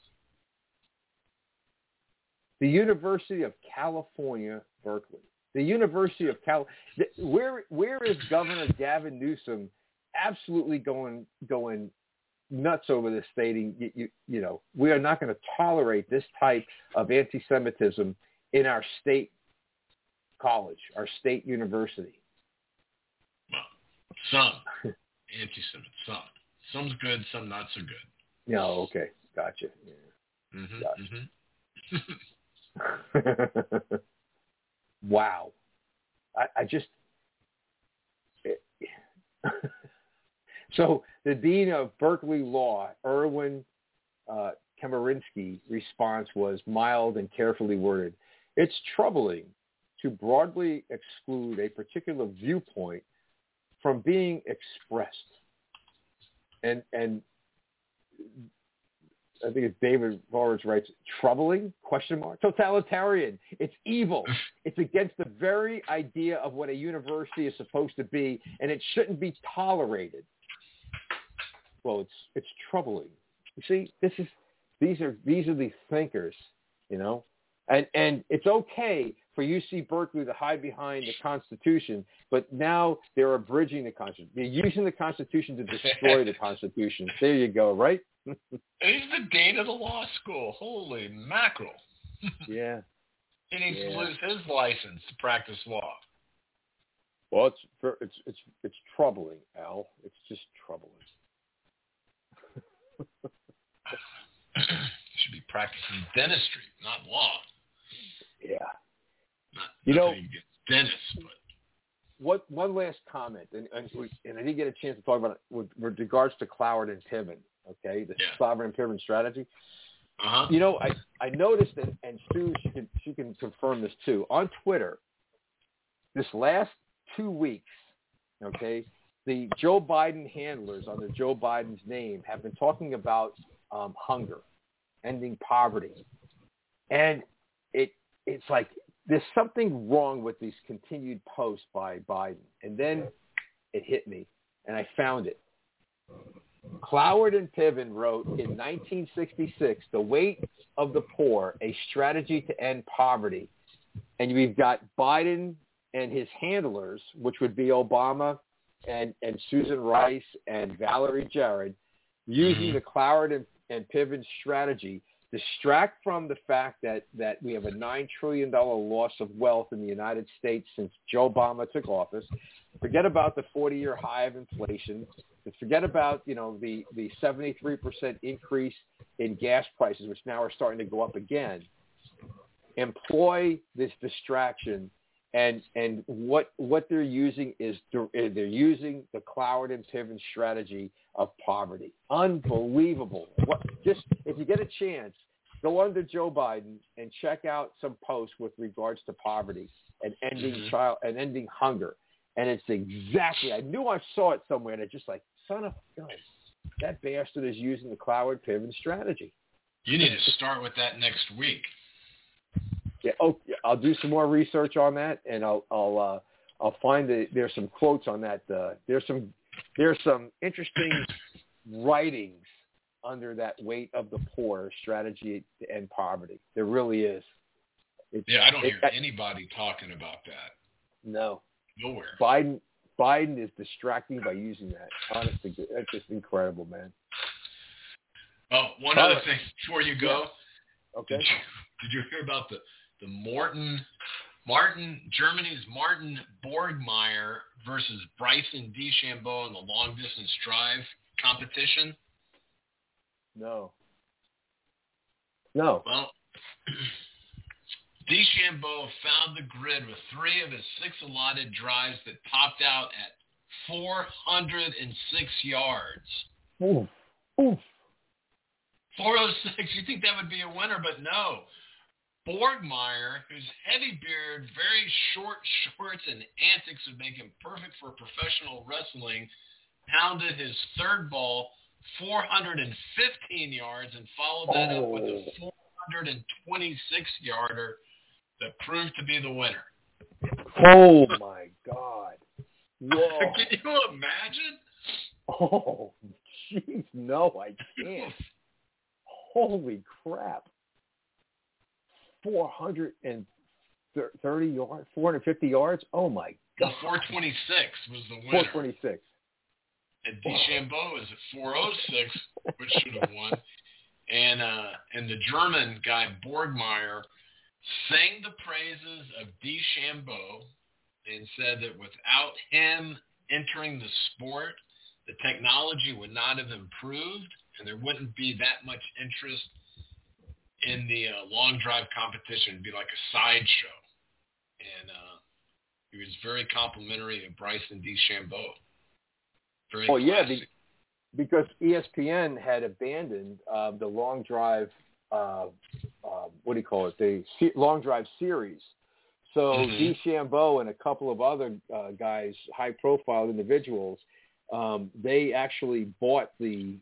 The University of California, Berkeley. The University of where is Governor Gavin Newsom absolutely going nuts over this, stating, you know, we are not going to tolerate this type of anti-Semitism in our state college, our state university. Well, some anti-Semitism. Some's good, some not so good. Yeah, okay. Gotcha. Yeah. Mm-hmm, gotcha. Mm-hmm. Wow. I just... So the dean of Berkeley Law, Erwin Chemerinsky, response was mild and carefully worded. It's troubling to broadly exclude a particular viewpoint from being expressed. And I think it's David Vorich writes, troubling, ? Totalitarian. It's evil. It's against the very idea of what a university is supposed to be, and it shouldn't be tolerated. Well, it's troubling. You see, these are the thinkers, you know, and it's okay for UC Berkeley to hide behind the Constitution, but now they're abridging the Constitution. They're using the Constitution to destroy the Constitution. There you go, right? He's the dean of the law school. Holy mackerel! Yeah. He needs to lose his license to practice law. Well, it's troubling, Al. It's just troubling. Should be practicing dentistry, not law. Yeah. Not dentists, but one last comment, and I didn't get a chance to talk about it with regards to Cloward and Piven. Okay, the sovereign and Piven strategy. Uh-huh. You know, I noticed, and Sue, she can confirm this too, on Twitter, this last 2 weeks, okay, the Joe Biden handlers under Joe Biden's name have been talking about hunger, ending poverty. And it's like there's something wrong with these continued posts by Biden. And then it hit me, and I found it. Cloward and Piven wrote in 1966, The Weight of the Poor, A Strategy to End Poverty. And we've got Biden and his handlers, which would be Obama and Susan Rice and Valerie Jarrett, using the Cloward and Piven strategy, distract from the fact that we have a $9 trillion loss of wealth in the United States since Joe Obama took office. Forget about the 40-year high of inflation. Forget about, you know, the 73% increase in gas prices, which now are starting to go up again. Employ this distraction. And what they're using is they're using the Cloward and Piven strategy of poverty. Unbelievable. Just if you get a chance, Go under Joe Biden and check out some posts with regards to poverty and ending hunger. And it's exactly, I knew I saw it somewhere, and it's just like, son of a gun, that bastard is using the Cloward-Piven strategy. You need to start with that next week. Yeah, I'll do some more research on that, and I'll find there's some quotes on that. There's some interesting writings under that weight of the poor strategy to end poverty. There really is. I don't hear anybody talking about that. No. Nowhere. Biden is distracting by using that. Honestly, that's just incredible, man. Oh, one other thing before you go. Yeah. Okay. Did you hear about the Germany's Martin Borgmeier versus Bryson DeChambeau in the long distance drive competition? No. Well, DeChambeau found the grid with 3 of his 6 allotted drives that topped out at 406 yards. Oof. 406. You think that would be a winner, but no. Borgmeier, whose heavy beard, very short shorts, and antics would make him perfect for professional wrestling, pounded his third ball 415 yards and followed that up with a 426-yarder that proved to be the winner. Oh, my God. Whoa. Can you imagine? Oh, jeez. No, I can't. Holy crap. 430 yards, 450 yards? Oh, my God. 426 was the winner. 426. And DeChambeau is at 406, which should have won. And the German guy, Borgmeier, sang the praises of DeChambeau and said that without him entering the sport, the technology would not have improved, and there wouldn't be that much interest in the long drive competition. It'd be like a sideshow. And he was very complimentary of Bryson DeChambeau. Very classy. Yeah, because ESPN had abandoned the long drive, the long drive series. So DeChambeau and a couple of other guys, high-profile individuals, they actually bought the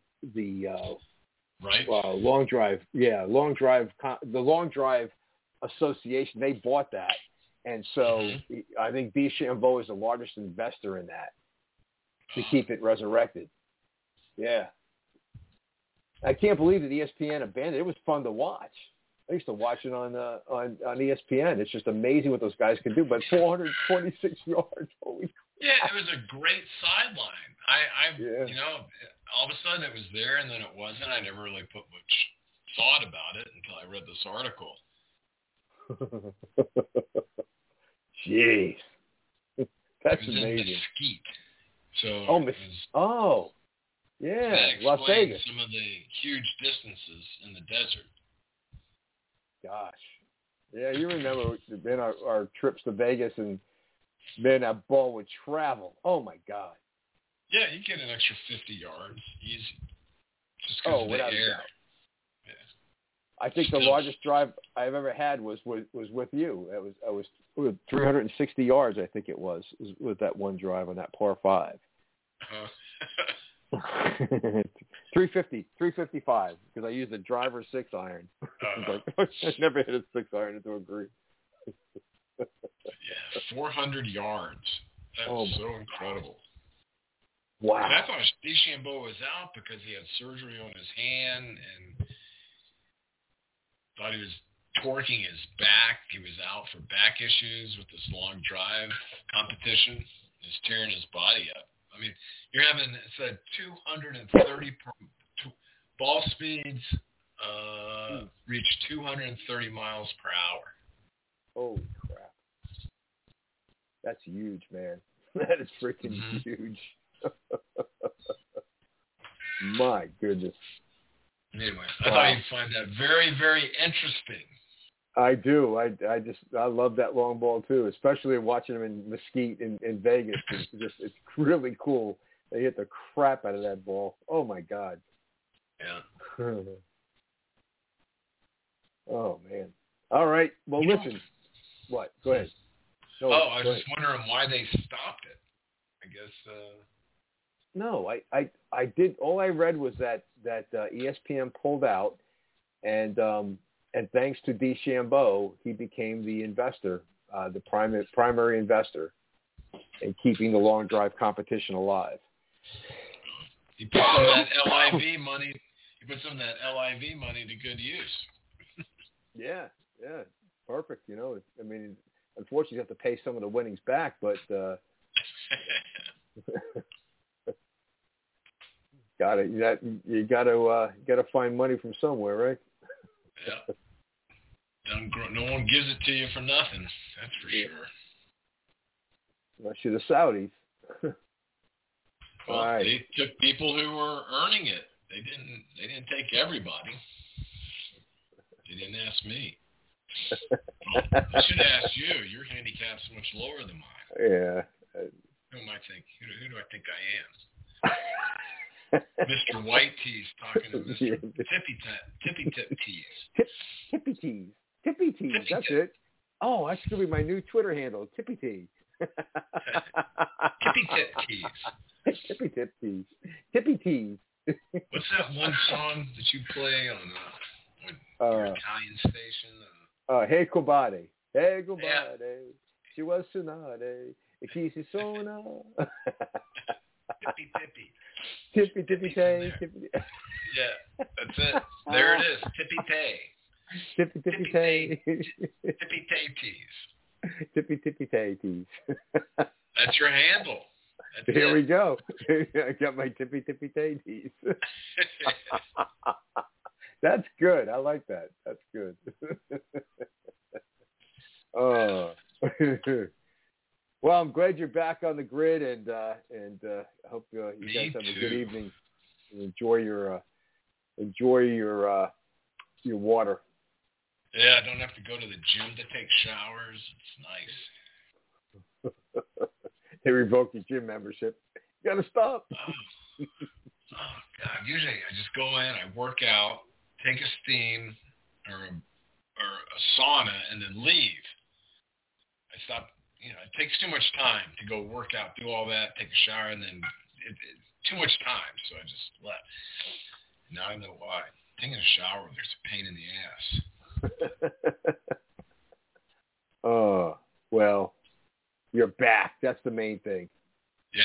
long drive. Yeah, the long drive association. They bought that, and so I think DeChambeau is the largest investor in that to keep it resurrected. Yeah, I can't believe that ESPN abandoned it. It was fun to watch. I used to watch it on ESPN. It's just amazing what those guys can do. But 426 yards, holy crap. Yeah, it was a great sideline. You know, all of a sudden it was there and then it wasn't. I never really put much thought about it until I read this article. Jeez. That's it was amazing. In Mesquite. So yeah, Las Vegas. Some of the huge distances in the desert. Gosh. Yeah, you remember then our trips to Vegas, and then that ball would travel. Oh, my God. Yeah, you get an extra 50 yards easy. Just because of the air. Yeah. I think the largest drive I've ever had was with you. It was 360 yards, I think it was that one drive on that par 5. 355 because I used a driver 6 iron. I never hit a 6 iron into a green. Yeah, 400 yards. That's so incredible. Wow. And I thought DeChambeau was out because he had surgery on his hand and thought he was torquing his back. He was out for back issues with this long drive competition. He's tearing his body up. I mean, you're having, it said 230 ball speeds reach 230 miles per hour. Holy crap. That's huge, man. That is freaking huge. My goodness. Anyway, I thought you'd find that very, very interesting. I do. I love that long ball too, especially watching them in Mesquite in Vegas. It's really cool. They hit the crap out of that ball. Oh my God. Yeah. Oh, man. All right. Well, listen. What? Go ahead. No, I was just wondering why they stopped it. I guess. No, I did. All I read was that ESPN pulled out, and thanks to DeChambeau, he became the investor, the primary investor, in keeping the long drive competition alive. He put some of that LIV money. He put some of that LIV money to good use. Yeah, perfect. I mean, unfortunately, you have to pay some of the winnings back, but you gotta find money from somewhere, right? Yeah. No one gives it to you for nothing. That's for sure. Unless you're the Saudis. Well, all right. They took people who were earning it. They didn't take everybody. They didn't ask me. I should ask you. Your handicap's much lower than mine. Yeah. Who do I think I am? Mr. White Tees talking to Mr. Tippy Tip Tees. Tippy Tees. Tippy Tees. That's it. Oh, that's going to be my new Twitter handle, Tippy Tee. Tippy Tip Tees. Tippy Tip Tees. Tippy Tees. What's that one song that you play on your Italian station? Hey Kobade. Hey Kobade. Yeah. She was Tsunade. Ikisi Sona. Tippy. Tippy Tippy Tay. Yeah, that's it. There it is. Tippy Tay. Tippy Tippy Tay. Tippy Tay Tees. Tippy Tippy Tay Tees. That's your handle. That's Here it. we go. I got my Tippy Tippy Tay Tees. That's good. I like that. That's good. Well, I'm glad you're back on the grid, and I hope you guys have a good evening. And enjoy your water. Yeah, I don't have to go to the gym to take showers. It's nice. They revoke your gym membership. You got to stop. Oh, God. Usually I just go in, I work out, take a steam or a sauna, and then leave. I stop. It takes too much time to go work out, do all that, take a shower, and then it's too much time. So I just left. Now I know why. Taking a shower, there's a pain in the ass. Well, you're back. That's the main thing. Yes.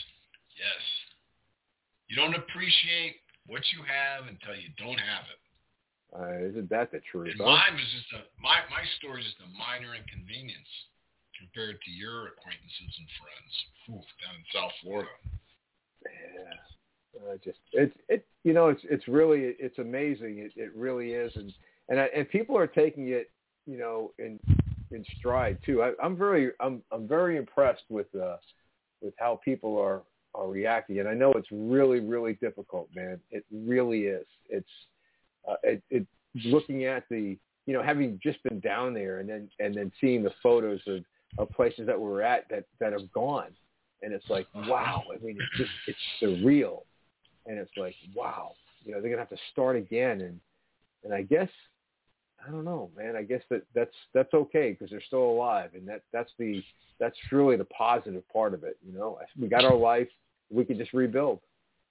You don't appreciate what you have until you don't have it. Isn't that the truth? And mine was just my story is just a minor inconvenience compared to your acquaintances and friends down in South Florida. Yeah, it's amazing. It really is, and people are taking it, in stride too. I'm very impressed with how people are reacting, and I know it's really, really difficult, man. It really is. It's looking at the, having just been down there and then seeing the photos of places that we're at that have gone, and it's like, wow. I mean, it's surreal, and it's like, wow. They're gonna have to start again, and I guess, I don't know, man. I guess that's okay because they're still alive, and that's really the positive part of it. We got our life. We can just rebuild.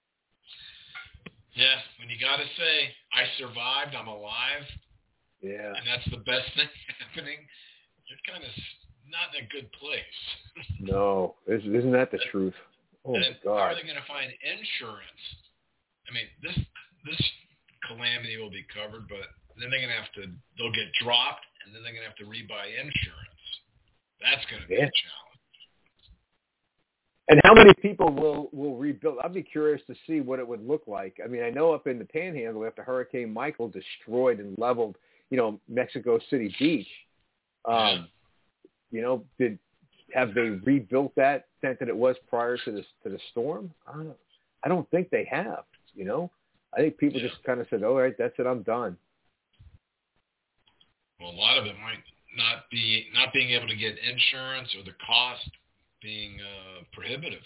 Yeah, when you gotta say, I survived, I'm alive. Yeah. And that's the best thing happening. You're kind of not in a good place. No, isn't that the truth? Oh my God. How are they gonna find insurance? I mean, this calamity will be covered, but then they'll get dropped, and then they're going to have to rebuy insurance. That's going to be a challenge. And how many people will rebuild? I'd be curious to see what it would look like. I mean, I know up in the Panhandle after Hurricane Michael destroyed and leveled, Mexico City Beach. Have they rebuilt that extent that it was prior to the storm? I don't know. I don't think they have. I think people just kind of said, "All right, that's it. I'm done." Well, a lot of it might not being able to get insurance or the cost being prohibitive.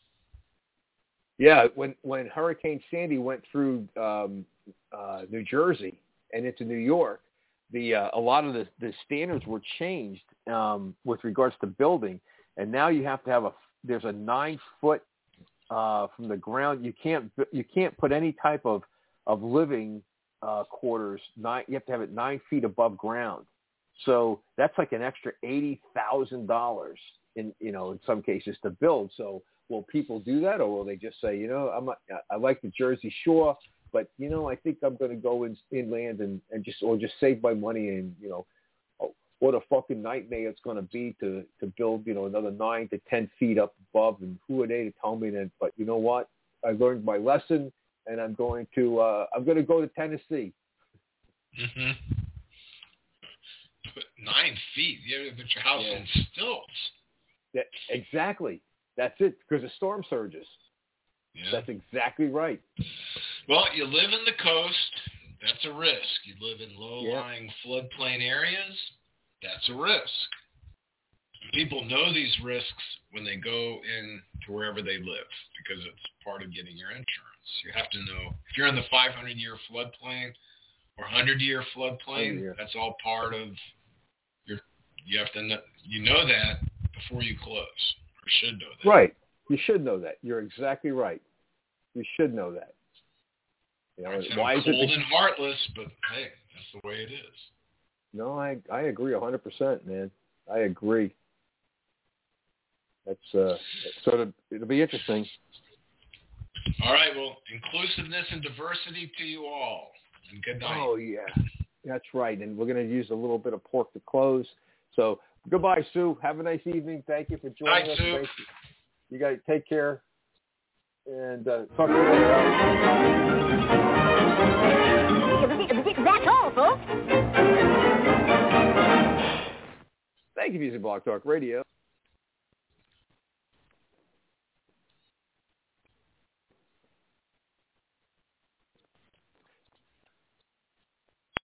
Yeah, when Hurricane Sandy went through New Jersey and into New York, a lot of the standards were changed with regards to building, and now you have to have there's a 9 foot from the ground. You can't put any type of living quarters. You have to have it 9 feet above ground. So that's like an extra $80,000 in some cases to build. So will people do that, or will they just say, I like the Jersey Shore, but I think I'm going to go inland and just save my money, and what a fucking nightmare it's going to be to build another 9 to 10 feet up above, and who are they to tell me that? But you know what? I learned my lesson, and I'm going to go to Tennessee. Mm-hmm. 9 feet. You have to put your house on stilts. Exactly. That's it, because of storm surges. Yeah. That's exactly right. Well, you live in the coast. That's a risk. You live in low-lying floodplain areas. That's a risk. People know these risks when they go in to wherever they live, because it's part of getting your insurance. You have to know if you're in the 500-year floodplain or 100-year floodplain. That's all part of your. You have to know that before you close, or should know that. Right. You should know that. You're exactly right. You should know that. Why is it cold and heartless? But hey, that's the way it is. No, I agree 100%, man. I agree. That's it'll be interesting. All right. Well, inclusiveness and diversity to you all, and good night. Oh yeah, that's right. And we're going to use a little bit of pork to close. So goodbye, Sue. Have a nice evening. Thank you for joining us. Sue. You guys take care, and talk to you later. That's all, folks. Thank you for using Blog Talk Radio.